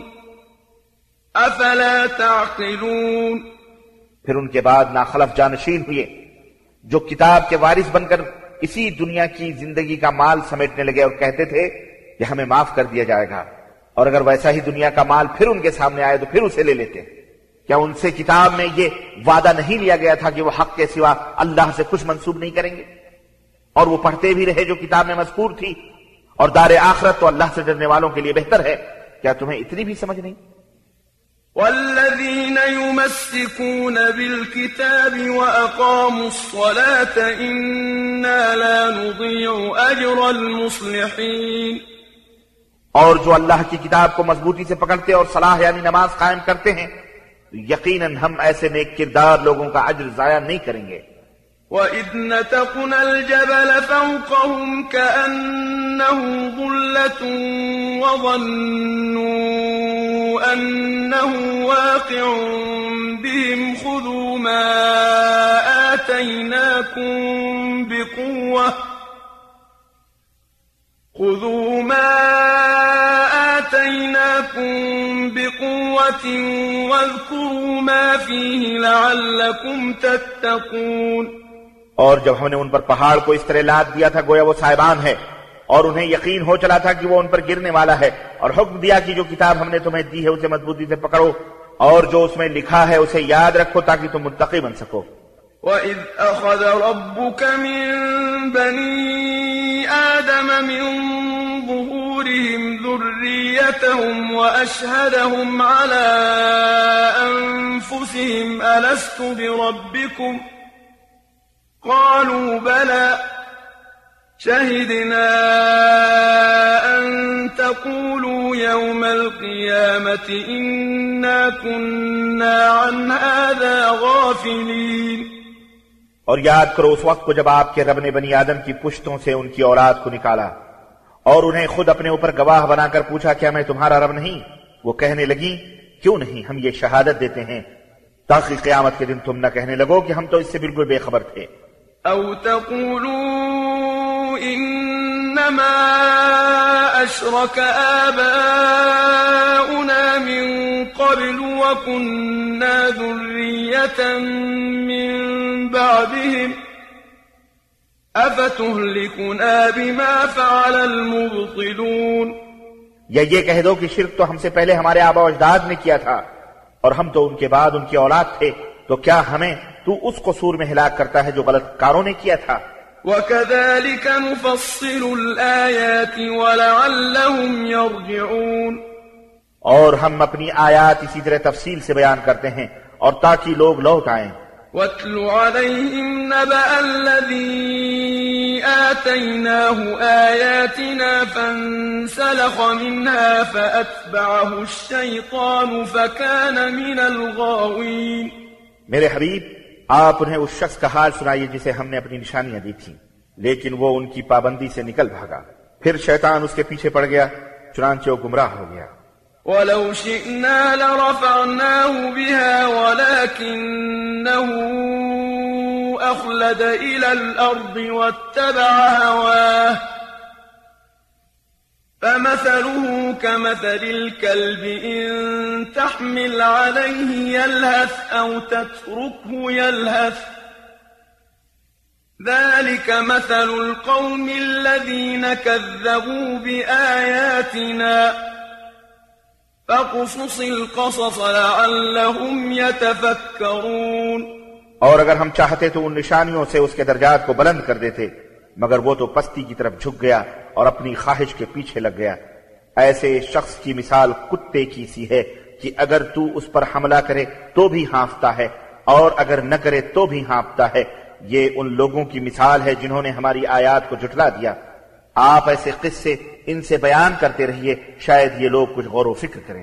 Speaker 2: أفلا تعقلون۔
Speaker 1: پھر ان کے بعد ناخلف جانشین ہوئے جو کتاب کے وارث بن کر اسی دنیا کی زندگی کا مال سمیٹنے لگے اور کہتے تھے کہ ہمیں معاف کر دیا جائے گا، اور اگر ویسا ہی دنیا کا مال پھر ان کے سامنے آئے تو پھر اسے لے لیتے۔ کیا ان سے کتاب میں یہ وعدہ نہیں لیا گیا تھا کہ وہ حق کے سوا اللہ سے کچھ منسوب نہیں کریں گے؟ اور وہ پڑھتے بھی رہے جو کتاب میں مذکور تھی، اور دار آخرت تو اللہ سے ڈرنے والوں کے لیے بہتر ہے۔ کیا تمہیں اتنی بھی سمجھ نہیں؟
Speaker 2: والذين يمسكون بالكتاب وأقاموا الصلاة إنا لا نضيع أجر المصلحين۔
Speaker 1: اور جو اللہ کی کتاب کو مضبوطی سے پکڑتے اور صلاح یعنی نماز قائم کرتے ہیں، یقیناً ہم ایسے نیک کردار لوگوں کا اجر ضائع نہیں کریں گے۔
Speaker 2: وَإِذْ نَتَقْنَا الْجَبَلَ فَوْقَهُمْ كَأَنَّهُ ظُلَّةٌ وَظَنُّوا أَنَّهُ واقع بِهِمْ خُذُوا مَا آتَيْنَاكُمْ بِقُوَّةٍ وَاذْكُرُوا مَا فِيهِ لَعَلَّكُمْ تَتَّقُونَ۔
Speaker 1: اور جب ہم نے ان پر پہاڑ کو اس طرح لاد دیا تھا گویا وہ صاحبان ہے، اور انہیں یقین ہو چلا تھا کہ وہ ان پر گرنے والا ہے، اور حکم دیا کہ جو کتاب ہم نے تمہیں دی ہے اسے مضبوطی سے پکڑو، اور جو اس میں لکھا ہے اسے یاد رکھو تاکہ تم متقی بن سکو۔
Speaker 2: وَإِذْ أَخَذَ رَبُّكَ مِن بَنِي آدَمَ مِن ظُهُورِهِمْ ذُرِّيَّتَهُمْ وَأَشْهَدَهُمْ عَلَىٰ أَنفُسِهِمْ أَلَسْتُ بِرَبِّكُمْ قَالُوا بَلَىٰ شَهِدْنَا أَن تَقُولُوا يَوْمَ الْقِيَامَةِ إِنَّا كُنَّا عَنْ هَٰذَا غَافِلِينَ۔
Speaker 1: اور یاد کرو اس وقت کو جب آپ کے رب نے بنی آدم کی پشتوں سے ان کی اولاد کو نکالا اور انہیں خود اپنے اوپر گواہ بنا کر پوچھا کیا میں تمہارا رب نہیں؟ وہ کہنے لگی کیوں نہیں، ہم یہ شہادت دیتے ہیں تاکہ قیامت کے دن تم نہ کہنے لگو کہ ہم تو اس سے بالکل بے خبر تھے۔
Speaker 2: أو تقولوا إنما أشرك آباؤنا من قبل وكنا ذرية من بعدهم أفتهلكنا بما فعل المبطلون
Speaker 1: یا یہ کہہ دو کہ شرک تو ہم سے پہلے ہمارے آبا و اجداد نے کیا تھا اور ہم تو ان کے بعد ان کی اولاد تھے، تو کیا ہمیں تو اس قصور میں ہلاک کرتا ہے جو غلط کاروں نے کیا تھا؟
Speaker 2: وَكَذَلِكَ نُفَصِّلُ الْآيَاتِ وَلَعَلَّهُمْ يَرْجِعُونَ
Speaker 1: اور ہم اپنی آیات اسی طرح تفصیل سے بیان کرتے ہیں اور تاکہ لوگ لوٹ آئیں۔
Speaker 2: وَاتْلُ عَلَيْهِمْ نَبَأَ الَّذِي آتَيْنَاهُ آيَاتِنَا فَانسَلَخَ مِنْهَا فَأَتْبَعَهُ الشَّيْطَانُ فَكَانَ مِنَ الْغَاوِينَ
Speaker 1: میرے حبیب، آپ انہیں اس شخص کا حال سنائیے جسے ہم نے اپنی نشانیاں دی تھیں، لیکن وہ ان کی پابندی سے نکل بھاگا، پھر شیطان اس کے پیچھے پڑ گیا، چنانچہ وہ گمراہ ہو گیا۔
Speaker 2: وَلَوْ شِئْنَا لَرَفَعْنَاهُ بِهَا وَلَكِنَّهُ أَخْلَدَ إِلَى الْأَرْضِ وَاتَّبَعَ هَوَاهُ فَمَثَلُهُ كَمَثَلِ الْكَلْبِ إِن تَحْمِلْ عَلَيْهِ يَلْهَثْ أَوْ تَتْرُكْهُ يَلْهَث ذَلِكَ مَثَلُ الْقَوْمِ الَّذِينَ كَذَّبُوا بِآيَاتِنَا فَقُصُصِ الْقَصَصَ لَعَلَّهُمْ يَتَفَكَّرُونَ
Speaker 1: اور اگر ہم چاہتے تو ان نشانیوں سے اس کے درجات کو بلند کر دیتے، مگر وہ تو پستی کی طرف جھک گیا اور اپنی خواہش کے پیچھے لگ گیا۔ ایسے شخص کی مثال کتے کی سی ہے کہ اگر تو اس پر حملہ کرے تو بھی ہانفتا ہے اور اگر نہ کرے تو بھی ہانپتا ہے۔ یہ ان لوگوں کی مثال ہے جنہوں نے ہماری آیات کو جھٹلا دیا۔ آپ ایسے قصے ان سے بیان کرتے رہیے، شاید یہ لوگ کچھ غور و فکر کریں۔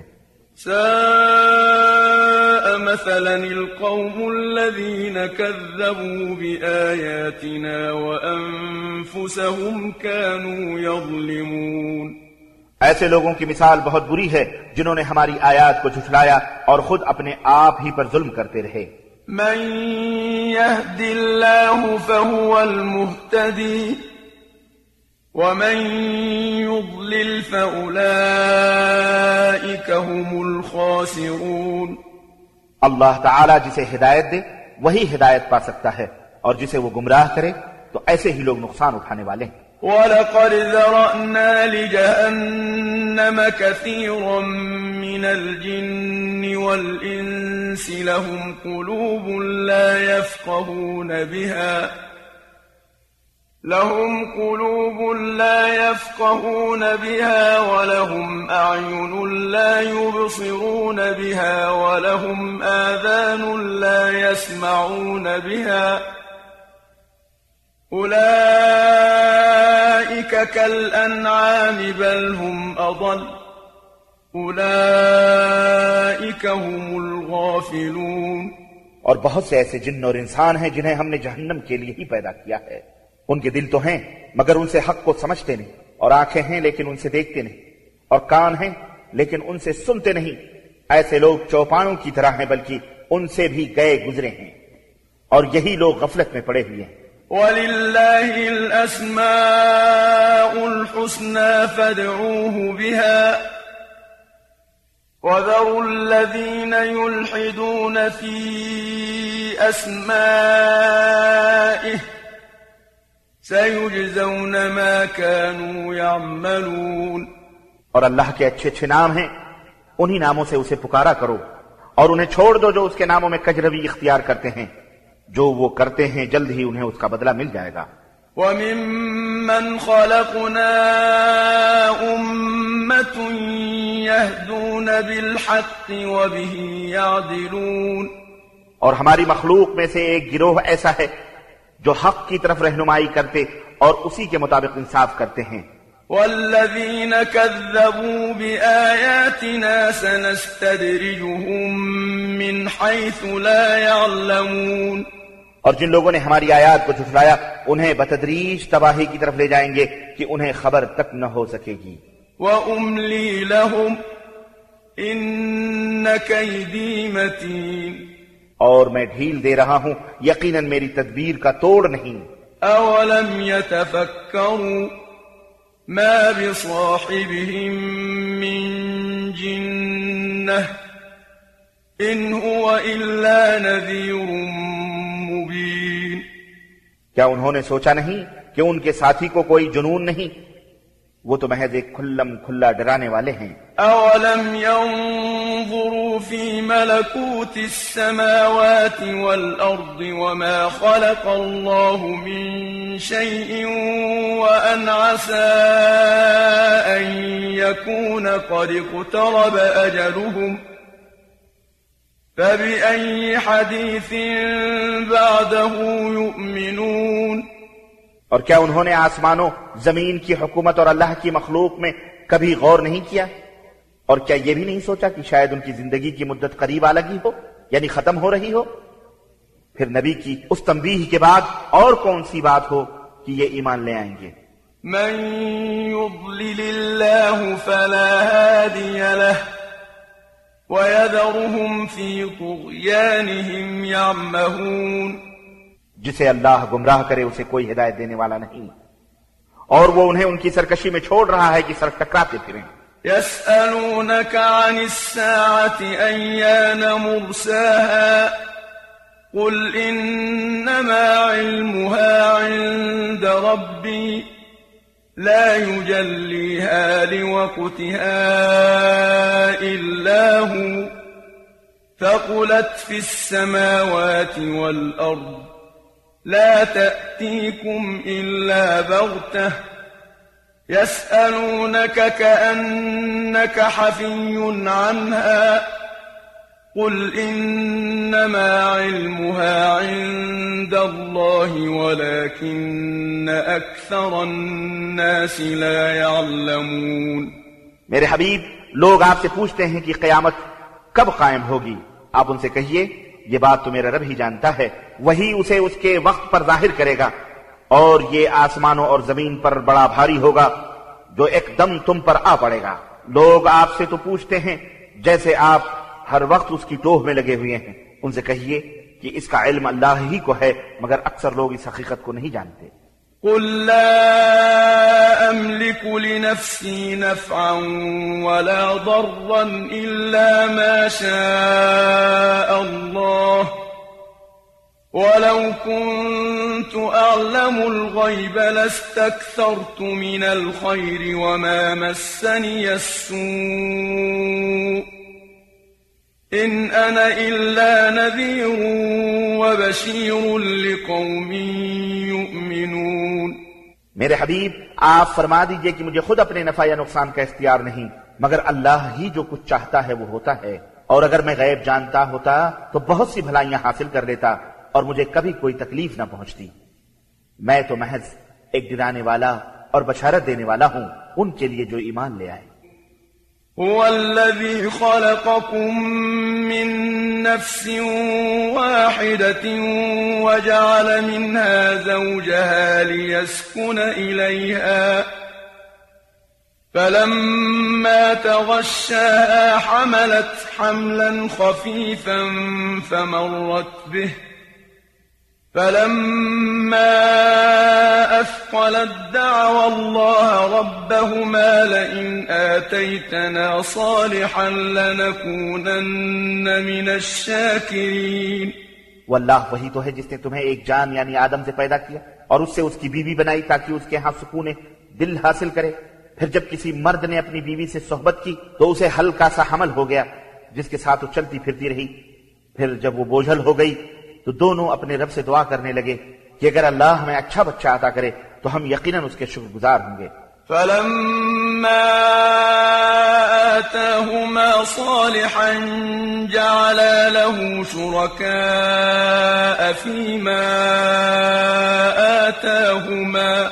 Speaker 2: ساء مثلا القوم الذين كذبوا بآياتنا وأنفسهم كانوا يظلمون
Speaker 1: ایسے لوگوں کی مثال بہت بری ہے جنہوں نے ہماری آیات کو جھٹلایا اور خود اپنے آپ ہی پر ظلم کرتے رہے۔
Speaker 2: من يهد الله فهو المهتدي ومن يضلل فأولئك هم الخاسرون
Speaker 1: اللہ تعالیٰ جسے ہدایت دے وہی ہدایت پا سکتا ہے، اور جسے وہ گمراہ کرے تو ایسے ہی لوگ نقصان اٹھانے والے ہیں۔
Speaker 2: وَلَقَدْ ذَرَأْنَا لِجَهَنَّمَ كَثِيرًا مِنَ الْجِنِّ وَالْإِنسِ لَهُمْ قُلُوبٌ لا يفقهون بها ولهم أعين لا يبصرون بها ولهم آذان لا يسمعون بها أولئك كالأنعام بل هم أضل أولئك هم الغافلون
Speaker 1: اور بہت سے ایسے جن اور انسان ہیں جنہیں ہم نے جہنم کے لیے ہی پیدا کیا ہے۔ ان کے دل تو ہیں مگر ان سے حق کو سمجھتے نہیں، اور آنکھیں ہیں لیکن ان سے دیکھتے نہیں، اور کان ہیں لیکن ان سے سنتے نہیں۔ ایسے لوگ چوپانوں کی طرح ہیں بلکہ ان سے بھی گئے گزرے ہیں، اور یہی لوگ غفلت میں پڑے ہوئے ہیں۔
Speaker 2: وَلِلَّهِ الْأَسْمَاءُ الْحُسْنَى فَادْعُوهُ بِهَا وَذَرُوا الَّذِينَ يُلْحِدُونَ فِي أَسْمَائِهِ سَيُجْزَوْنَ مَا كَانُوا يَعْمَلُونَ
Speaker 1: اور اللہ کے اچھے اچھے نام ہیں، انہی ناموں سے اسے پکارا کرو، اور انہیں چھوڑ دو جو اس کے ناموں میں کجروی اختیار کرتے ہیں، جو وہ کرتے ہیں جلد ہی انہیں اس کا بدلہ مل جائے گا۔
Speaker 2: وَمِمَّنْ خَلَقْنَا أُمَّةٌ يَهْدُونَ بِالْحَقِّ وَبِهِ يَعْدِلُونَ
Speaker 1: اور ہماری مخلوق میں سے ایک گروہ ایسا ہے جو حق کی طرف رہنمائی کرتے اور اسی کے مطابق انصاف کرتے ہیں۔
Speaker 2: وَالَّذِينَ كَذَّبُوا بِآيَاتِنَا سَنَسْتَدْرِجُهُم مِّنْ حَيْثُ لَا يَعْلَمُونَ
Speaker 1: اور جن لوگوں نے ہماری آیات کو جھٹلایا انہیں بتدریج تباہی کی طرف لے جائیں گے کہ انہیں خبر تک نہ ہو سکے گی۔
Speaker 2: وَأُمْلِي لَهُمْ إِنَّ كَيْدِي مَتِينٌ
Speaker 1: اور میں ڈھیل دے رہا ہوں، یقیناً میری تدبیر کا توڑ نہیں۔
Speaker 2: أَوَلَمْ يَتَفَكَّرُوا مَا بِصَاحِبِهِم مِّن جِنَّةٍ إِنْ هُوَ إِلَّا نَذِيرٌ مُبِينٌ
Speaker 1: کیا انہوں نے سوچا نہیں کہ ان کے ساتھی کو کوئی جنون نہیں، وہ تو محض ایک کھلم کھلا ڈرانے والے ہیں۔
Speaker 2: أولم ينظروا في ملكوت السماوات والأرض وما خلق الله من شيء وأن عسى أن يكون قد اقترب أجلهم فبأي حديث بعده يؤمنون۔
Speaker 1: اور کیا انہوں نے آسمانوں زمین کی حکومت اور اللہ کی مخلوق میں کبھی غور نہیں کیا؟ اور کیا یہ بھی نہیں سوچا کہ شاید ان کی زندگی کی مدت قریب آ لگی ہو، یعنی ختم ہو رہی ہو؟ پھر نبی کی اس تنبیہ کے بعد اور کون سی بات ہو کہ یہ ایمان لے آئیں گے؟
Speaker 2: من يضلل الله فلا هادي له ويذرهم في طغيانهم يعمهون۔
Speaker 1: جسے اللہ گمراہ کرے اسے کوئی ہدایت دینے والا نہیں، اور وہ انہیں ان کی سرکشی میں چھوڑ رہا ہے کہ سڑک ٹکراتے پھریں۔
Speaker 2: يسألونك عن الساعة أيان مرساها قل إنما علمها عند ربي لا يجليها لوقتها إلا هو ثقلت في السماوات والأرض لا تأتيكم إلا بغتة يسألونك كأنك حفي عنها قل إنما علمها عند الله ولكن أكثر الناس لا يعلمون۔
Speaker 1: میرے حبیب، لوگ آپ سے پوچھتے ہیں کہ قیامت کب قائم ہوگی، آپ ان سے کہیے یہ بات تو میرا رب ہی جانتا ہے، وہی اسے اس کے وقت پر ظاہر کرے گا، اور یہ آسمانوں اور زمین پر بڑا بھاری ہوگا جو ایک دم تم پر آ پڑے گا۔ لوگ آپ سے تو پوچھتے ہیں جیسے آپ ہر وقت اس کی ٹوہ میں لگے ہوئے ہیں، ان سے کہیے کہ اس کا علم اللہ ہی کو ہے، مگر اکثر لوگ اس حقیقت کو نہیں جانتے۔
Speaker 2: قل لا أملك لنفسي نفعا ولا ضرا إلا ما شاء الله ولو كنت أعلم الغيب لاستكثرت من الخير وما مسني السوء إن أنا إلا نذير وبشير لقوم يؤمنون۔
Speaker 1: میرے حبیب، آپ فرما دیجئے کہ مجھے خود اپنے نفع یا نقصان کا اختیار نہیں، مگر اللہ ہی جو کچھ چاہتا ہے وہ ہوتا ہے، اور اگر میں غیب جانتا ہوتا تو بہت سی بھلائیاں حاصل کر لیتا اور مجھے کبھی کوئی تکلیف نہ پہنچتی۔ میں تو محض ایک ڈرانے والا اور بشارت دینے والا ہوں ان کے لیے جو ایمان لے آئے۔
Speaker 2: هو الذي خلقكم من نفس واحدة وجعل منها زوجها ليسكن إليها فلما تغشاها حملت حملا خفيفا فمرت به فلما أثقلت دعوا الله ربهما لئن آتيتنا صالحا لنكونن من الشاكرين۔
Speaker 1: وہ اللہ وہی تو ہے جس نے تمہیں ایک جان یعنی آدم سے پیدا کیا اور اس سے اس کی بیوی بنائی تاکہ اس کے ہاں سکون دل حاصل کرے۔ پھر جب کسی مرد نے اپنی بیوی سے صحبت کی تو اسے ہلکا سا حمل ہو گیا جس کے ساتھ وہ چلتی پھرتی رہی۔ پھر جب وہ بوجھل ہو گئی تو دونوں اپنے رب سے دعا کرنے لگے کہ اگر اللہ ہمیں اچھا بچہ عطا کرے تو ہم یقیناً اس کے شکر گزار ہوں گے۔
Speaker 2: فلما آتاهما صالحا جعلا له شركاء فيما آتاهما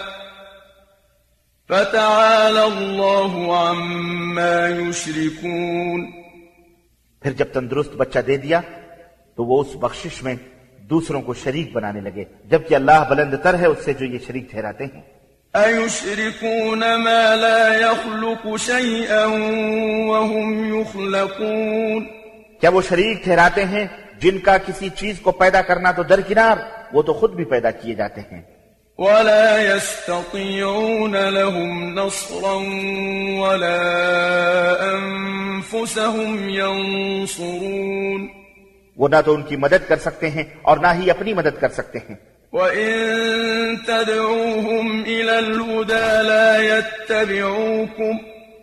Speaker 2: فتعالى الله عما يشركون۔
Speaker 1: پھر جب تندرست بچہ دے دیا تو وہ اس بخشش میں دوسروں کو شریک بنانے لگے، جبکہ اللہ بلند تر ہے اس سے جو یہ شریک ٹھہراتے ہیں۔
Speaker 2: أَيُشْرِكُونَ مَا لَا يَخْلُقُ شَيْئًا وَهُمْ يُخْلَقُونَ۔
Speaker 1: کیا وہ شریک ٹھہراتے ہیں جن کا کسی چیز کو پیدا کرنا تو درکنار، وہ تو خود بھی پیدا کیے جاتے ہیں۔
Speaker 2: وَلَا يَسْتَطِيعُونَ لَهُمْ نَصْرًا وَلَا أَنفُسَهُمْ يَنصُرُونَ۔
Speaker 1: وہ نہ تو ان کی مدد کر سکتے ہیں اور نہ ہی اپنی مدد کر سکتے ہیں۔
Speaker 2: وَإِن تَدْعُوهُمْ إِلَى الْهُدَى لَا يَتَّبِعُوكُمْ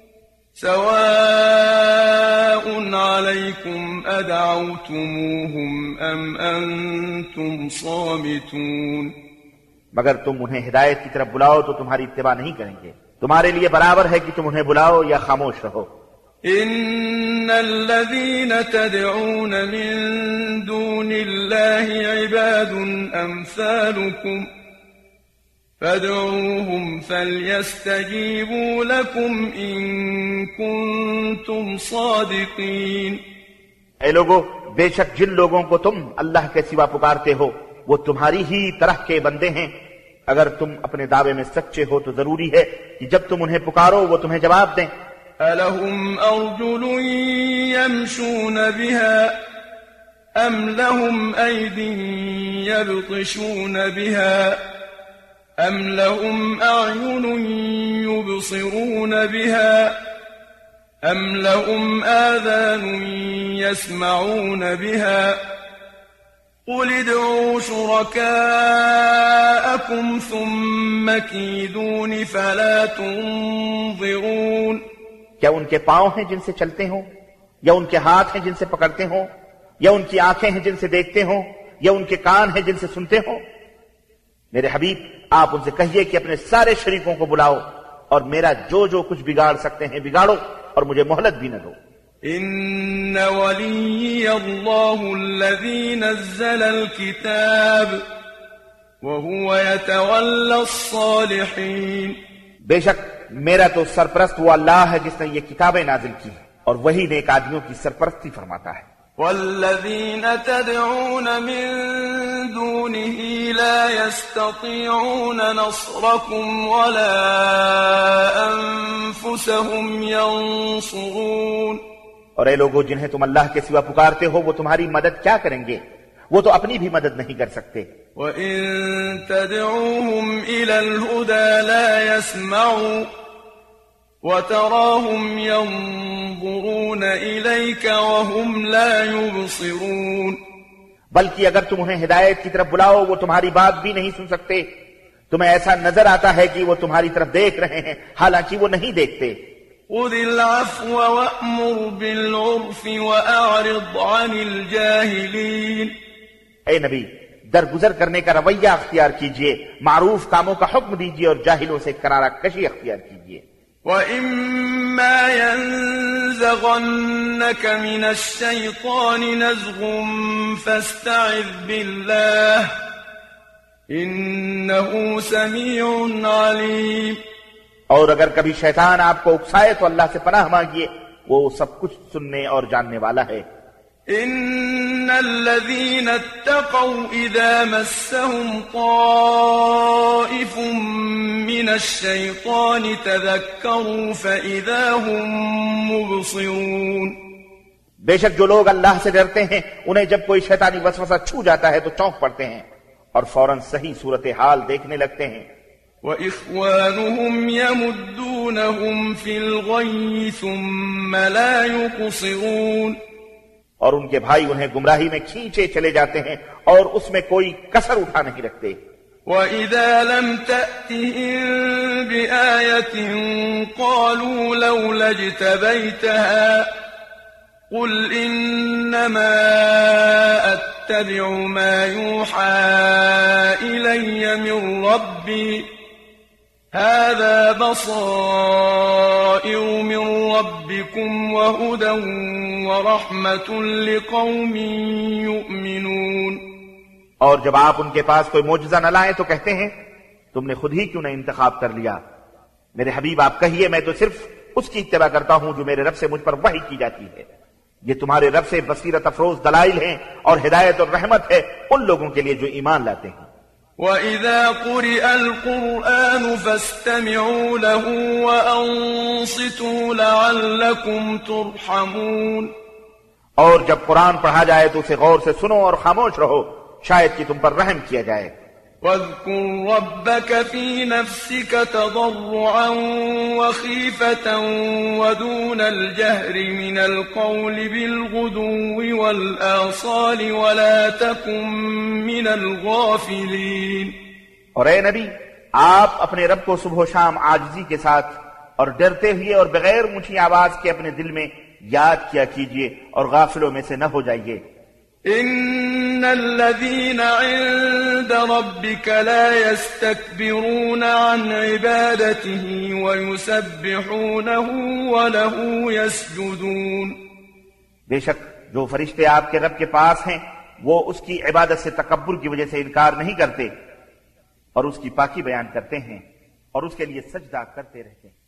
Speaker 2: سَوَاءٌ عَلَيْكُمْ أَدْعَوْتُمُوهُمْ أَمْ أَنْتُمْ صَامِتُونَ
Speaker 1: مگر تم انہیں ہدایت کی طرف بلاؤ تو تمہاری اتباع نہیں کریں گے، تمہارے لیے برابر ہے کہ تم انہیں بلاؤ یا خاموش رہو۔
Speaker 2: إِنَّ الَّذِينَ تَدْعُونَ مِن دُونِ اللَّهِ عِبَادٌ أَمْثَالُكُمْ فَادْعُوهُمْ فَلْيَسْتَجِيبُوا لَكُمْ إِن كُنتُمْ صَادِقِينَ۔
Speaker 1: اے لوگو، بے شک جن لوگوں کو تم اللہ کے سوا پکارتے ہو وہ تمہاری ہی طرح کے بندے ہیں۔ اگر تم اپنے دعوے میں سچے ہو تو ضروری ہے کہ جب تم انہیں پکارو وہ تمہیں جواب دیں۔
Speaker 2: أَلَهُمْ أَرْجُلٌ يَمْشُونَ بِهَا أَمْ لَهُمْ أَيْدٍ يَبْطِشُونَ بِهَا أَمْ لَهُمْ أَعْيُنٌ يُبْصِرُونَ بِهَا أَمْ لَهُمْ آذَانٌ يَسْمَعُونَ بِهَا قُلِ ادْعُوا شُرَكَاءَكُمْ ثُمَّ كِيدُونِ فَلَا تُنظِرُونَ۔
Speaker 1: کیا ان کے پاؤں ہیں جن سے چلتے ہوں، یا ان کے ہاتھ ہیں جن سے پکڑتے ہوں، یا ان کی آنکھیں ہیں جن سے دیکھتے ہوں، یا ان کے کان ہیں جن سے سنتے ہوں؟ میرے حبیب، آپ ان سے کہیے کہ اپنے سارے شریکوں کو بلاؤ اور میرا جو کچھ بگاڑ سکتے ہیں بگاڑو اور مجھے مہلت بھی نہ دو۔
Speaker 2: إن ولي الله الذي نزل الكتاب وهو يتولى الصالحين۔
Speaker 1: بے شک میرا تو سرپرست وہ اللہ ہے جس نے یہ کتابیں نازل کی ہیں اور وہی نیک آدمیوں کی سرپرستی فرماتا ہے۔
Speaker 2: والذين تدعون من دونه لا يستطيعون نصركم ولا أنفسهم ينصرون۔
Speaker 1: اور اے لوگوں جنہیں تم اللہ کے سوا پکارتے ہو وہ تمہاری مدد کیا کریں گے؟ وہ تو اپنی بھی مدد نہیں کر سکتے۔
Speaker 2: وَإِن تَدْعُوهُمْ إِلَى الْهُدَى لَا يَسْمَعُوا وَتَرَاهُمْ يَنظُرُونَ إِلَيْكَ وَهُمْ لَا يُبْصِرُونَ۔
Speaker 1: بلکہ اگر تم انہیں ہدایت کی طرف بلاؤ وہ تمہاری بات بھی نہیں سن سکتے، تمہیں ایسا نظر آتا ہے کہ وہ تمہاری طرف دیکھ رہے ہیں حالانکہ وہ نہیں دیکھتے۔
Speaker 2: خُذِ الْعَفْوَ وَأْمُرْ بِالْعُرْفِ وَأَعْرِضْ عَنِ الْجَاهِلِينَ۔
Speaker 1: اے نبی، درگزر کرنے کا رویہ اختیار کیجئے، معروف کاموں کا حکم دیجئے اور جاہلوں سے کنارہ کشی اختیار کیجئے۔
Speaker 2: وَإِمَّا يَنزَغَنَّكَ مِنَ الشَّيْطَانِ نَزْغٌ فَاسْتَعِذْ بِاللَّهِ إِنَّهُ سَمِيعٌ عَلِيمٌ۔
Speaker 1: اور اگر کبھی شیطان آپ کو اکسائے تو اللہ سے پناہ مانگیے، وہ سب کچھ سننے اور جاننے والا ہے۔
Speaker 2: إِنَّ الَّذِينَ اتَّقَوْا إِذَا مَسَّهُمْ طَائِفٌ مِّنَ الشَّيْطَانِ تَذَكَّرُوا فَإِذَا هُمْ مُبْصِرُونَ۔
Speaker 1: بے شک جو لوگ اللہ سے ڈرتے ہیں انہیں جب کوئی شیطانی وسوسہ چھو جاتا ہے تو چونک پڑتے ہیں اور فوراً صحیح صورتحال دیکھنے لگتے ہیں۔
Speaker 2: وَإِخْوَانُهُمْ يَمُدُّونَهُمْ فِي الْغَيِّ ثُمَّ لَا يُقْصِرُونَ۔
Speaker 1: اور ان کے بھائی انہیں گمراہی میں کھینچے چلے جاتے ہیں اور اس میں کوئی کسر اٹھا نہیں رکھتے۔
Speaker 2: وَإِذَا لَمْ تَأْتِهِمْ بِآيَةٍ قَالُوا لَوْلَا اجْتَبَيْتَهَا قُلْ إِنَّمَا أَتَّبِعُ مَا يُوحَى إِلَيَّ مِن رَّبِّي هَذَا بَصَائِرُ مِن رَّبِّكُمْ وَهُدًى وَرَحْمَةٌ لِقَوْمٍ يُؤْمِنُونَ۔
Speaker 1: اور جب آپ ان کے پاس کوئی معجزہ نہ لائیں تو کہتے ہیں تم نے خود ہی کیوں نہ انتخاب کر لیا؟ میرے حبیب آپ کہیے میں تو صرف اس کی اتباع کرتا ہوں جو میرے رب سے مجھ پر وحی کی جاتی ہے۔ یہ تمہارے رب سے بصیرت افروز دلائل ہیں اور ہدایت اور رحمت ہے ان لوگوں کے لیے جو ایمان لاتے ہیں۔
Speaker 2: وَإِذَا قُرِئَ الْقُرْآنُ فَاسْتَمِعُوا لَهُ وَأَنصِتُوا لَعَلَّكُمْ تُرْحَمُونَ۔
Speaker 1: اور جب قرآن پڑھا جائے تو اسے غور سے سنو اور خاموش رہو شاید کہ تم پر رحم کیا جائے۔
Speaker 2: واذكر ربك في نفسك تضرعا وخيفة ودون الجهر من القول بالغدو والآصال ولا تكن من الغافلين۔
Speaker 1: اور اے نبی، آپ اپنے رب کو صبح و شام عاجزی کے ساتھ اور ڈرتے ہوئے اور بغیر اونچی آواز کے اپنے دل میں یاد کیا کیجئے اور غافلوں میں سے نہ ہو جائیے۔
Speaker 2: إن الذين عند ربك لا يستكبرون عن عبادته ويسبحونه وله يسجدون۔
Speaker 1: بے شک جو فرشتے آپ کے رب کے پاس ہیں وہ اس کی عبادت سے تکبر کی وجہ سے انکار نہیں کرتے اور اس کی پاکی بیان کرتے ہیں اور اس کے لیے سجدہ کرتے رہتے ہیں۔